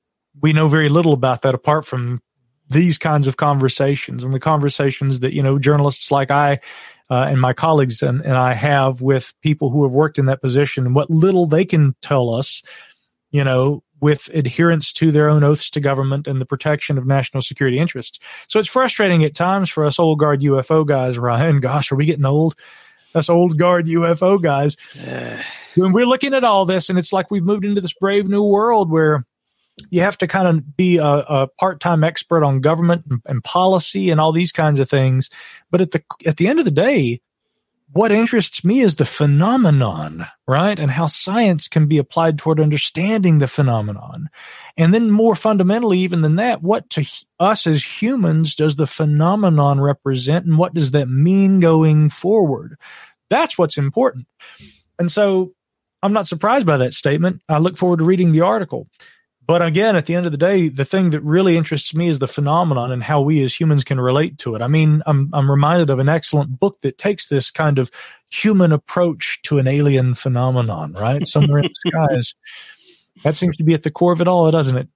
we know very little about that apart from these kinds of conversations and the conversations that, you know, journalists like I uh, and my colleagues and, and I have with people who have worked in that position, and what little they can tell us, you know, with adherence to their own oaths to government and the protection of national security interests. So it's frustrating at times for us old guard U F O guys, Ryan. Gosh, are we getting old? Us old guard U F O guys. When we're looking at all this, and it's like we've moved into this brave new world where you have to kind of be a, a part-time expert on government and, and policy and all these kinds of things. But at the at the end of the day, what interests me is the phenomenon, right? And how science can be applied toward understanding the phenomenon. And then more fundamentally, even than that, what to us as humans does the phenomenon represent, and what does that mean going forward? That's what's important. And so I'm not surprised by that statement. I look forward to reading the article. But again, at the end of the day, the thing that really interests me is the phenomenon and how we as humans can relate to it. I mean, I'm I'm reminded of an excellent book that takes this kind of human approach to an alien phenomenon, right? Somewhere in the skies. That seems to be at the core of it all, doesn't it?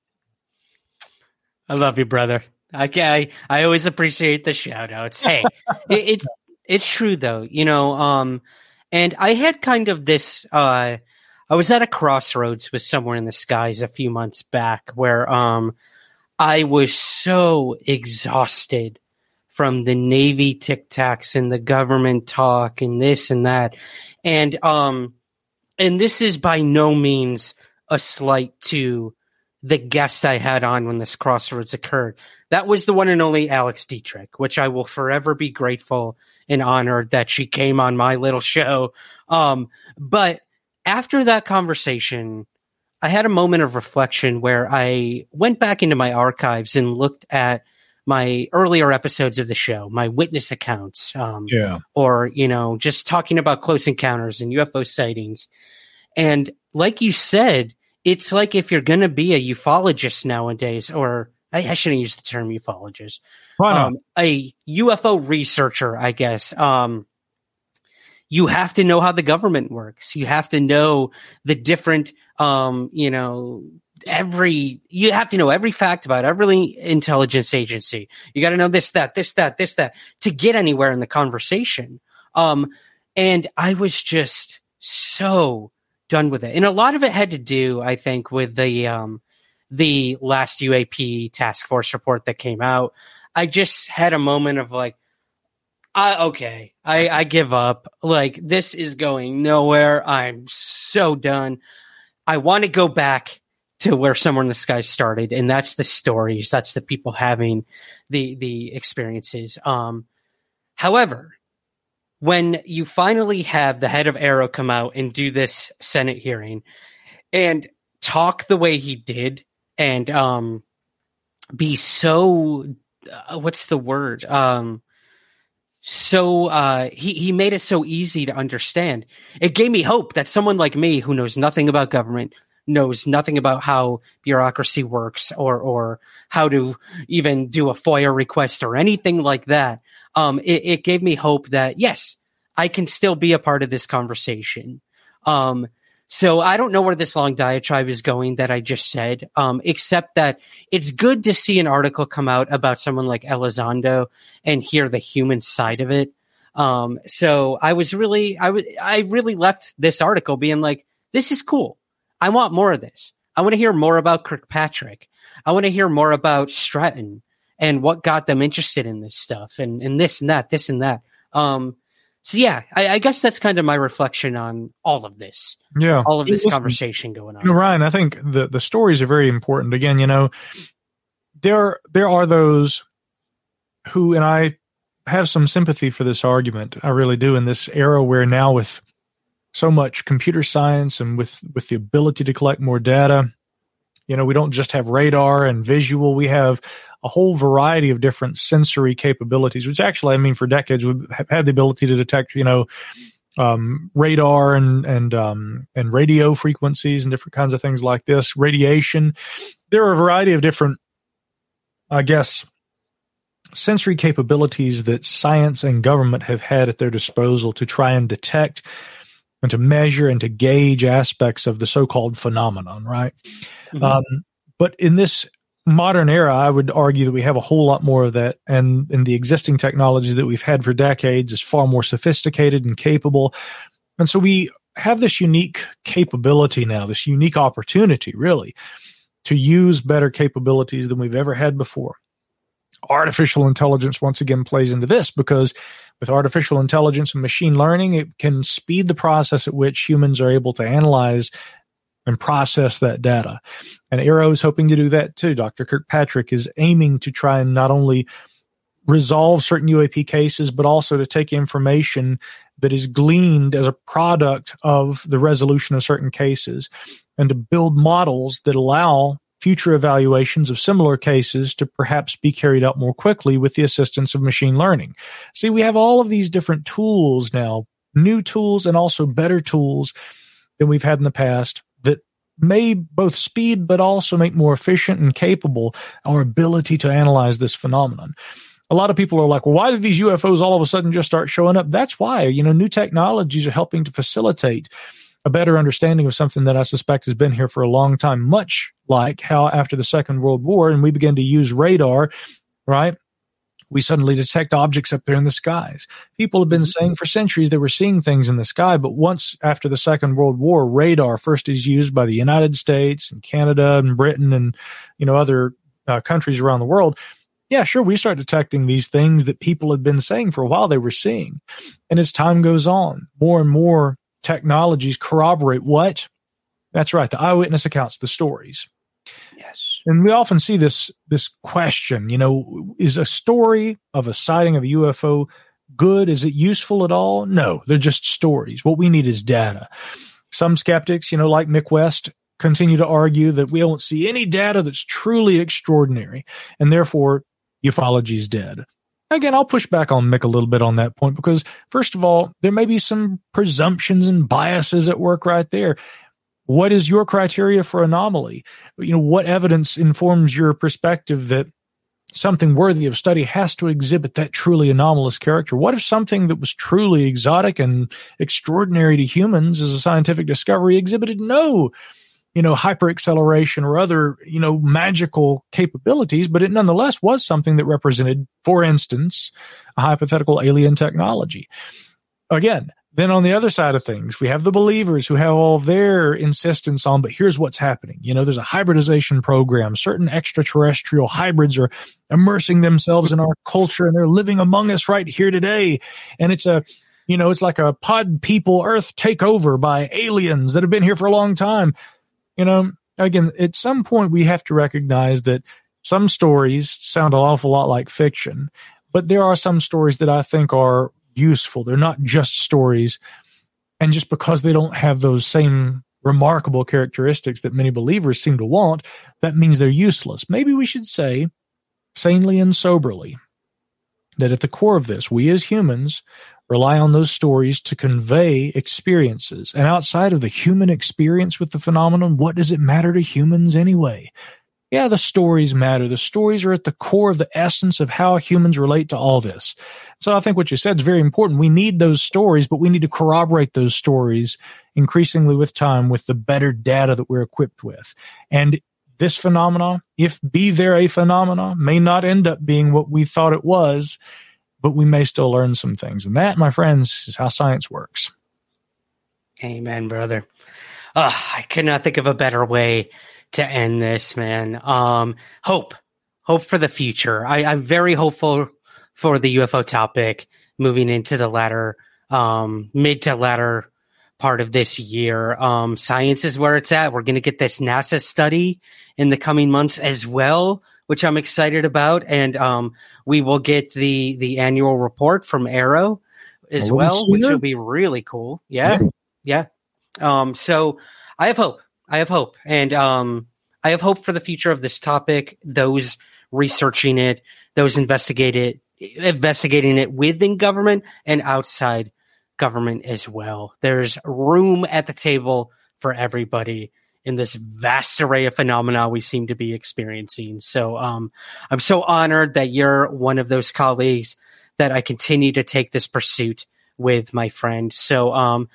I love you, brother. I I, I always appreciate the shout outs. Hey, it, it it's true though, you know, um, and I had kind of this uh I was at a crossroads with Somewhere in the Skies a few months back where um, I was so exhausted from the Navy tic tacs and the government talk and this and that. And, um, and this is by no means a slight to the guest I had on when this crossroads occurred. That was the one and only Alex Dietrich, which I will forever be grateful and honored that she came on my little show. Um, but after that conversation, I had a moment of reflection where I went back into my archives and looked at my earlier episodes of the show, my witness accounts, um, yeah. or, you know, just talking about close encounters and U F O sightings. And like you said, it's like if you're going to be a ufologist nowadays, or I, I shouldn't use the term ufologist, um, a U F O researcher, I guess. Um, you have to know how the government works. You have to know the different, um, you know, every, you have to know every fact about every intelligence agency. You got to know this, that, this, that, this, that, to get anywhere in the conversation. Um, and I was just so done with it. And a lot of it had to do, I think, with the, um, the last U A P task force report that came out. I just had a moment of like, uh, okay, I, I give up. Like, this is going nowhere. I'm so done. I want to go back to where Somewhere in the Sky started, and that's the stories. That's the people having the the experiences. Um, however, when you finally have the head of AARO come out and do this Senate hearing and talk the way he did, and um, be so uh, what's the word? Um, so uh, he he made it so easy to understand. It gave me hope that someone like me, who knows nothing about government, knows nothing about how bureaucracy works, or or how to even do a FOIA request or anything like that. Um, it, it gave me hope that, yes, I can still be a part of this conversation. Um, so I don't know where this long diatribe is going that I just said, um, except that it's good to see an article come out about someone like Elizondo and hear the human side of it. Um, so I was really, I was, I really left this article being like, this is cool. I want more of this. I want to hear more about Kirkpatrick. I want to hear more about Stratton and what got them interested in this stuff, and, and this and that, this and that. Um, so yeah, I, I guess that's kind of my reflection on all of this. Yeah. All of this Listen, conversation going on. You know, Ryan, I think the, the stories are very important. Again, you know, there, there are those who, and I have some sympathy for this argument. I really do, in this era where now with so much computer science and with, with the ability to collect more data, you know, we don't just have radar and visual. We have a whole variety of different sensory capabilities, which actually, I mean, for decades, we've had the ability to detect, you know, um, radar and, and, um, and radio frequencies and different kinds of things like this, radiation. There are a variety of different, I guess, sensory capabilities that science and government have had at their disposal to try and detect and to measure and to gauge aspects of the so-called phenomenon, right? Mm-hmm. Um, but in this modern era, I would argue that we have a whole lot more of that, and, and the existing technology that we've had for decades is far more sophisticated and capable. And so we have this unique capability now, this unique opportunity, really, to use better capabilities than we've ever had before. Artificial intelligence, once again, plays into this, because with artificial intelligence and machine learning, it can speed the process at which humans are able to analyze and process that data. And AARO is hoping to do that too. Doctor Kirkpatrick is aiming to try and not only resolve certain U A P cases, but also to take information that is gleaned as a product of the resolution of certain cases and to build models that allow future evaluations of similar cases to perhaps be carried out more quickly with the assistance of machine learning. See, we have all of these different tools now, new tools and also better tools than we've had in the past, that may both speed but also make more efficient and capable our ability to analyze this phenomenon. A lot of people are like, well, why did these U F Os all of a sudden just start showing up? That's why, you know, new technologies are helping to facilitate a better understanding of something that I suspect has been here for a long time, much like how after the Second World War, and we began to use radar, right? We suddenly detect objects up there in the skies. People have been saying for centuries they were seeing things in the sky, but once after the Second World War, radar first is used by the United States and Canada and Britain and, you know, other uh, countries around the world. yeah, sure, we start detecting these things that people had been saying for a while they were seeing. And as time goes on, more and more technologies corroborate what? That's right, the eyewitness accounts, the stories. Yes. And we often see this this question, you know, is a story of a sighting of a U F O good? Is it useful at all? No, they're just stories. What we need is data. Some skeptics, you know, like Mick West, continue to argue that we don't see any data that's truly extraordinary, and therefore ufology is dead. Again, I'll push back on Mick a little bit on that point because, first of all, there may be some presumptions and biases at work right there. What is your criteria for anomaly? You know, what evidence informs your perspective that something worthy of study has to exhibit that truly anomalous character? What if something that was truly exotic and extraordinary to humans as a scientific discovery exhibited no, you know, hyperacceleration or other, you know, magical capabilities, but it nonetheless was something that represented, for instance, a hypothetical alien technology? Again, then on the other side of things, we have the believers who have all their insistence on, but here's what's happening. You know, there's a hybridization program. Certain extraterrestrial hybrids are immersing themselves in our culture and they're living among us right here today. And it's a, you know, it's like a pod people Earth takeover by aliens that have been here for a long time. You know, again, at some point we have to recognize that some stories sound an awful lot like fiction, but there are some stories that I think are useful. They're not just stories. And just because they don't have those same remarkable characteristics that many believers seem to want, that means they're useless. Maybe we should say, sanely and soberly, that at the core of this, we as humans rely on those stories to convey experiences. And outside of the human experience with the phenomenon, what does it matter to humans anyway? Yeah, the stories matter. The stories are at the core of the essence of how humans relate to all this. So I think what you said is very important. We need those stories, but we need to corroborate those stories increasingly with time with the better data that we're equipped with. And this phenomenon, if be there a phenomenon, may not end up being what we thought it was, but we may still learn some things. And that, my friends, is how science works. Amen, brother. Uh, I could not think of a better way to end this, man. Um, hope, hope for the future. I, I'm very hopeful for the U F O topic moving into the latter, um, mid to latter part of this year. Um, science is where it's at. We're going to get this NASA study in the coming months as well, which I'm excited about. And, um, we will get the, the annual report from AARO as well, which will be really cool. Yeah. Yeah. Um, so I have hope. I have hope. And um, I have hope for the future of this topic, those researching it, those investigate it, investigating it within government and outside government as well. There's room at the table for everybody in this vast array of phenomena we seem to be experiencing. So um, I'm so honored that you're one of those colleagues that I continue to take this pursuit with, my friend. So um,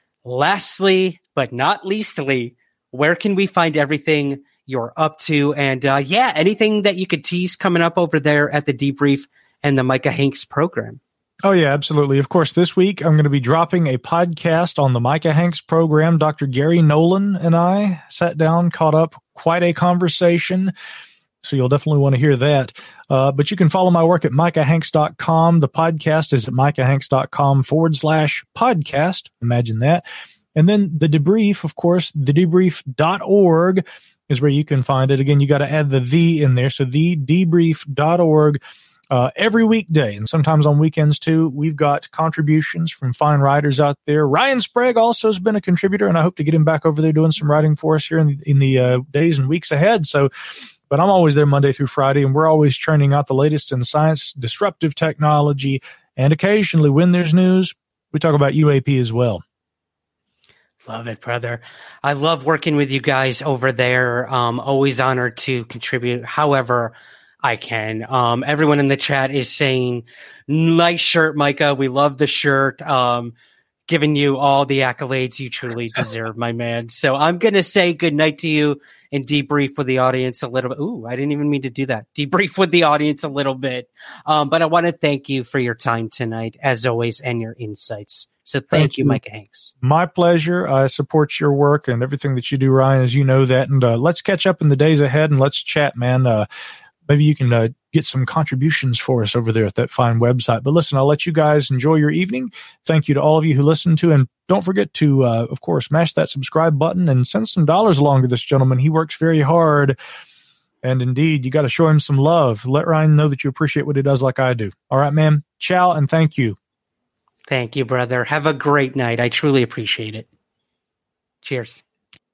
lastly, but not leastly, where can we find everything you're up to? And uh, yeah, anything that you could tease coming up over there at the Debrief and the Micah Hanks program. Oh, yeah, absolutely. Of course, this week I'm going to be dropping a podcast on the Micah Hanks program. Doctor Gary Nolan and I sat down, caught up, quite a conversation. So you'll definitely want to hear that. Uh, but you can follow my work at micah hanks dot com. The podcast is at micah hanks dot com forward slash podcast. Imagine that. And then the debrief, of course, the debrief dot org is where you can find it. Again, you got to add the the in there. So the debrief dot org. Uh, every weekday, and sometimes on weekends too, we've got contributions from fine writers out there. Ryan Sprague also has been a contributor, and I hope to get him back over there doing some writing for us here in the, in the uh, days and weeks ahead. So, but I'm always there Monday through Friday, and we're always churning out the latest in science, disruptive technology, and occasionally when there's news, we talk about U A P as well. Love it, brother. I love working with you guys over there. Um, always honored to contribute however I can. Um, everyone in the chat is saying, nice shirt, Micah. We love the shirt. Um, giving you all the accolades you truly deserve, my man. So I'm going to say good night to you and debrief with the audience a little bit. Ooh, I didn't even mean to do that. Debrief with the audience a little bit. Um, but I want to thank you for your time tonight, as always, and your insights. So thank, thank you, you, Micah Hanks. My pleasure. I support your work and everything that you do, Ryan, as you know that. And uh, let's catch up in the days ahead and let's chat, man. Uh, maybe you can uh, get some contributions for us over there at that fine website. But listen, I'll let you guys enjoy your evening. Thank you to all of you who listened to, and don't forget to, uh, of course, mash that subscribe button and send some dollars along to this gentleman. He works very hard. And indeed, you got to show him some love. Let Ryan know that you appreciate what he does like I do. All right, man. Ciao, and thank you. Thank you, brother. Have a great night. I truly appreciate it. Cheers.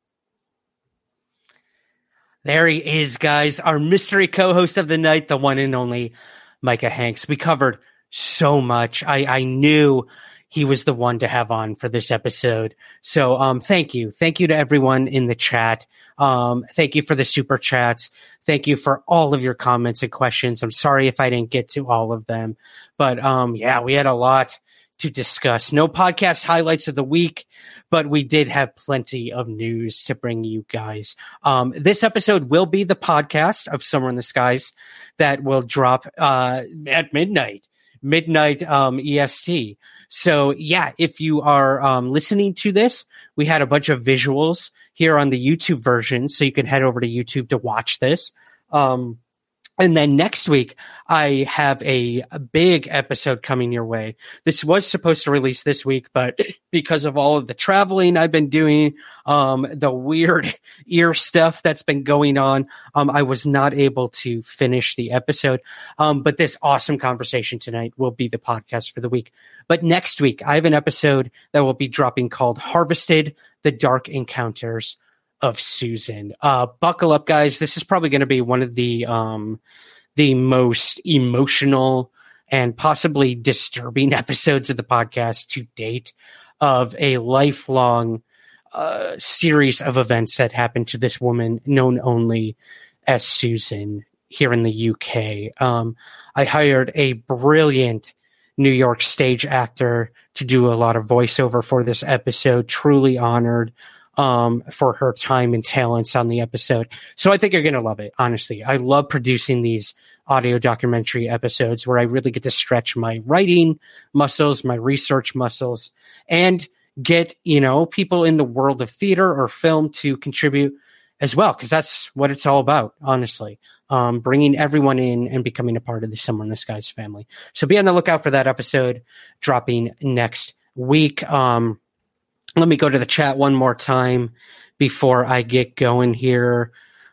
There he is, guys. Our mystery co-host of the night, the one and only Micah Hanks. We covered so much. I, I knew he was the one to have on for this episode. So um, thank you. Thank you to everyone in the chat. Um, thank you for the super chats. Thank you for all of your comments and questions. I'm sorry if I didn't get to all of them. But um, yeah, we had a lot to discuss. No podcast highlights of the week, but we did have plenty of news to bring you guys. Um, this episode will be the podcast of Summer in the Skies that will drop uh, at midnight, midnight um, E S T. So yeah, if you are um, listening to this, we had a bunch of visuals here on the YouTube version, so you can head over to YouTube to watch this. Um, and then next week, I have a, a big episode coming your way. This was supposed to release this week, but because of all of the traveling I've been doing, um, the weird ear stuff that's been going on, um, I was not able to finish the episode. Um, but this awesome conversation tonight will be the podcast for the week. But next week, I have an episode that will be dropping called Harvested, The Dark Encounters of Susan. Uh, buckle up, guys. This is probably going to be one of the um, the most emotional and possibly disturbing episodes of the podcast to date, of a lifelong uh, series of events that happened to this woman known only as Susan here in the U K. Um, I hired a brilliant New York stage actor to do a lot of voiceover for this episode. Truly honored um, for her time and talents on the episode. So I think you're going to love it, honestly. I love producing these audio documentary episodes where I really get to stretch my writing muscles, my research muscles, and get, you know, people in the world of theater or film to contribute as well, because that's what it's all about, honestly. Um, bringing everyone in and becoming a part of the Summer in the Skies family. So be on the lookout for that episode dropping next week. Um, let me go to the chat one more time before I get going here.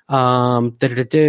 Um,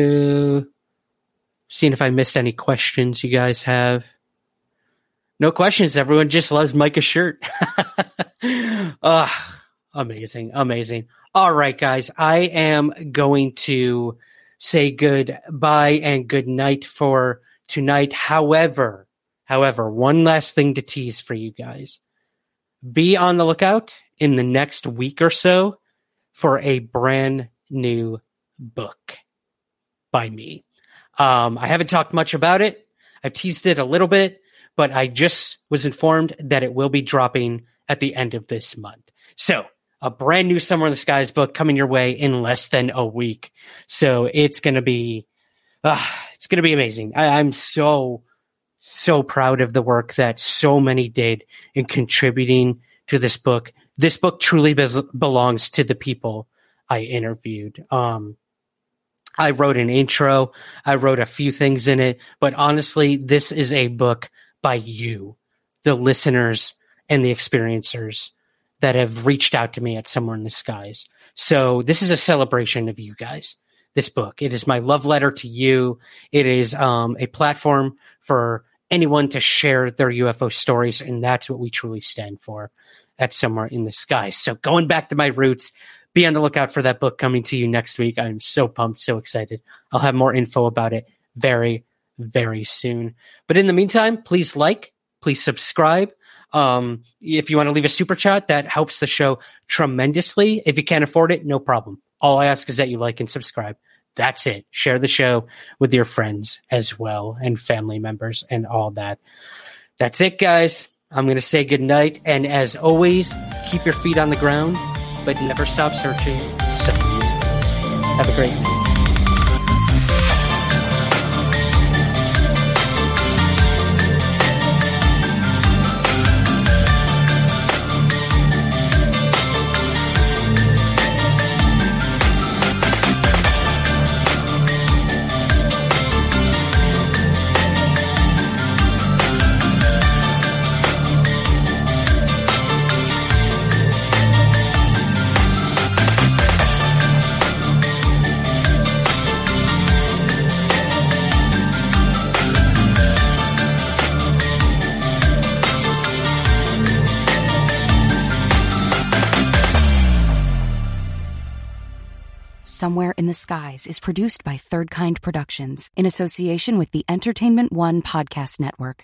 Seeing if I missed any questions you guys have. No questions. Everyone just loves Micah's shirt. uh, amazing. Amazing. All right, guys. I am going to say goodbye and good night for tonight. However, however, one last thing to tease for you guys. Be on the lookout in the next week or so for a brand new book by me. Um, I haven't talked much about it. I've teased it a little bit, but I just was informed that it will be dropping at the end of this month. So a brand new Summer in the Skies book coming your way in less than a week. So it's going to be, uh, it's going to be amazing. I, I'm so, so proud of the work that so many did in contributing to this book. This book truly be- belongs to the people I interviewed. Um, I wrote an intro. I wrote a few things in it, but honestly, this is a book by you, the listeners and the experiencers that have reached out to me at Somewhere in the Skies. So this is a celebration of you guys, this book. It is my love letter to you. It is um, a platform for anyone to share their U F O stories, and that's what we truly stand for at Somewhere in the Skies. So going back to my roots, be on the lookout for that book coming to you next week. I'm so pumped, so excited. I'll have more info about it very, very soon. But in the meantime, please like, please subscribe. Um, if you want to leave a super chat, that helps the show tremendously. If you can't afford it, no problem. All I ask is that you like and subscribe. That's it. Share the show with your friends as well and family members and all that. That's it, guys. I'm going to say goodnight. And as always, keep your feet on the ground, but never stop searching. Have a great night. Somewhere in the Skies is produced by Third Kind Productions in association with the Entertainment One Podcast Network.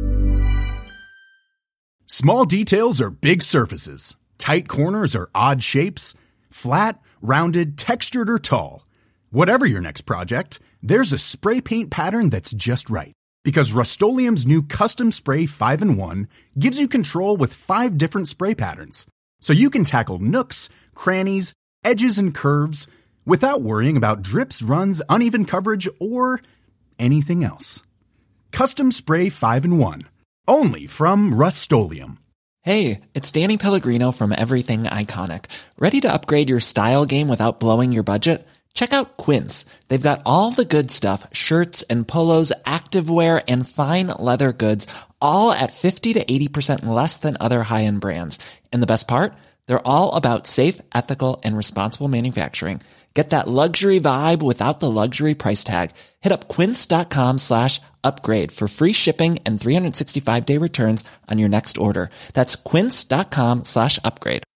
Small details are big surfaces. Tight corners are odd shapes. Flat, rounded, textured, or tall. Whatever your next project, there's a spray paint pattern that's just right. Because Rust-Oleum's new Custom Spray five in one gives you control with five different spray patterns. So you can tackle nooks, crannies, edges, and curves without worrying about drips, runs, uneven coverage, or anything else. Custom Spray five in one. Only from Rust-Oleum. Hey, it's Danny Pellegrino from Everything Iconic. Ready to upgrade your style game without blowing your budget? Check out Quince. They've got all the good stuff, shirts and polos, activewear, and fine leather goods, all at fifty to eighty percent less than other high-end brands. And the best part? They're all about safe, ethical, and responsible manufacturing. Get that luxury vibe without the luxury price tag. Hit up quince.com slash upgrade for free shipping and three sixty-five day returns on your next order. That's quince.com slash upgrade.